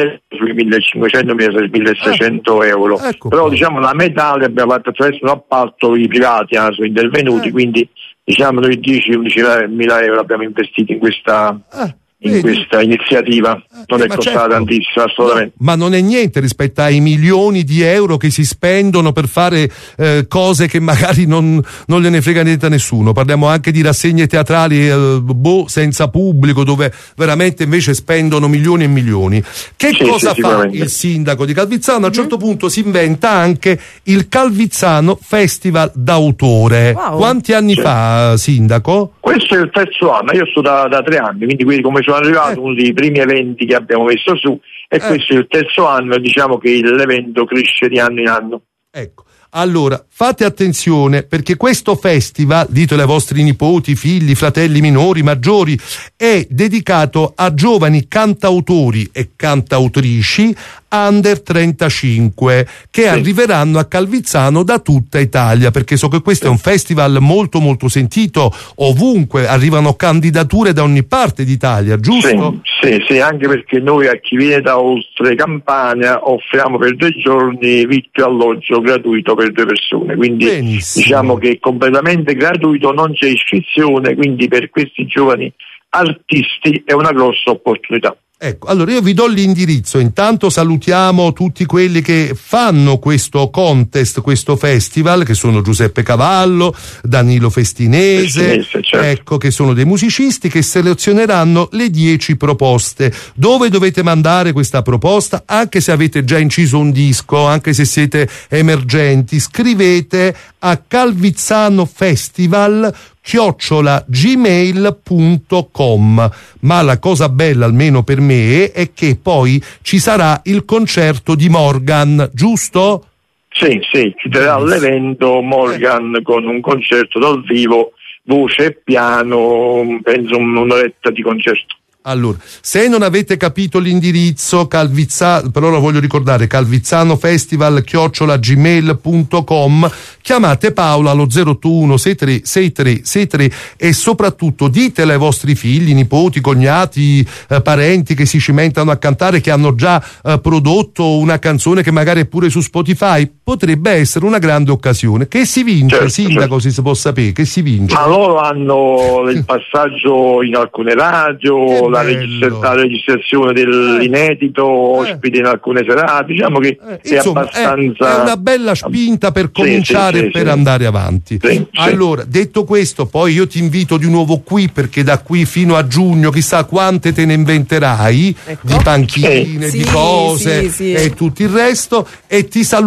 1.500-1.600 euro. Però diciamo la metà le abbiamo fatto attraverso un appalto, i privati sono intervenuti, quindi diciamo noi 10-11.000 euro abbiamo investito in questa iniziativa. Non è costata tantissimo, assolutamente. Ma non è niente rispetto ai milioni di euro che si spendono per fare cose che magari non gliene frega niente a nessuno. Parliamo anche di rassegne teatrali senza pubblico, dove veramente invece spendono milioni e milioni. Che cosa fa il sindaco di Calvizzano? A un certo punto si inventa anche il Calvizzano Festival d'autore. Quanti anni fa, sindaco? Questo è il terzo anno, io sto da 3 anni, quindi come sono arrivato uno dei primi eventi che abbiamo messo su e questo è il terzo anno, diciamo che l'evento cresce di anno in anno. Ecco. Allora, fate attenzione perché questo festival, ditelo ai vostri nipoti, figli, fratelli minori, maggiori, è dedicato a giovani cantautori e cantautrici under 35 che arriveranno a Calvizzano da tutta Italia, perché so che questo è un festival molto molto sentito ovunque, arrivano candidature da ogni parte d'Italia, giusto? Sì, anche perché noi a chi viene da oltre Campania offriamo per 2 giorni vitto e alloggio gratuito per 2 persone, quindi diciamo che è completamente gratuito, non c'è iscrizione, quindi per questi giovani artisti è una grossa opportunità. Ecco, allora io vi do l'indirizzo, intanto salutiamo tutti quelli che fanno questo contest, questo festival, che sono Giuseppe Cavallo, Danilo Festinese, ecco, che sono dei musicisti che selezioneranno le 10 proposte. Dove dovete mandare questa proposta? Anche se avete già inciso un disco, anche se siete emergenti, scrivete a calvizzanofestival@gmail.com. Ma la cosa bella, almeno per me, è che poi ci sarà il concerto di Morgan, giusto? Sì, ci terrà l'evento Morgan con un concerto dal vivo, voce e piano, penso un'oretta di concerto. Allora, se non avete capito l'indirizzo, però lo voglio ricordare, calvizzanofestival@gmail.com, chiamate Paola allo 081 63 63 63 e soprattutto ditele ai vostri figli, nipoti, cognati, parenti che si cimentano a cantare, che hanno già prodotto una canzone che magari è pure su Spotify, potrebbe essere una grande occasione. Che si vince, sindaco, se si può sapere, che si vince? Ma loro hanno il passaggio in alcune radio, la registrazione dell'inedito, ospite in alcune serate, diciamo che insomma, è abbastanza... È una bella spinta per cominciare per andare avanti. Allora, detto questo, poi io ti invito di nuovo qui, perché da qui fino a giugno chissà quante te ne inventerai, di panchine, di cose e tutto il resto, e ti saluto dicendo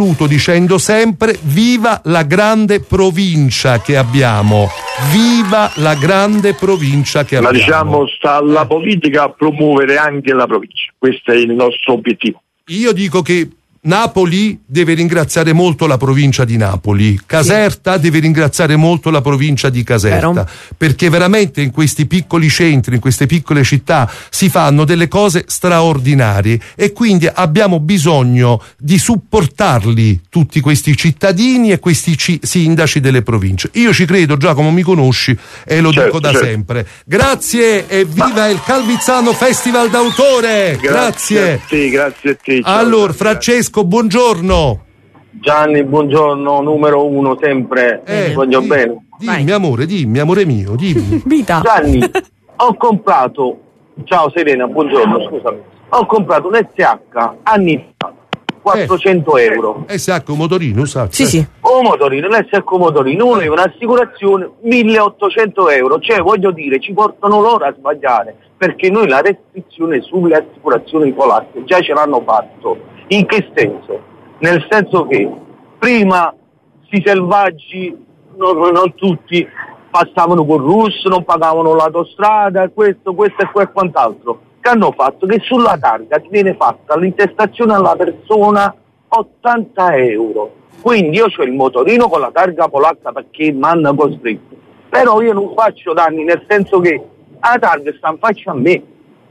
dicendo sempre viva la grande provincia che abbiamo, viva la grande provincia che abbiamo. Ma diciamo sta alla politica a promuovere anche la provincia, questo è il nostro obiettivo. Io dico che Napoli deve ringraziare molto la provincia di Napoli, Caserta deve ringraziare molto la provincia di Caserta, perché veramente in questi piccoli centri, in queste piccole città si fanno delle cose straordinarie e quindi abbiamo bisogno di supportarli tutti questi cittadini e questi sindaci delle province. Io ci credo, Giacomo, mi conosci e lo dico da sempre. Grazie e viva il Calvizzano Festival d'autore. Grazie a te. Ciao, allora, Francesco, buongiorno. Gianni, buongiorno, numero uno sempre. Voglio bene. Dimmi, amore mio, dimmi. Vita. Gianni, ho comprato. Ciao Serena, buongiorno, scusami. Ho comprato un SH anni fa, 400 euro. SH un motorino, sa? Sì. Un motorino, l'SH motorino, uno aveva un'assicurazione 1800 euro. Cioè, voglio dire, ci portano loro a sbagliare, perché noi la restrizione sulle assicurazioni polacche già ce l'hanno fatto. In che senso? Nel senso che prima sti selvaggi, non tutti, passavano col russo, non pagavano l'autostrada, questo e quant'altro. Che hanno fatto? Che sulla targa ti viene fatta l'intestazione alla persona 80 euro. Quindi io ho il motorino con la targa polacca perché mi hanno costretto. Però io non faccio danni, nel senso che la targa sta in faccia a me.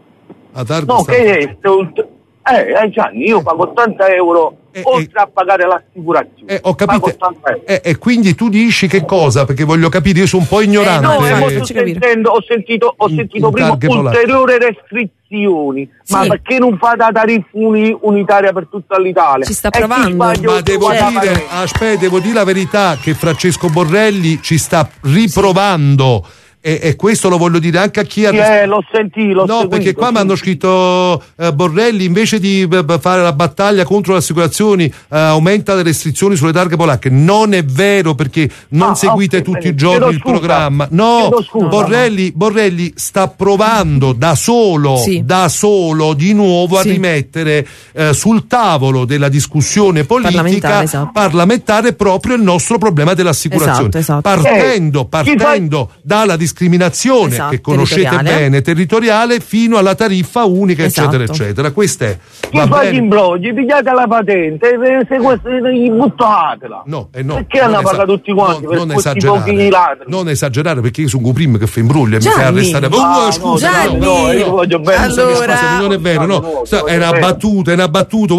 Gianni, io pago 80 euro oltre a pagare l'assicurazione. Ho capito. E quindi tu dici che cosa? Perché voglio capire, io sono un po' ignorante. Ho sentito prima ulteriori restrizioni. Ma perché non fate la tariffa unitaria per tutta l'Italia? Ci sta provando. Ma devo dire la verità, che Francesco Borrelli ci sta riprovando. E questo lo voglio dire anche a chi ha l'ho sentito. No, perché qua mi hanno scritto Borrelli invece di fare la battaglia contro le assicurazioni aumenta le restrizioni sulle targhe polacche. Non è vero, perché non seguite tutti i giorni il programma. No, Borrelli sta provando da solo di nuovo a rimettere sul tavolo della discussione politica parlamentare proprio il nostro problema dell'assicurazione. Esatto. Partendo dalla discriminazione che conoscete bene, territoriale, fino alla tariffa unica, eccetera. Questa è. Chi fa gli imbrogli, pigliate la patente, se gli buttatela. No. Perché hanno pagato tutti quanti? Non esagerare, perché io sono un primo che fa imbrogli e mi fai arrestare. Scusa, io voglio bene. Allora, non è vero, è una battuta,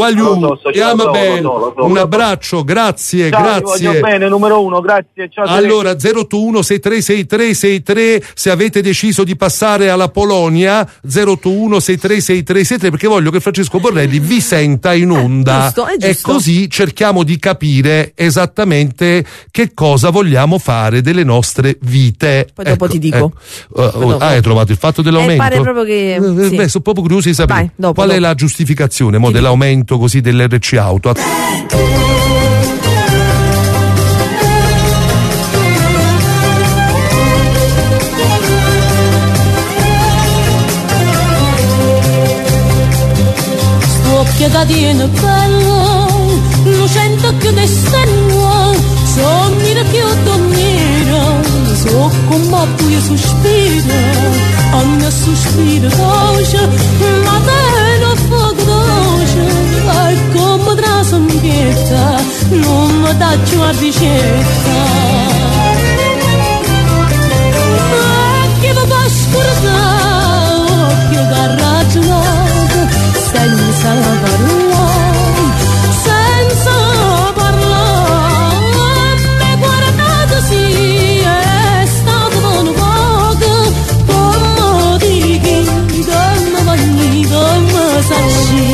un abbraccio, grazie. Voglio bene, numero uno, grazie. Ciao. Allora, 081 636363, se avete deciso di passare alla Polonia, 081 636363, perché voglio che Francesco Borrelli vi senta in onda. Giusto. E così cerchiamo di capire esattamente che cosa vogliamo fare delle nostre vite. Poi dopo ti dico. Hai trovato il fatto dell'aumento? Pare proprio che sono proprio curioso di sapere qual è la giustificazione dell'aumento così dell'RC auto. Piedadina bella, lucente che descenua, sognire più dormire, so come tu sospira, a me sospira dolce, ma te lo fa dolce, e come tra sambietta, non mi dà più a ricetta. Che va a scordare, occhio da ragionare, senza parlare, me guardate sì, è stato un poco, come dici, come vanni, come sacci.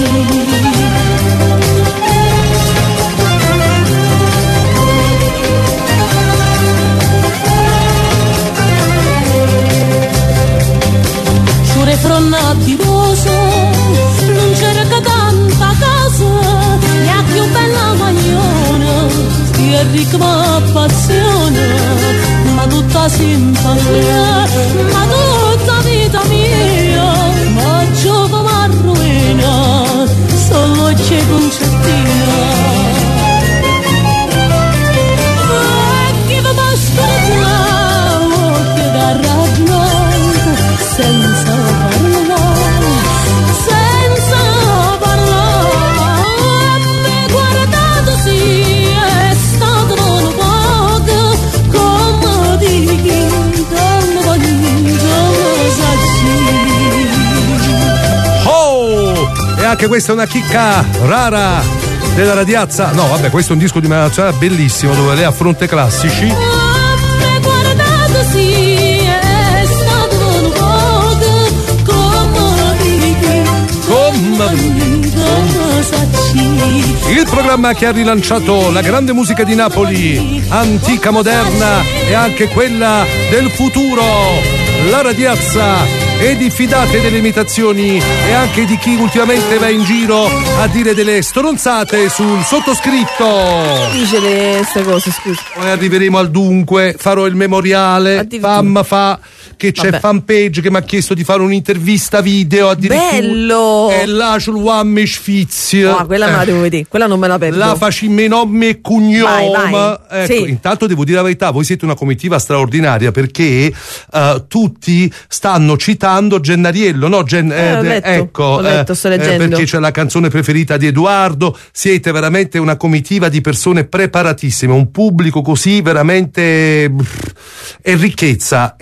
Sciure fronnati rosa, non c'era che tanta casa, la più bella magliona, che ricca ma passione, ma tutta simpatia, ma tutta vita mia, ma giova ma ruina, solo c'è concettina. Anche questa è una chicca rara della Radiazza. No, vabbè, questo è un disco di una nazionale bellissimo dove lei affronta i classici. Il programma che ha rilanciato la grande musica di Napoli, antica, moderna e anche quella del futuro. La Radiazza, e diffidate delle imitazioni e anche di chi ultimamente va in giro a dire delle stronzate sul sottoscritto. Dice queste cose, scusa. Poi arriveremo al dunque, farò il memoriale. Fam fa che c'è fanpage che mi ha chiesto di fare un'intervista video addirittura. Bello! E là sul Wammi Sfizio. No, quella me la devo vedere, quella non me la perdo. La faccimme nome e cognome. Vai. Ecco, sì. Intanto devo dire la verità, voi siete una comitiva straordinaria perché tutti stanno citando Gennariello, no? Ho letto, sto leggendo. Perché c'è la canzone preferita di Edoardo. Siete veramente una comitiva di persone preparatissime, un pubblico così veramente è ricchezza,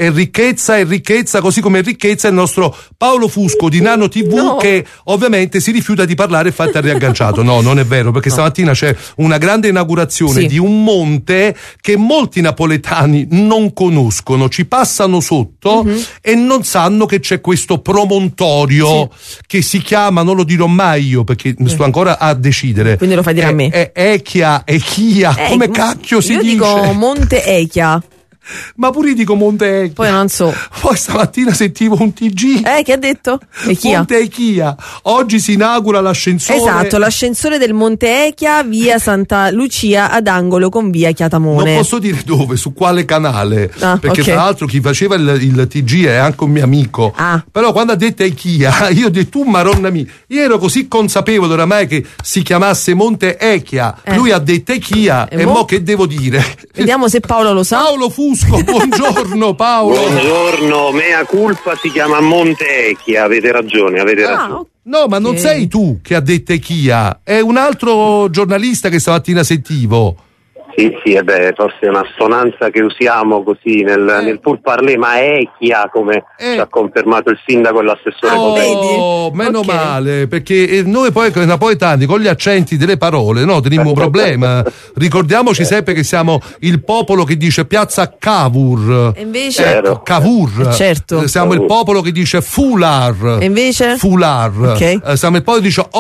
così come è ricchezza il nostro Paolo Fusco di Nano TV che ovviamente si rifiuta di parlare e infatti ha riagganciato. No, non è vero, perché stamattina c'è una grande inaugurazione di un monte che molti napoletani non conoscono, ci passano sotto e non sanno che c'è questo promontorio che si chiama, non lo dirò mai io perché sto ancora a decidere. Quindi lo fai dire a me. Echia, come cacchio si dice? Io dico Monte Echia. Ma pure io dico Monte Echia. Poi non so. Poi stamattina sentivo un TG. Che ha detto? Echia. Monte Echia. Oggi si inaugura l'ascensore. Esatto, l'ascensore del Monte Echia, via Santa Lucia ad angolo con via Chiatamone. Non posso dire dove, su quale canale. Perché tra l'altro chi faceva il TG è anche un mio amico. Però quando ha detto Echia, io ho detto tu maronna mia. Io ero così consapevole oramai che si chiamasse Monte Echia. Lui ha detto Echia e mo che devo dire? Vediamo se Paolo lo sa. Paolo Fusco, buongiorno Paolo. Buongiorno, mea culpa si chiama Monte Echia, avete ragione. No, ma non sei tu che ha detto Echia, è un altro giornalista che stamattina sentivo. Sì, forse è una assonanza che usiamo così nel pur parler, ma è Echia, come ci ha confermato il sindaco e l'assessore Cotelli. Meno male, perché noi poi napoletani con gli accenti delle parole teniamo un problema. Ricordiamoci sempre che siamo il popolo che dice piazza Cavour. E invece? Cavour. Certo. Siamo il popolo che dice foulard. E invece? Foulard. Ok. Siamo il popolo che dice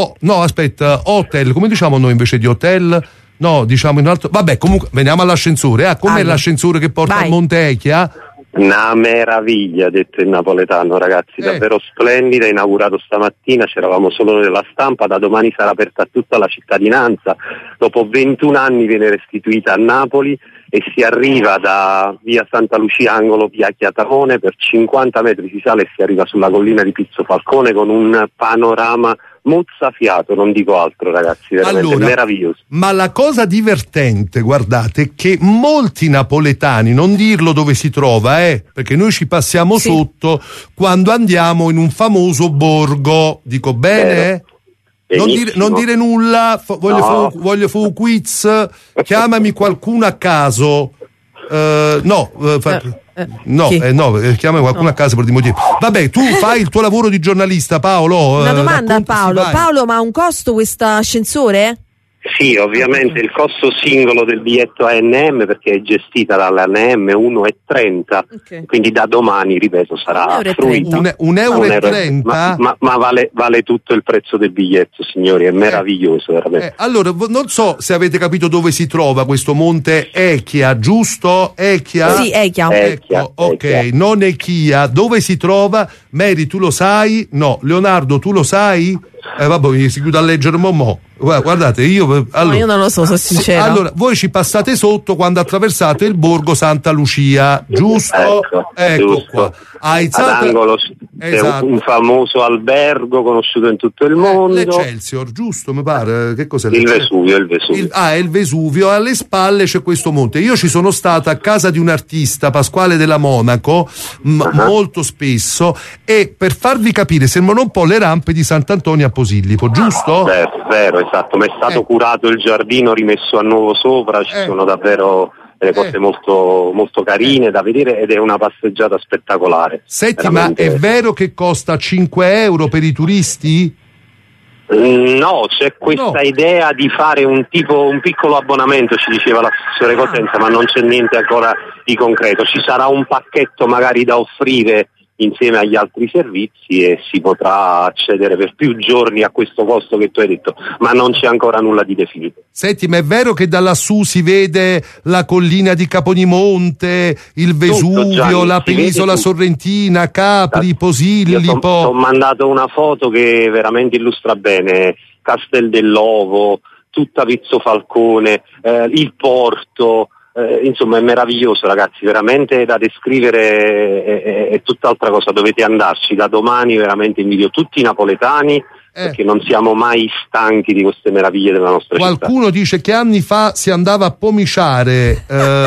hotel. Come diciamo noi invece di hotel? No, diciamo in alto. Vabbè, comunque veniamo all'ascensore. Com'è l'ascensore che porta a Monte Echia? Una meraviglia, detto in napoletano, ragazzi, davvero splendida, inaugurato stamattina, c'eravamo solo nella stampa, da domani sarà aperta a tutta la cittadinanza, dopo 21 anni viene restituita a Napoli e si arriva da via Santa Lucia angolo via Chiatamone, per 50 metri si sale e si arriva sulla collina di Pizzo Falcone con un panorama mozzafiato, non dico altro, ragazzi, veramente meraviglioso. Ma la cosa divertente, guardate, è che molti napoletani, non dirlo dove si trova, perché noi ci passiamo sotto quando andiamo in un famoso borgo, dico bene? Non dire nulla, voglio fare un quiz, chiamami qualcuno a caso. Chiama qualcuno a casa per dire motivo. Vabbè, tu fai il tuo lavoro di giornalista, Paolo. Una domanda a Paolo. Paolo, ma ha un costo questo ascensore? Sì, ovviamente il costo singolo del biglietto ANM, perché è gestita dall'ANM, 1,30 quindi da domani, ripeto, sarà fruito. 1,30 €? Ma vale tutto il prezzo del biglietto, signori, è meraviglioso veramente. Allora, non so se avete capito dove si trova questo Monte Echia, giusto? Echia? Sì, Echia. Ecco, ok, non Echia. Dove si trova? Mary, tu lo sai? No. Leonardo, tu lo sai? Vabbè, si chiude a leggere mo'. Guardate, io non lo so, sono sincero. Allora, voi ci passate sotto quando attraversate il borgo Santa Lucia, giusto? Ecco qua. Ad angolo c'è un famoso albergo conosciuto in tutto il mondo. L'Excelsior, giusto? Mi pare. Che cos'è? Il Vesuvio. È il Vesuvio. Alle spalle c'è questo monte. Io ci sono stato a casa di un artista, Pasquale della Monaco, molto spesso, e per farvi capire sembrano un po' le rampe di Sant'Antonio a Posillipo, giusto? Vero, esatto, ma è stato curato il giardino, rimesso a nuovo sopra, ci sono davvero delle cose molto, molto carine da vedere ed è una passeggiata spettacolare. Senti, veramente. Ma è vero che costa 5 € per i turisti? No, c'è questa idea di fare un piccolo abbonamento, ci diceva l'assessore Cosenza, ma non c'è niente ancora di concreto. Ci sarà un pacchetto magari da offrire insieme agli altri servizi e si potrà accedere per più giorni a questo costo che tu hai detto, ma non c'è ancora nulla di definito. Senti, ma è vero che da lassù si vede la collina di Caponimonte, il Vesuvio, tutto, Gianni, la penisola sorrentina, Capri, Posillipo? Io ti ho mandato una foto che veramente illustra bene Castel dell'Ovo, tutta Pizzo Falcone, il porto. Insomma è meraviglioso, ragazzi, veramente da descrivere, è tutt'altra cosa, dovete andarci. Da domani veramente invidio tutti i napoletani perché non siamo mai stanchi di queste meraviglie della nostra città. Qualcuno dice che anni fa si andava a Pomiciare,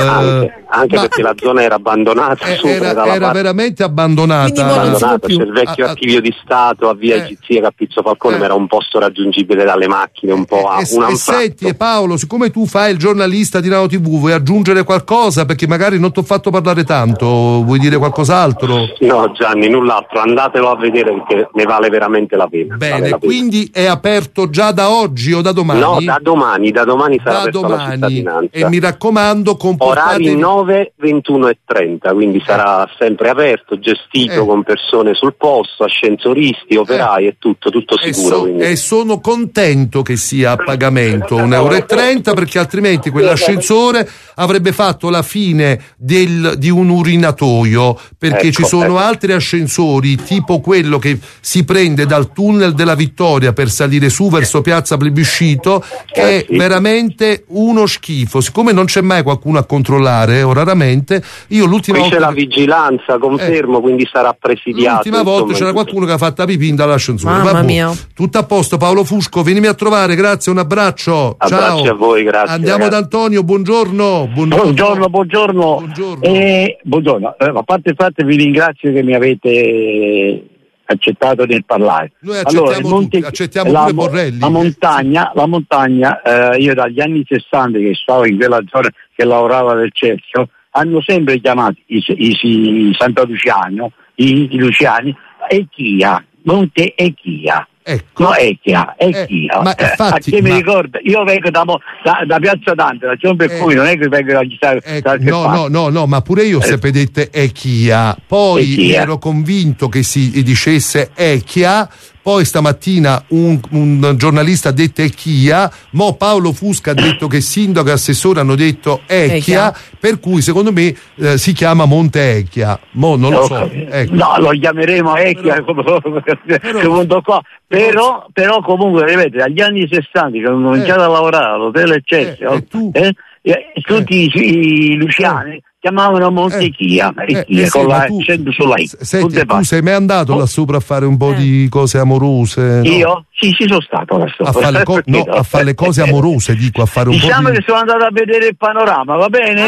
anche perché la zona era abbandonata, era veramente abbandonata. C'è il vecchio archivio di Stato a via Egizia che a Pizzo Falcone, ma era un posto raggiungibile dalle macchine, un po' a un anfratto. Senti Paolo, siccome tu fai il giornalista di Nano TV, vuoi aggiungere qualcosa? Perché magari non ti ho fatto parlare tanto, vuoi dire qualcos'altro? No Gianni, null'altro, andatelo a vedere perché ne vale veramente la pena. Bene, quindi è aperto già da oggi o da domani? No, da domani sarà aperto alla cittadinanza. E mi raccomando, orari 9, 21 e 30, quindi sarà sempre aperto, gestito con persone sul posto, ascensoristi, operai e tutto sicuro. E sono contento che sia a pagamento 1,30 euro, perché altrimenti quell'ascensore avrebbe fatto la fine di un urinatoio, perché ci sono altri ascensori tipo quello che si prende dal tunnel della Vittoria per salire su verso Piazza Plebiscito, che è veramente uno schifo. Siccome non c'è mai qualcuno a controllare, o raramente, io l'ultima volta... Qui c'è la vigilanza, confermo, quindi sarà presidiato. L'ultima volta c'era qualcuno che ha fatto pipì dall'ascensore. Mamma mia. Tutto a posto, Paolo Fusco, venimi a trovare, grazie, un abbraccio. Abbracci ciao. A voi, grazie. Andiamo ragazzi. ad Antonio, buongiorno. Buongiorno. Buongiorno. A parte il fatto, vi ringrazio che mi avete accettato nel parlare. Noi accettiamo pure Borrelli. La montagna, io dagli anni 60 che stavo in quella zona che lavorava del Cerchio, hanno sempre chiamato i Santa Luciano, i Luciani, Echia, Monte Echia. Ecco. No, Echia. Ma infatti, mi ricordo, io vengo da Piazza Dante, per cui non è che vengo da chissà. No, ma pure io sempre dette Echia. Poi ero convinto che si dicesse Echia. Poi stamattina un giornalista ha detto Echia, mo Paolo Fusca ha detto che sindaco e assessore hanno detto Echia, per cui secondo me si chiama Monte Echia. Mo non lo so. Ecco. No, lo chiameremo Echia, secondo qua. Però comunque, vedete, dagli anni 60 che hanno cominciato a lavorare all'hotel Eccelsior, tutti i Luciani chiamavano Montechia, con l'accento sulla I. Senti, tu sei mai andato là sopra a fare un po' di cose amorose? No? Io? Sì, sono stato là sopra. A fare le cose amorose, dico, a fare un po' di... che sono andato a vedere il panorama, va bene?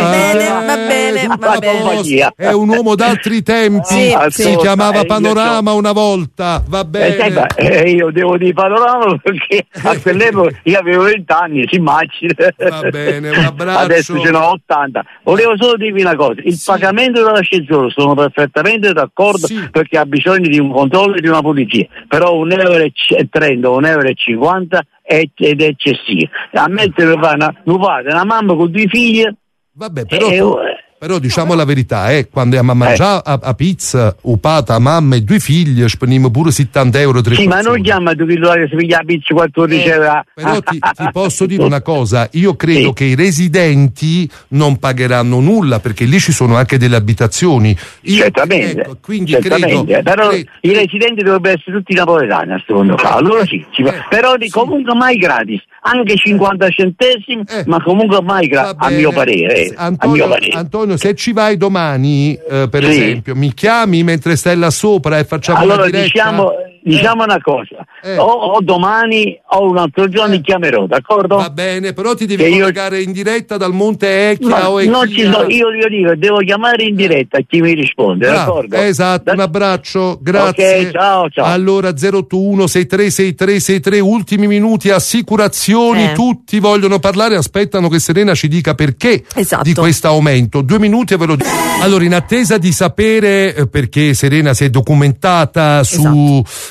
Va bene. È un uomo d'altri tempi, si chiamava Panorama una volta, va bene. Io devo dire panorama perché a quell'epoca io avevo 20 anni, si immagina. Va bene, un abbraccio. Adesso ce n'ho 80. Volevo solo dirvi una cosa, il pagamento dell'ascensore sono perfettamente d'accordo perché ha bisogno di un controllo e di una pulizia, però 1,30 euro, 1,50 euro ed è eccessivo. A mettere una mamma con 2 figlie. Vabbè, però diciamo la verità, quando andiamo a mangiare a pizza, upata, mamma e 2 figli, spendiamo pure 70 euro. Sì, ma non chiama tu che si piglia la pizza 14 euro. Però ti posso dire una cosa, io credo che i residenti non pagheranno nulla, perché lì ci sono anche delle abitazioni. Certamente. Quindi però i residenti dovrebbero essere tutti napoletani a secondo caso. Allora però comunque mai gratis, anche 50 centesimi, ma comunque mai gratis, a mio parere. Antonio, se ci vai domani, per esempio, mi chiami mentre stai là sopra e facciamo una diretta? Diciamo una cosa, o domani o un altro giorno chiamerò, d'accordo? Va bene, però ti devi collegare in diretta dal Monte Echia o Echia. Io dico, devo chiamare in diretta chi mi risponde, d'accordo? Esatto, un abbraccio, grazie. Ok, ciao. Allora 081 636363, ultimi minuti, assicurazioni, tutti vogliono parlare, aspettano che Serena ci dica perché di questo aumento. 2 minuti e ve lo dico. Allora, in attesa di sapere, perché Serena si è documentata su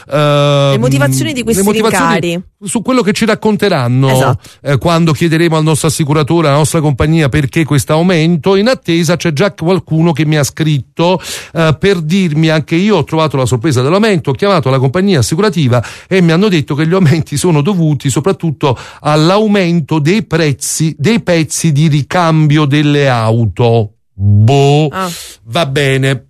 le motivazioni di questi rincari, su quello che ci racconteranno, esatto, quando chiederemo al nostro assicuratore, alla nostra compagnia, perché questo aumento. In attesa c'è già qualcuno che mi ha scritto per dirmi: anche io ho trovato la sorpresa dell'aumento, ho chiamato la compagnia assicurativa e mi hanno detto che gli aumenti sono dovuti soprattutto all'aumento dei pezzi di ricambio delle auto. Va bene.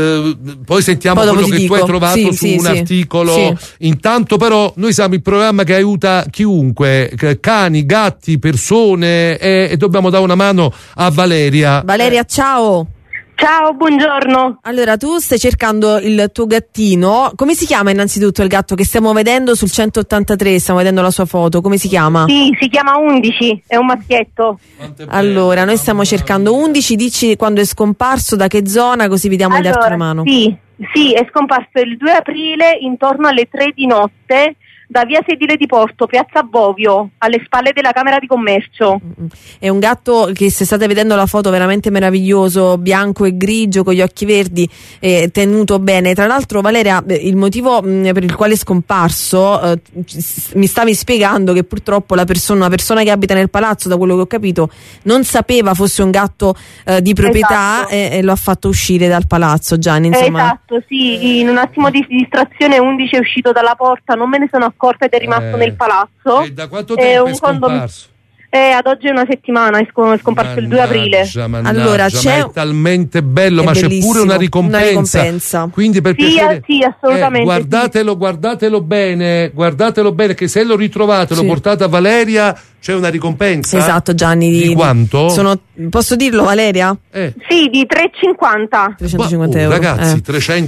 Poi sentiamo quello che tu hai trovato su un articolo. Intanto però noi siamo il programma che aiuta chiunque, cani, gatti, persone, e dobbiamo dare una mano a Valeria. Valeria, ciao. Ciao, buongiorno. Allora, tu stai cercando il tuo gattino. Come si chiama innanzitutto il gatto che stiamo vedendo sul 183? Stiamo vedendo la sua foto. Come si chiama? Sì, si chiama 11, è un maschietto. Allora, noi stiamo cercando 11. Dici quando è scomparso, da che zona, così vediamo di darti una mano. Sì, è scomparso il 2 aprile intorno alle 3 di notte da via Sedile di Porto, piazza Bovio, alle spalle della Camera di Commercio. È un gatto che, se state vedendo la foto, veramente meraviglioso, bianco e grigio, con gli occhi verdi, tenuto bene. Tra l'altro, Valeria, il motivo per il quale è scomparso, mi stavi spiegando che purtroppo una persona che abita nel palazzo, da quello che ho capito, non sapeva fosse un gatto di proprietà, esatto, e lo ha fatto uscire dal palazzo. Gianni, insomma. Esatto, sì, in un attimo di distrazione 11 è uscito dalla porta, non me ne sono accorta ed è rimasto nel palazzo. E da quanto tempo è scomparso? Ad oggi è una settimana, è scomparso il 2 aprile. Allora, ma è talmente bello, ma c'è pure una ricompensa. Quindi per piacere, sì, assolutamente. Guardatelo bene, che se lo ritrovate, lo portate a Valeria, c'è una ricompensa. Esatto, Gianni. Di quanto? Posso dirlo, Valeria? Sì, di 3,50. 350 euro. Ragazzi,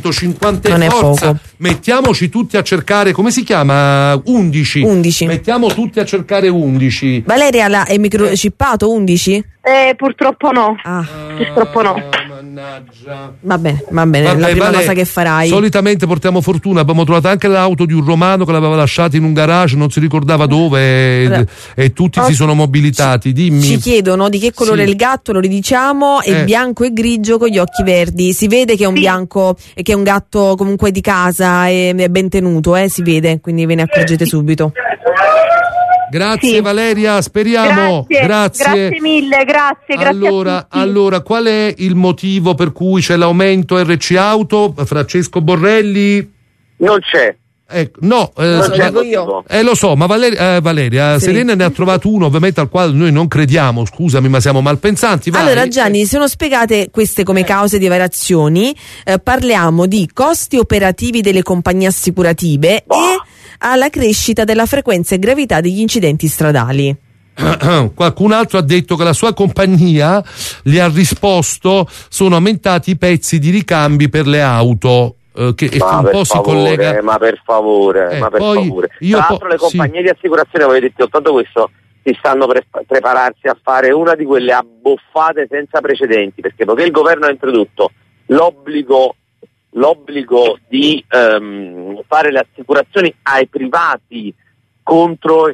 350 non forza. È poco. Mettiamoci tutti a cercare, come si chiama? 11. Mettiamo tutti a cercare 11. Valeria, è microchippato 11? Purtroppo no. Purtroppo no. Mannaggia. Va bene, la prima cosa che farai. Solitamente portiamo fortuna, abbiamo trovato anche l'auto di un romano che l'aveva lasciata in un garage, non si ricordava dove, e tutti si sono mobilitati. Dimmi. Ci chiedono di che colore è il gatto, lo ridiciamo, è bianco e grigio con gli occhi verdi. Si vede che è un bianco, che è un gatto comunque di casa e ben tenuto, si vede, quindi ve ne accorgete subito. Grazie Valeria, speriamo. Grazie mille, grazie a tutti. Allora, qual è il motivo per cui c'è l'aumento RC Auto? Francesco Borrelli? Non c'è. No, lo so, ma Valeria, Serena ne ha trovato uno, ovviamente, al quale noi non crediamo, scusami, ma siamo malpensanti. Vai. Allora, Gianni, sono spiegate queste come cause di variazioni, parliamo di costi operativi delle compagnie assicurative e alla crescita della frequenza e gravità degli incidenti stradali. Qualcun altro ha detto che la sua compagnia gli ha risposto: sono aumentati i pezzi di ricambi per le auto. Che un po' si collega. Ma per favore. Tra l'altro le compagnie di assicurazione, voi detto soltanto questo, si stanno prepararsi a fare una di quelle abboffate senza precedenti, perché poiché il governo ha introdotto l'obbligo di fare le assicurazioni ai privati contro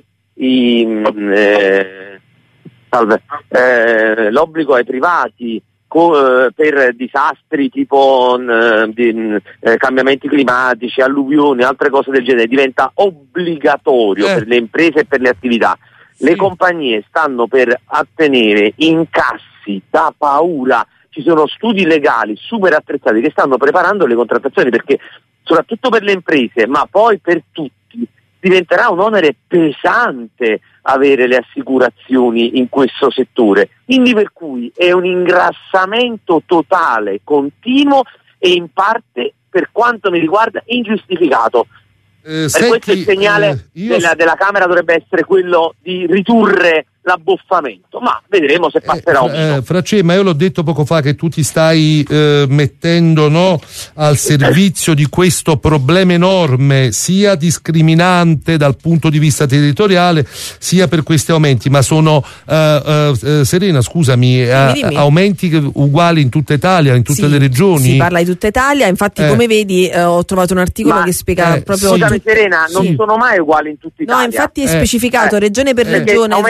l'obbligo ai privati per disastri tipo cambiamenti climatici, alluvioni, altre cose del genere, diventa obbligatorio per le imprese e per le attività. Le compagnie stanno per ottenere incassi da paura. Ci sono studi legali super attrezzati che stanno preparando le contrattazioni, perché soprattutto per le imprese, ma poi per tutti, diventerà un onere pesante avere le assicurazioni in questo settore. Quindi per cui è un ingrassamento totale, continuo e in parte, per quanto mi riguarda, ingiustificato. Questo il segnale della Camera dovrebbe essere quello di ridurre l'aboffamento, ma vedremo se passerà o meno. Francesco, ma io l'ho detto poco fa che tu ti stai mettendo al servizio di questo problema enorme, sia discriminante dal punto di vista territoriale, sia per questi aumenti, ma sono Serena, scusami, aumenti uguali in tutta Italia, in tutte le regioni? Si parla di tutta Italia, infatti come vedi ho trovato un articolo che spiega proprio... Scusami Serena, non sono mai uguali in tutta Italia. No, infatti è specificato regione per regione. Aumenta sempre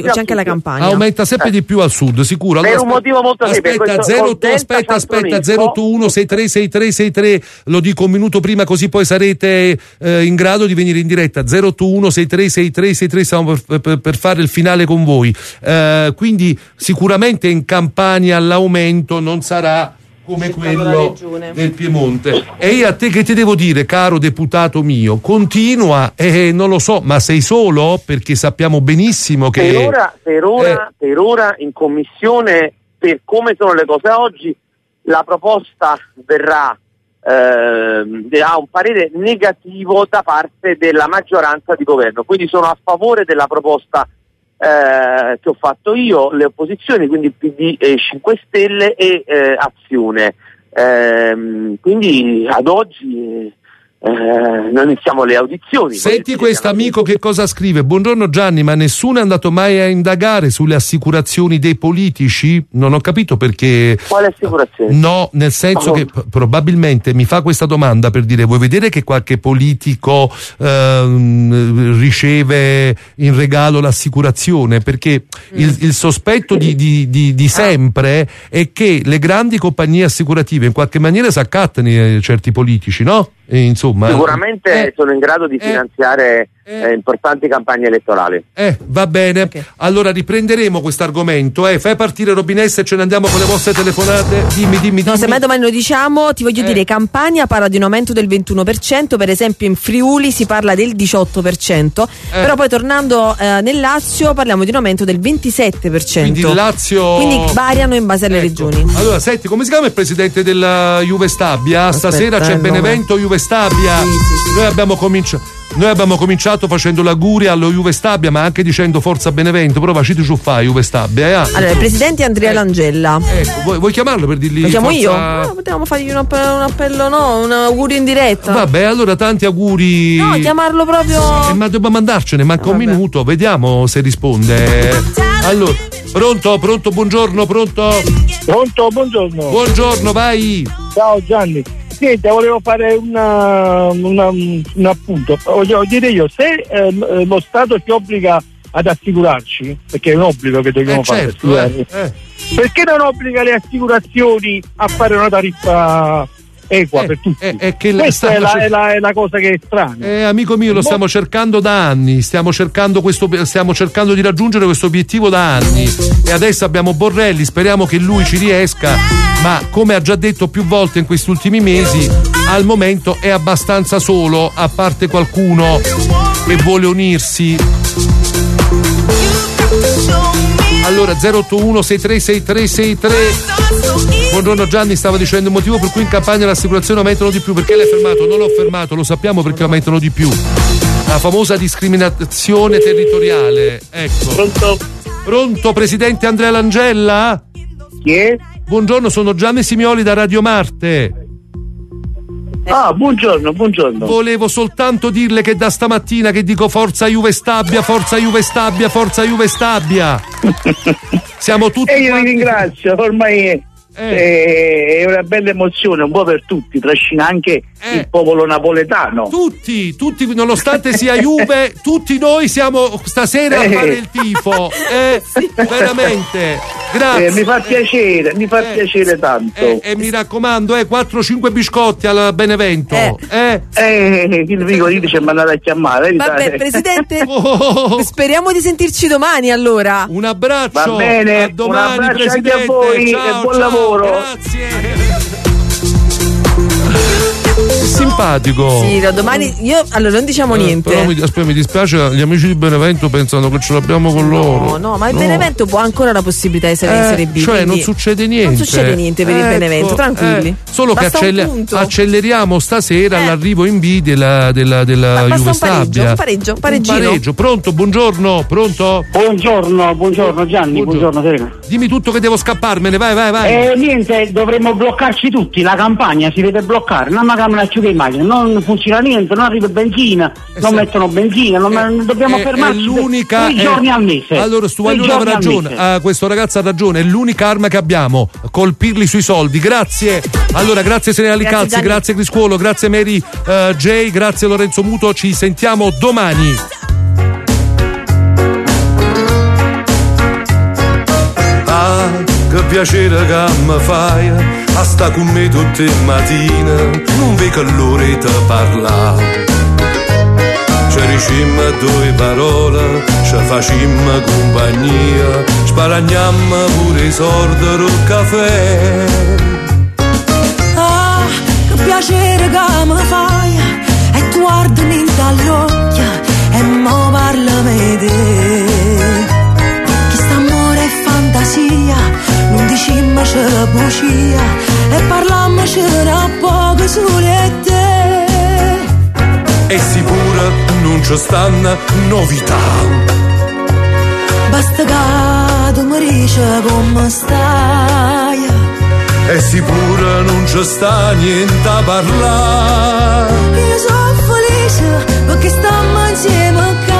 c'è anche la Campania. Aumenta sempre di più al sud, sicuro. Allora, per un motivo molto semplice. Aspetta, 081636363, lo dico un minuto prima così poi sarete in grado di venire in diretta. 081636363, stiamo per fare il finale con voi. Quindi sicuramente in Campania l'aumento non sarà come quello del Piemonte. E io a te che ti devo dire, caro deputato mio, continua, non lo so, ma sei solo? Perché sappiamo benissimo che per ora in commissione, per come sono le cose oggi, la proposta verrà ha un parere negativo da parte della maggioranza di governo, quindi sono a favore della proposta che ho fatto io, le opposizioni, quindi PD e 5 Stelle e Azione. Quindi ad oggi noi iniziamo le audizioni. Senti quest'amico che cosa scrive: buongiorno Gianni, ma nessuno è andato mai a indagare sulle assicurazioni dei politici? Non ho capito perché. Quale assicurazione? No, nel senso che probabilmente mi fa questa domanda per dire: vuoi vedere che qualche politico riceve in regalo l'assicurazione? Perché il sospetto di sempre è che le grandi compagnie assicurative in qualche maniera si accattano certi politici, no? Insomma, sicuramente sono in grado di finanziare importanti campagne elettorali. Va bene, okay. Allora riprenderemo questo argomento. Fai partire Robinessa e ce ne andiamo con le vostre telefonate. Dimmi. No, se mai domani lo diciamo, ti voglio dire, Campania parla di un aumento del 21%, per esempio in Friuli si parla del 18%, però poi tornando nel Lazio parliamo di un aumento del 27%. Quindi il Lazio, quindi variano in base alle regioni. Allora senti, come si chiama il presidente della Juve Stabia? Stasera c'è Benevento Juve Stabia. Sì. Noi abbiamo cominciato facendo l'augurio allo Juve Stabia, ma anche dicendo forza Benevento, però facite ciuffare Juve Stabia. Allora, il presidente è Andrea Langella. Ecco, vuoi chiamarlo per dirgli? Lo chiamo io? No, potevamo fargli un appello, un augurio in diretta. Vabbè, allora tanti auguri. No, chiamarlo proprio. Ma dobbiamo andarcene, manca un minuto, vediamo se risponde. Allora, pronto, buongiorno, pronto, buongiorno. Buongiorno, vai. Ciao Gianni. Niente, volevo fare un appunto. Voglio dire io, se lo Stato ci obbliga ad assicurarci, perché è un obbligo che dobbiamo fare, perché non obbliga le assicurazioni a fare una tariffa equa per tutti? Questa è la cosa che è strana. Amico mio, lo stiamo cercando da anni, stiamo cercando di raggiungere questo obiettivo da anni, e adesso abbiamo Borrelli, speriamo che lui ci riesca, ma come ha già detto più volte in questi ultimi mesi, al momento è abbastanza solo, a parte qualcuno che vuole unirsi. Allora 081636363. Buongiorno Gianni, stava dicendo il motivo per cui in Campania le assicurazioni aumentano di più. Perché l'hai fermato? Non l'ho fermato, lo sappiamo perché aumentano di più. La famosa discriminazione territoriale. Ecco. Pronto presidente Andrea Langella? Chi è? Buongiorno, sono Gianni Simioli da Radio Marte. Ah, buongiorno. Volevo soltanto dirle che da stamattina che dico forza Juve Stabia, forza Juve Stabia, forza Juve Stabia. Siamo tutti. E io vi ringrazio, ormai è una bella emozione, un po' per tutti, trascina anche il popolo napoletano. Tutti, nonostante sia Juve, tutti noi siamo stasera a fare il tifo. Veramente. Grazie. Mi fa piacere tanto. E mi raccomando, 4-5 biscotti al Benevento. Il Vigorino ci è mandato a chiamare. Vabbè, presidente, speriamo di sentirci domani allora. Un abbraccio. Va bene, a domani, un abbraccio presidente. anche a voi, ciao, e buon lavoro. Grazie. Simpatico. Sì, domani allora non diciamo niente. Però mi dispiace, gli amici di Benevento pensano che ce l'abbiamo con loro. No, ma il Benevento può ancora la possibilità di essere in Serie B. Cioè non succede niente. Non succede niente per il Benevento, tranquilli. Solo basta che acceleriamo stasera l'arrivo in B della Juve Stabia. Un pareggino. Pronto, buongiorno, pronto? Buongiorno Gianni, buongiorno Serena. Dimmi tutto che devo scapparmene, vai. Niente, dovremmo bloccarci tutti, la campagna si deve bloccare, non magari una asciuga immagine, non funziona niente, non arriva benzina, non mettono benzina, dobbiamo fermarci 3 giorni al mese. Allora stu Guaglione ha ragione, questo ragazzo ha ragione, è l'unica arma che abbiamo, colpirli sui soldi. Grazie. Allora grazie Serena Licalzi, grazie Criscuolo, grazie Mary J, grazie Lorenzo Muto, ci sentiamo domani. piacere che mi fai a sta con me tutte le mattine, non vedo l'ora di parlare. Ci dicemmo due parole, ci facemmo compagnia, sparagnammo pure i soldi del caffè. Ah, che piacere che mi fai, e tu guardami dall'occhio e mo parlami di te. Che st'amore è fantasia, non dicimmo c'è bugia, e parlammo c'era poco sole te. E sicura non ci stanno novità. Basta che tu mi dici come stai. E sicura non ci sta niente a parlare. Io sono felice perché stiamo insieme.